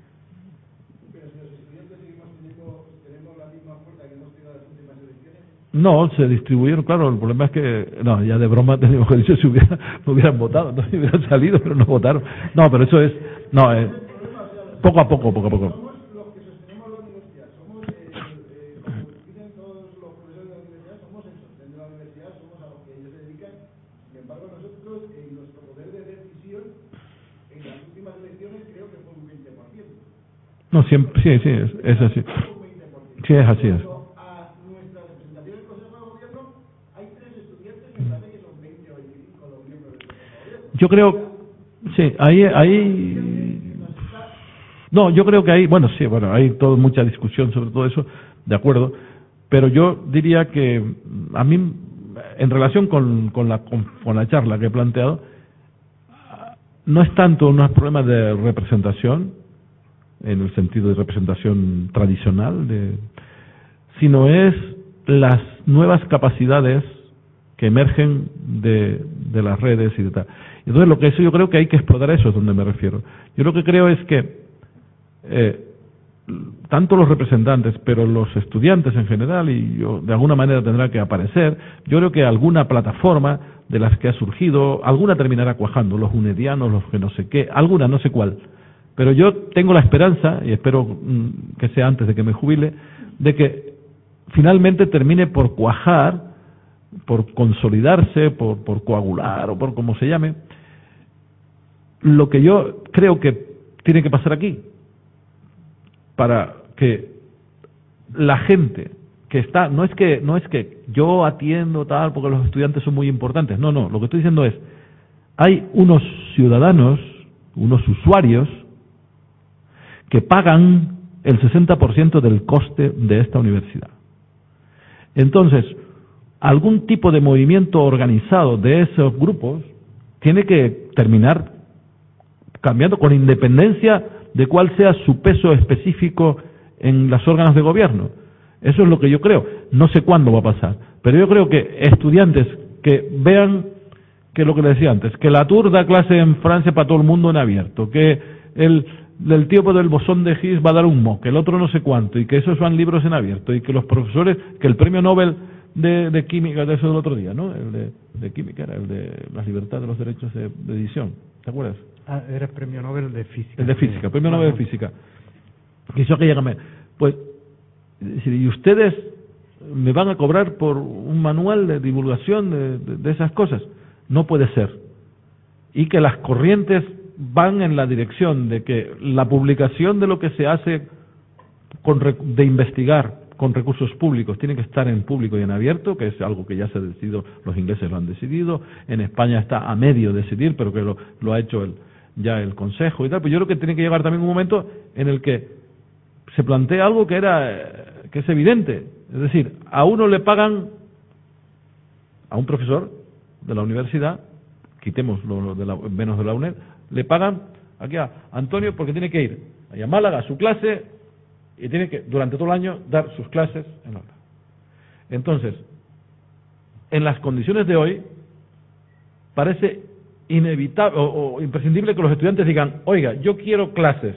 No, se distribuyeron, claro, el problema es que, no, ya de broma tenemos que decir, si hubiera, hubieran votado, no hubieran salido, pero no votaron. No, pero eso es, no, eh, poco a poco, poco a poco. No, siempre, sí, sí, es, es así. Sí, es así. Es. Yo creo, sí, ahí, ahí, no, yo creo que ahí, bueno, sí, bueno, hay toda mucha discusión sobre todo eso, de acuerdo, pero yo diría que a mí, en relación con, con, la, con, con la charla que he planteado, no es tanto unos problemas de representación, en el sentido de representación tradicional, de, sino es las nuevas capacidades que emergen de, de las redes y de tal. Entonces, lo que eso yo creo que hay que explotar, eso es donde me refiero. Yo lo que creo es que eh, tanto los representantes, pero los estudiantes en general, y yo, de alguna manera tendrá que aparecer, yo creo que alguna plataforma de las que ha surgido, alguna terminará cuajando, los unedianos, los que no sé qué, alguna, no sé cuál. Pero yo tengo la esperanza, y espero mm, que sea antes de que me jubile, de que finalmente termine por cuajar, por consolidarse, por, por coagular, o por como se llame, lo que yo creo que tiene que pasar aquí, para que la gente que está, no es que no es que yo atiendo tal porque los estudiantes son muy importantes, no, no, lo que estoy diciendo es, hay unos ciudadanos, unos usuarios, que pagan el sesenta por ciento del coste de esta universidad. Entonces, algún tipo de movimiento organizado de esos grupos tiene que terminar cambiando, con independencia de cuál sea su peso específico en los órganos de gobierno. Eso es lo que yo creo. No sé cuándo va a pasar, pero yo creo que estudiantes que vean que lo que les decía antes, que la Tour da clase en Francia para todo el mundo en abierto, que el del tipo del bosón de Higgs va a dar un MOOC, que el otro no sé cuánto, y que esos van libros en abierto, y que los profesores, que el premio Nobel de, de química, de eso del otro día, ¿no? El de, de química era el de las libertades de los derechos de, de edición, ¿te acuerdas? Ah, era el premio Nobel de física. El de física, el premio Nobel de física. Que eso que llegame. Pues, y ustedes me van a cobrar por un manual de divulgación de, de, de esas cosas. No puede ser. Y que las corrientes van en la dirección de que la publicación de lo que se hace con, de investigar con recursos públicos tiene que estar en público y en abierto, que es algo que ya se ha decidido, los ingleses lo han decidido, en España está a medio decidir, pero que lo, lo ha hecho el, ya el Consejo y tal. Pues yo creo que tiene que llegar también un momento en el que se plantea algo que era que es evidente, es decir, a uno le pagan, a un profesor de la universidad, quitemos lo, lo de la, menos de la UNED, le pagan aquí a Antonio porque tiene que ir a Málaga a su clase y tiene que durante todo el año dar sus clases en aula. Entonces, en las condiciones de hoy parece inevitable o, o imprescindible que los estudiantes digan, oiga, yo quiero clases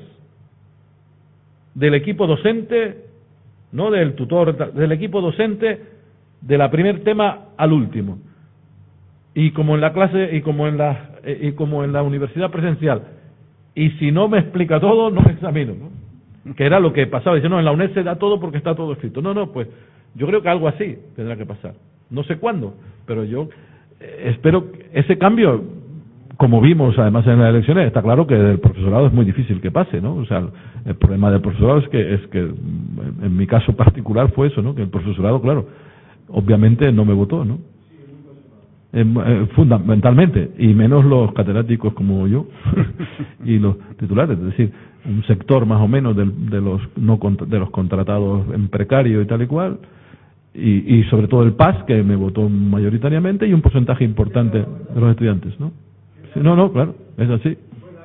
del equipo docente, no del tutor, del equipo docente de la primer tema al último. Y como en la clase y como en la y como en la universidad presencial. Y si no me explica todo, no me examino, ¿no? Que era lo que pasaba. Dice, no, en la UNED se da todo porque está todo escrito. No, no, pues yo creo que algo así tendrá que pasar. No sé cuándo, pero yo eh, espero que ese cambio, como vimos además en las elecciones, está claro que del profesorado es muy difícil que pase, ¿no? O sea, el problema del profesorado es que, es que en mi caso particular fue eso, ¿no? Que el profesorado, claro, obviamente no me votó, ¿no? Eh, eh, fundamentalmente, y menos los catedráticos como yo y los titulares, es decir, un sector más o menos de, de los no de los contratados en precario y tal y cual, y, y sobre todo el P A S, que me votó mayoritariamente, y un porcentaje importante de los estudiantes, ¿no? Sí, no, no, claro, es así.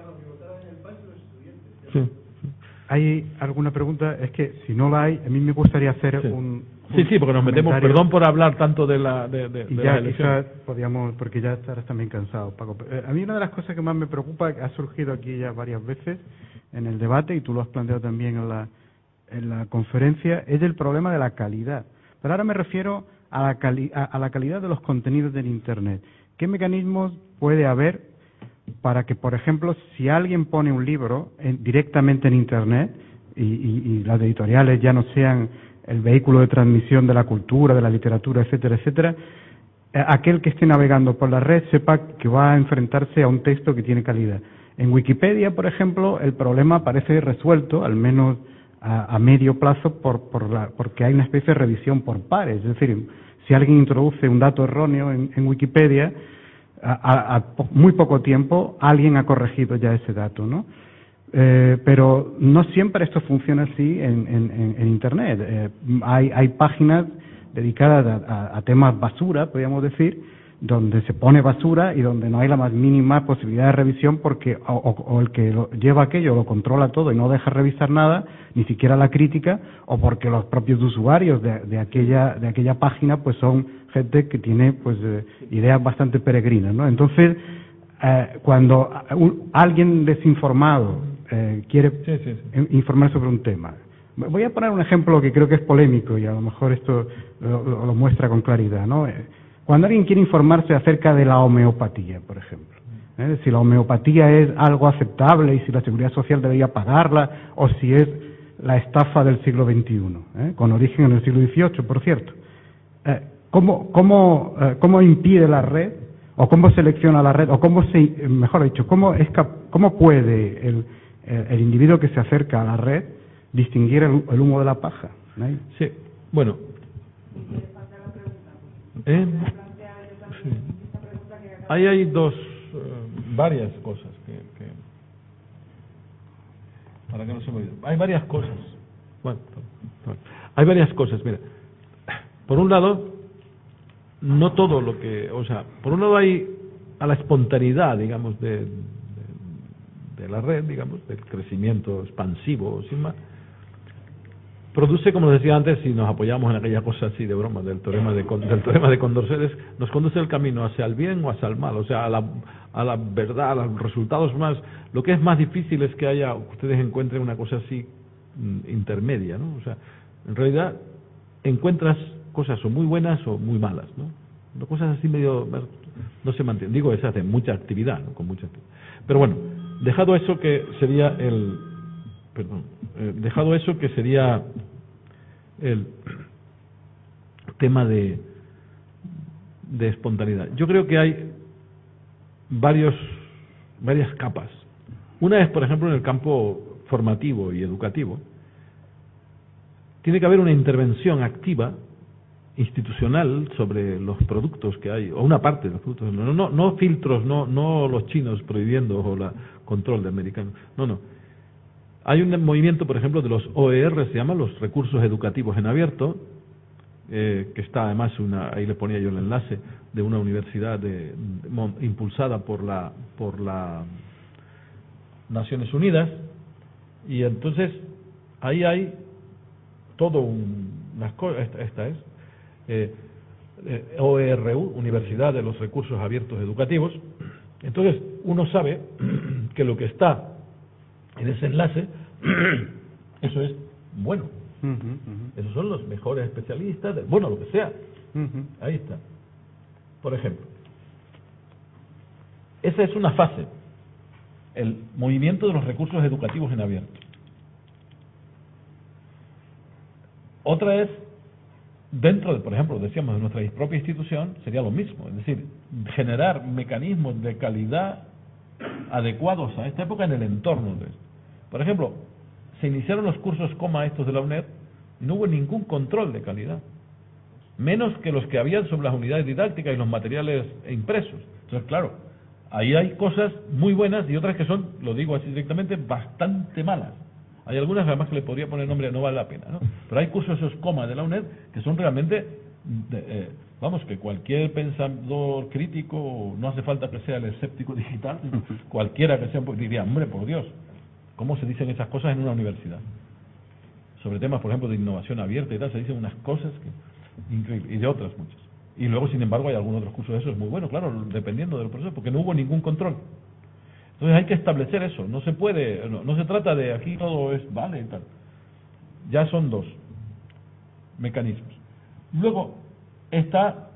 Sí. ¿Hay alguna pregunta? Es que si no la hay, a mí me gustaría hacer sí. un Sí, sí, porque nos metemos, perdón por hablar tanto de la de, de, y de ya la quizás podíamos, porque ya estarás también cansado, Paco. Eh, a mí una de las cosas que más me preocupa, que ha surgido aquí ya varias veces en el debate, y tú lo has planteado también en la, en la conferencia, es el problema de la calidad. Pero ahora me refiero a la, cali a, a la calidad de los contenidos del Internet. ¿Qué mecanismos puede haber para que, por ejemplo, si alguien pone un libro en, directamente en Internet y, y, y las editoriales ya no sean el vehículo de transmisión de la cultura, de la literatura, etcétera, etcétera, aquel que esté navegando por la red sepa que va a enfrentarse a un texto que tiene calidad? En Wikipedia, por ejemplo, el problema parece resuelto, al menos a, a medio plazo, por, por la, porque hay una especie de revisión por pares. Es decir, si alguien introduce un dato erróneo en, en Wikipedia, a, a, a muy poco tiempo alguien ha corregido ya ese dato, ¿no? Eh, pero no siempre esto funciona así en, en, en Internet. Eh, hay, hay páginas dedicadas a, a, a temas basura, podríamos decir, donde se pone basura y donde no hay la más mínima posibilidad de revisión porque o, o el que lo lleva aquello lo controla todo y no deja revisar nada, ni siquiera la crítica, o porque los propios usuarios de, de aquella de aquella página pues son gente que tiene pues eh, ideas bastante peregrinas, ¿no? Entonces, eh, cuando un, alguien desinformado eh, quiere sí, sí, sí. informar sobre un tema, voy a poner un ejemplo que creo que es polémico y a lo mejor esto lo, lo, lo muestra con claridad, ¿no? Cuando alguien quiere informarse acerca de la homeopatía, por ejemplo, ¿eh? si la homeopatía es algo aceptable y si la Seguridad Social debería pagarla o si es la estafa del siglo veintiuno, ¿eh? con origen en el siglo dieciocho, por cierto, eh, ¿cómo, cómo, eh, ¿cómo impide la red o cómo selecciona la red o cómo se, mejor dicho, cómo, es, cómo puede el, el individuo que se acerca a la red distinguir el, el humo de la paja? ¿Eh? Sí, bueno. ¿Eh? Sí. Ahí hay dos, uh, varias cosas que, que, para que no se me olvide. Hay varias cosas. Bueno, hay varias cosas. Mira, por un lado, no todo lo que, o sea, por un lado hay a la espontaneidad, digamos, de, de, de la red, digamos, del crecimiento expansivo, sin más. Produce, como decía antes, si nos apoyamos en aquella cosa así de broma del teorema de, del teorema de Condorcet, nos conduce el camino hacia el bien o hacia el mal, o sea, a la, a la verdad, a los resultados más. Lo que es más difícil es que haya, ustedes encuentren una cosa así intermedia, ¿no? O sea, en realidad encuentras cosas o muy buenas o muy malas, ¿no? Cosas así medio, no se mantienen. Digo, esas de mucha actividad, ¿no? Con mucha actividad. Pero bueno, dejado eso que sería el, perdón, eh, dejado eso que sería el tema de, de espontaneidad. Yo creo que hay varios, varias capas. Una es, por ejemplo, en el campo formativo y educativo. Tiene que haber una intervención activa, institucional, sobre los productos que hay, o una parte de los productos. No, no, no filtros, no, no los chinos prohibiendo o la control de americanos. No, no. Hay un movimiento, por ejemplo, de los O E R, se llama los recursos educativos en abierto, eh, que está además, una, ahí le ponía yo el enlace, de una universidad de, de, impulsada por la por la Naciones Unidas, y entonces ahí hay todo un, unas cosas, esta, esta es, eh, eh, O E R U, Universidad de los Recursos Abiertos Educativos. Entonces uno sabe que lo que está en ese enlace, eso es bueno. Uh-huh, uh-huh. Esos son los mejores especialistas, de, bueno, lo que sea. Uh-huh. Ahí está. Por ejemplo, esa es una fase, el movimiento de los recursos educativos en abierto. Otra es, dentro de, por ejemplo, decíamos, de nuestra propia institución, sería lo mismo, es decir, generar mecanismos de calidad adecuados a esta época en el entorno de esto. Por ejemplo, se iniciaron los cursos coma estos de la UNED y no hubo ningún control de calidad, menos que los que habían sobre las unidades didácticas y los materiales impresos. Entonces, claro, ahí hay cosas muy buenas y otras que son, lo digo así directamente, bastante malas. Hay algunas además que le podría poner nombre, no vale la pena, ¿no? Pero hay cursos esos coma de la UNED que son realmente, de, eh, vamos, que cualquier pensador crítico, no hace falta que sea el escéptico digital, cualquiera que sea, diría, hombre, por Dios, ¿cómo se dicen esas cosas en una universidad? Sobre temas, por ejemplo, de innovación abierta y tal, se dicen unas cosas que increíbles, y de otras muchas. Y luego, sin embargo, hay algunos otros cursos de esos muy buenos, claro, dependiendo del proceso, porque no hubo ningún control. Entonces hay que establecer eso, no se puede, no, no se trata de aquí todo es vale y tal. Ya son dos mecanismos. Luego está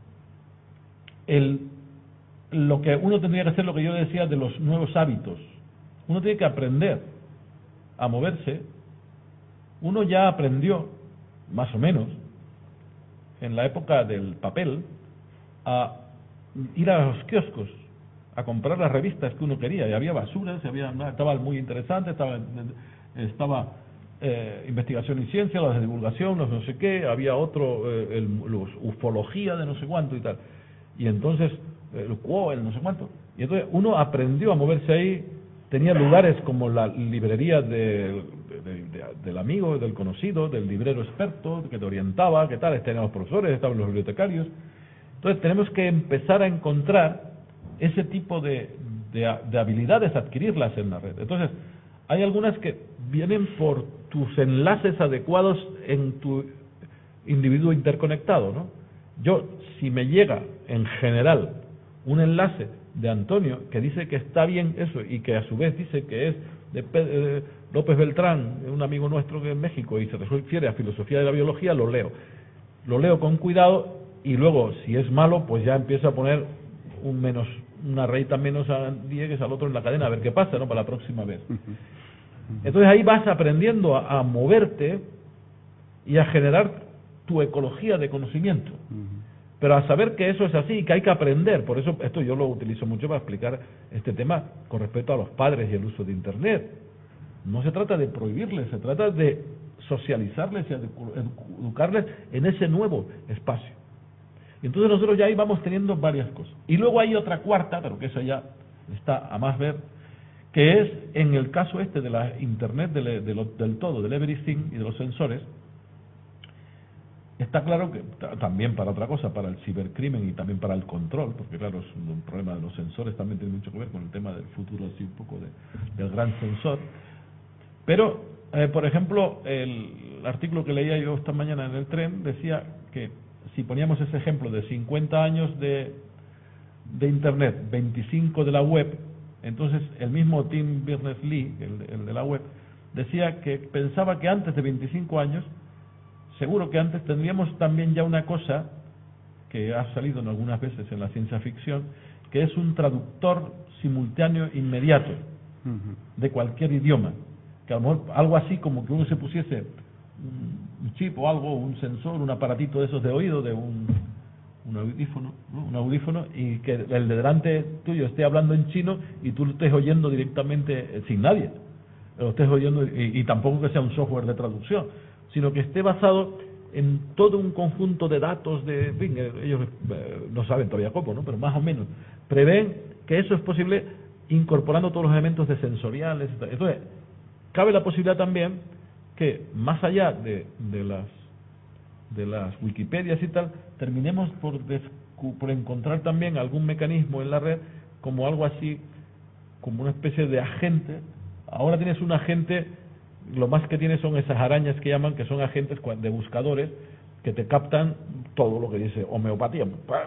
el lo que uno tendría que hacer, lo que yo decía de los nuevos hábitos. Uno tiene que aprender a moverse. Uno ya aprendió, más o menos, en la época del papel, a ir a los kioscos a comprar las revistas que uno quería, y había basuras, y había, estaba muy interesante, estaba, estaba eh, investigación y ciencia, las de divulgación, los no sé qué, había otro, eh, el, los ufología de no sé cuánto y tal, y entonces el cuo, el no sé cuánto, y entonces uno aprendió a moverse ahí. Tenía lugares como la librería de, de, de, del amigo, del conocido, del librero experto, que te orientaba, qué tal, estaban los profesores, estaban los bibliotecarios. Entonces tenemos que empezar a encontrar ese tipo de, de, de habilidades, adquirirlas en la red. Entonces, hay algunas que vienen por tus enlaces adecuados en tu individuo interconectado, ¿no? Yo, si me llega en general un enlace de Antonio que dice que está bien eso y que a su vez dice que es de Pedro, López Beltrán, un amigo nuestro que es en México, y se refiere a filosofía de la biología, lo leo. Lo leo con cuidado y luego, si es malo, pues ya empiezo a poner un menos, una rayita menos a Diegues al otro en la cadena, a ver qué pasa, ¿no? Para la próxima vez. Entonces ahí vas aprendiendo a, a moverte y a generar tu ecología de conocimiento. Pero a saber que eso es así y que hay que aprender. Por eso esto yo lo utilizo mucho para explicar este tema con respecto a los padres y el uso de Internet. No se trata de prohibirles, se trata de socializarles y educarles en ese nuevo espacio. Y entonces nosotros ya ahí vamos teniendo varias cosas. Y luego hay otra cuarta, pero que esa ya está a más ver, que es en el caso este de la Internet de, de lo, del todo, del everything y de los sensores. Está claro que también para otra cosa, para el cibercrimen y también para el control, porque claro, es un problema de los sensores, también tiene mucho que ver con el tema del futuro, así un poco de, del gran sensor. Pero, eh, por ejemplo, el artículo que leía yo esta mañana en el tren decía que si poníamos ese ejemplo de cincuenta años de, de Internet, veinticinco de la web, entonces el mismo Tim Berners-Lee, el, el de la web, decía que pensaba que antes de veinticinco años, seguro que antes tendríamos también ya una cosa que ha salido en algunas veces en la ciencia ficción, que es un traductor simultáneo inmediato de cualquier idioma, que a lo mejor algo así como que uno se pusiese un chip o algo, un sensor, un aparatito de esos de oído, de un, un audífono, ¿no? un audífono, y que el de delante tuyo esté hablando en chino y tú lo estés oyendo directamente eh, sin nadie, lo estés oyendo y, y tampoco que sea un software de traducción, sino que esté basado en todo un conjunto de datos, de, en fin, ellos eh, no saben todavía cómo, ¿no? Pero más o menos prevén que eso es posible incorporando todos los elementos de sensoriales. Entonces, cabe la posibilidad también que más allá de, de las de las Wikipedias y tal, terminemos por, por encontrar también algún mecanismo en la red como algo así, como una especie de agente. Ahora tienes un agente, lo más que tienes son esas arañas que llaman, que son agentes de buscadores, que te captan todo lo que dice homeopatía,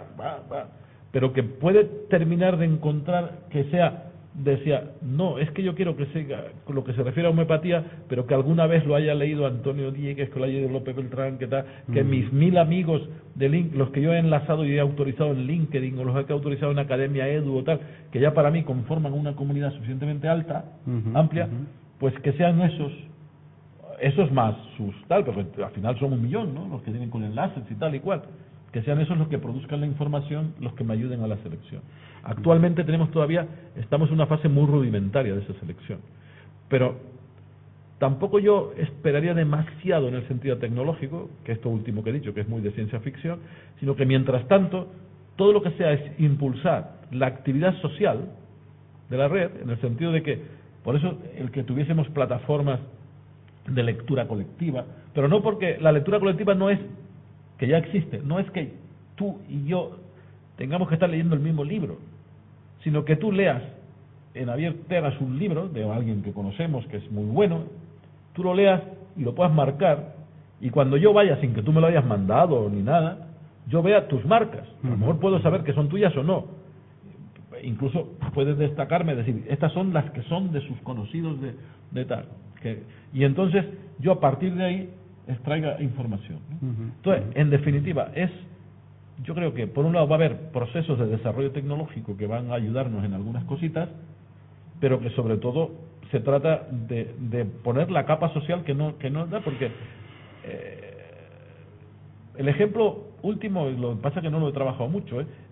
pero que puede terminar de encontrar que sea, decía, no, es que yo quiero que sea lo que se refiere a homeopatía, pero que alguna vez lo haya leído Antonio Diegues, que lo haya leído López Beltrán, que tal, que mm. mis mil amigos de link, los que yo he enlazado y he autorizado en LinkedIn, o los que he autorizado en Academia Edu o tal, que ya para mí conforman una comunidad suficientemente alta, uh-huh, amplia, uh-huh. pues que sean esos, esos más sus tal, porque al final son un millón, ¿no? Los que tienen con enlaces y tal y cual, que sean esos los que produzcan la información, los que me ayuden a la selección. Actualmente tenemos todavía, estamos en una fase muy rudimentaria de esa selección, pero tampoco yo esperaría demasiado en el sentido tecnológico, que esto último que he dicho, que es muy de ciencia ficción, sino que mientras tanto, todo lo que sea es impulsar la actividad social de la red, en el sentido de que, por eso el que tuviésemos plataformas de lectura colectiva, pero no porque la lectura colectiva no es que ya existe, no es que tú y yo tengamos que estar leyendo el mismo libro, sino que tú leas en abiertas un libro de alguien que conocemos que es muy bueno, tú lo leas y lo puedas marcar, y cuando yo vaya sin que tú me lo hayas mandado ni nada, yo vea tus marcas, a lo mejor puedo saber que son tuyas o no, incluso puedes destacarme, decir, estas son las que son de sus conocidos de, de tal, que, y entonces yo a partir de ahí extraiga información, ¿no? Uh-huh. Entonces, en definitiva, es yo creo que por un lado va a haber procesos de desarrollo tecnológico que van a ayudarnos en algunas cositas, pero que sobre todo se trata de, de poner la capa social que no que no da, porque eh, el ejemplo último, lo que pasa es que no lo he trabajado mucho, ¿eh?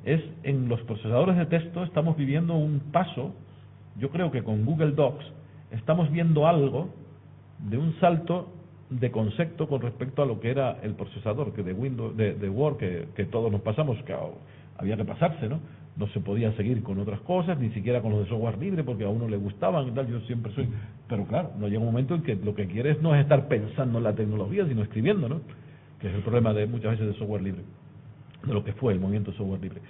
es en los procesadores de texto estamos viviendo un paso. Yo creo que con Google Docs estamos viendo algo de un salto de concepto con respecto a lo que era el procesador que de Windows, de, de Word, que, que todos nos pasamos, que había que pasarse, ¿no? No se podía seguir con otras cosas, ni siquiera con los de software libre, porque a uno le gustaban y tal. Yo siempre soy, pero claro, no llega un momento en que lo que quieres no es estar pensando en la tecnología, sino escribiendo, ¿no? Que es el problema de muchas veces de software libre, de lo que fue el movimiento de software libre.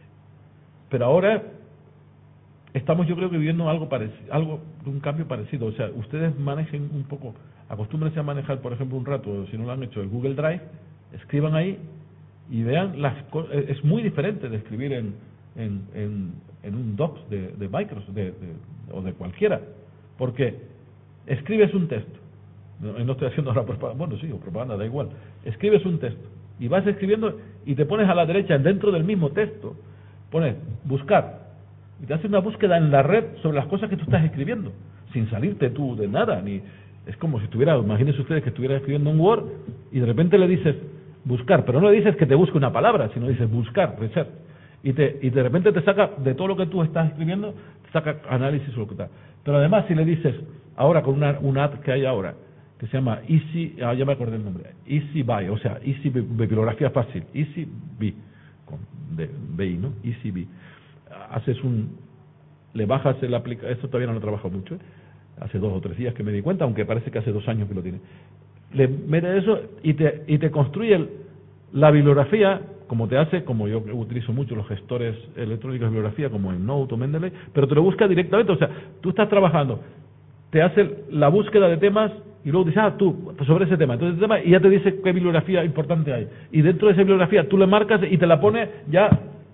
Pero ahora estamos, yo creo que viviendo algo parecido, algo de un cambio parecido. O sea, ustedes manejen un poco, acostúmbrense a manejar, por ejemplo, un rato, si no lo han hecho, el Google Drive, escriban ahí y vean las cosas. Es muy diferente de escribir en En, en, en un docs de, de Microsoft de, de, o de cualquiera, porque escribes un texto, no, no estoy haciendo ahora propaganda, bueno sí, o propaganda, da igual, escribes un texto y vas escribiendo y te pones a la derecha dentro del mismo texto, pones buscar y te hace una búsqueda en la red sobre las cosas que tú estás escribiendo, sin salirte tú de nada, ni es como si estuviera, imagínense ustedes que estuviera escribiendo un Word y de repente le dices buscar, pero no le dices que te busque una palabra, sino dices buscar, research. Y, te, y de repente te saca, de todo lo que tú estás escribiendo, te saca análisis o lo que tal. Pero además, si le dices, ahora con una, una app que hay ahora, que se llama Easy, ah, ya me acordé el nombre, Easy Buy, o sea, Easy Bibliografía Fácil, Easy Buy, con de, B I, ¿no? Easy Buy. Haces un, le bajas el aplicación, esto todavía no lo he trabajado mucho, ¿eh? Hace dos o tres días que me di cuenta, aunque parece que hace dos años que lo tiene. Le metes eso y te, y te construye el, la bibliografía, como te hace, como yo utilizo mucho los gestores electrónicos de bibliografía, como en Note o Mendeley, pero te lo busca directamente. O sea, tú estás trabajando, te hace la búsqueda de temas y luego dices, ah, tú, sobre ese tema, entonces ese tema, y ya te dice qué bibliografía importante hay. Y dentro de esa bibliografía tú le marcas y te la pone ya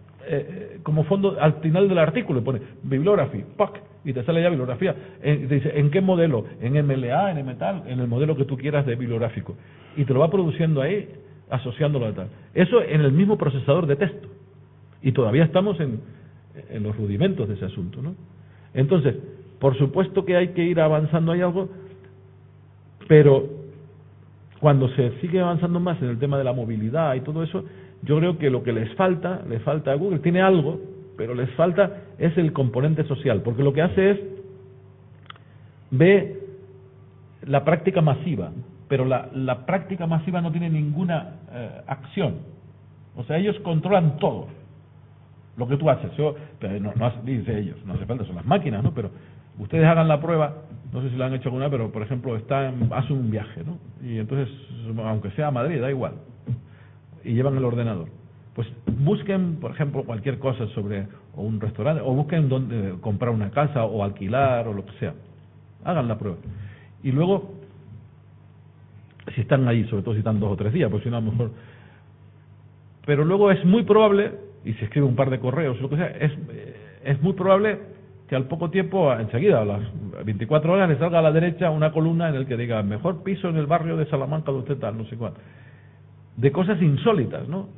eh, como fondo al final del artículo, pone bibliography, ¡pac! Y te sale ya bibliografía. Eh, te dice, ¿en qué modelo? En M L A, en M tal, en el modelo que tú quieras de bibliográfico. Y te lo va produciendo ahí, asociándolo a tal. Eso en el mismo procesador de texto. Y todavía estamos en, en los rudimentos de ese asunto, ¿no? Entonces, por supuesto que hay que ir avanzando ahí algo, pero cuando se sigue avanzando más en el tema de la movilidad y todo eso, yo creo que lo que les falta, le falta a Google, tiene algo, pero les falta es el componente social, porque lo que hace es ve la práctica masiva, pero la, la práctica masiva no tiene ninguna eh, acción. O sea, ellos controlan todo lo que tú haces. Yo, pero no, no hace, dice ellos, no hace falta, son las máquinas, ¿no? Pero ustedes hagan la prueba, no sé si lo han hecho alguna, pero por ejemplo, está en, hace un viaje, ¿no? Y entonces, aunque sea a Madrid, da igual, y llevan el ordenador. Pues busquen, por ejemplo, cualquier cosa sobre o un restaurante, o busquen dónde comprar una casa o alquilar o lo que sea. Hagan la prueba. Y luego, si están ahí, sobre todo si están dos o tres días, pues si no a lo mejor. Pero luego es muy probable, y se escribe un par de correos, lo que sea, es, es muy probable que al poco tiempo, enseguida, a las veinticuatro horas, le salga a la derecha una columna en el que diga, mejor piso en el barrio de Salamanca de usted tal, no sé cuál. De cosas insólitas, ¿no?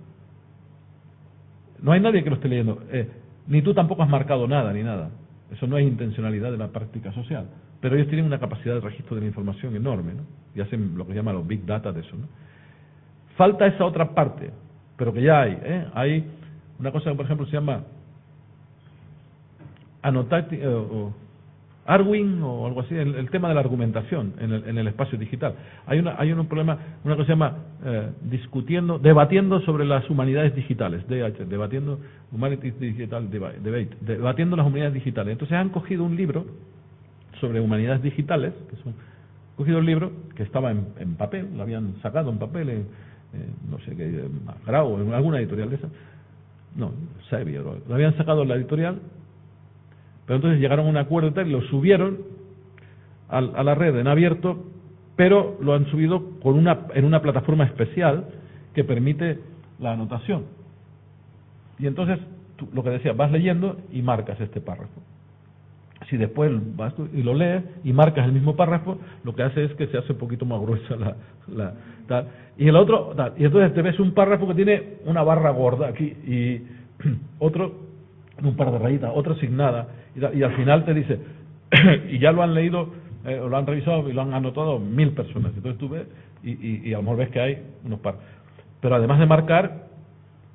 No hay nadie que lo esté leyendo. Eh, ni tú tampoco has marcado nada, ni nada. Eso no es intencionalidad de la práctica social. Pero ellos tienen una capacidad de registro de la información enorme, ¿no? Y hacen lo que se llama los big data de eso, ¿no? Falta esa otra parte, pero que ya hay, ¿eh? Hay una cosa que, por ejemplo, se llama Annotating, eh, o Arwin o algo así, el, el tema de la argumentación en el, en el espacio digital. Hay una hay un problema, una cosa que se llama eh, discutiendo, debatiendo sobre las humanidades digitales, D H, debatiendo Humanities Digital Debate, debatiendo las humanidades digitales. Entonces han cogido un libro sobre humanidades digitales, que son, han cogido el libro que estaba en, en papel, lo habían sacado en papel, en, en no sé qué, Grau, en alguna editorial de esa, no, Xavier, lo habían sacado en la editorial. Pero entonces llegaron a un acuerdo y tal, lo subieron a, a la red en abierto, pero lo han subido con una, en una plataforma especial que permite la anotación. Y entonces, tú, lo que decía, vas leyendo y marcas este párrafo. Si después vas y lo lees y marcas el mismo párrafo, lo que hace es que se hace un poquito más gruesa la... la tal. Y el otro, tal. Y entonces te ves un párrafo que tiene una barra gorda aquí y otro, un par de rayitas, otro sin nada. Y al final te dice, y ya lo han leído, eh, o lo han revisado y lo han anotado mil personas. Entonces tú ves y, y, y a lo mejor ves que hay unos par. Pero además de marcar,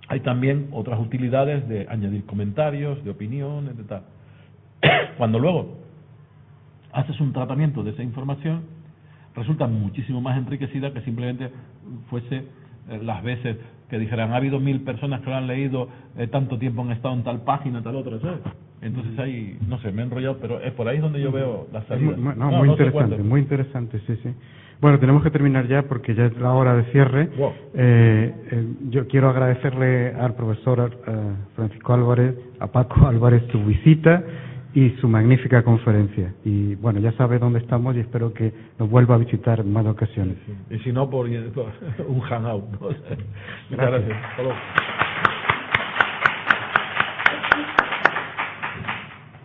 hay también otras utilidades de añadir comentarios, de opiniones, de tal. Cuando luego haces un tratamiento de esa información, resulta muchísimo más enriquecida que simplemente fuese eh, las veces que dijeran, ha habido mil personas que lo han leído, eh, tanto tiempo han estado en tal página, tal otra, ¿sabes? Entonces ahí, no sé, me he enrollado, pero es por ahí donde yo veo la salida. Es muy, no, no, muy no interesante, muy interesante, sí, sí. Bueno, tenemos que terminar ya porque ya es la hora de cierre. Wow. Eh, eh, yo quiero agradecerle al profesor eh, Francisco Álvarez, a Paco Álvarez, su visita y su magnífica conferencia. Y bueno, ya sabe dónde estamos y espero que nos vuelva a visitar en más ocasiones. Sí, sí. Y si no, por, por un hangout, ¿no? Muchas gracias. Hasta luego.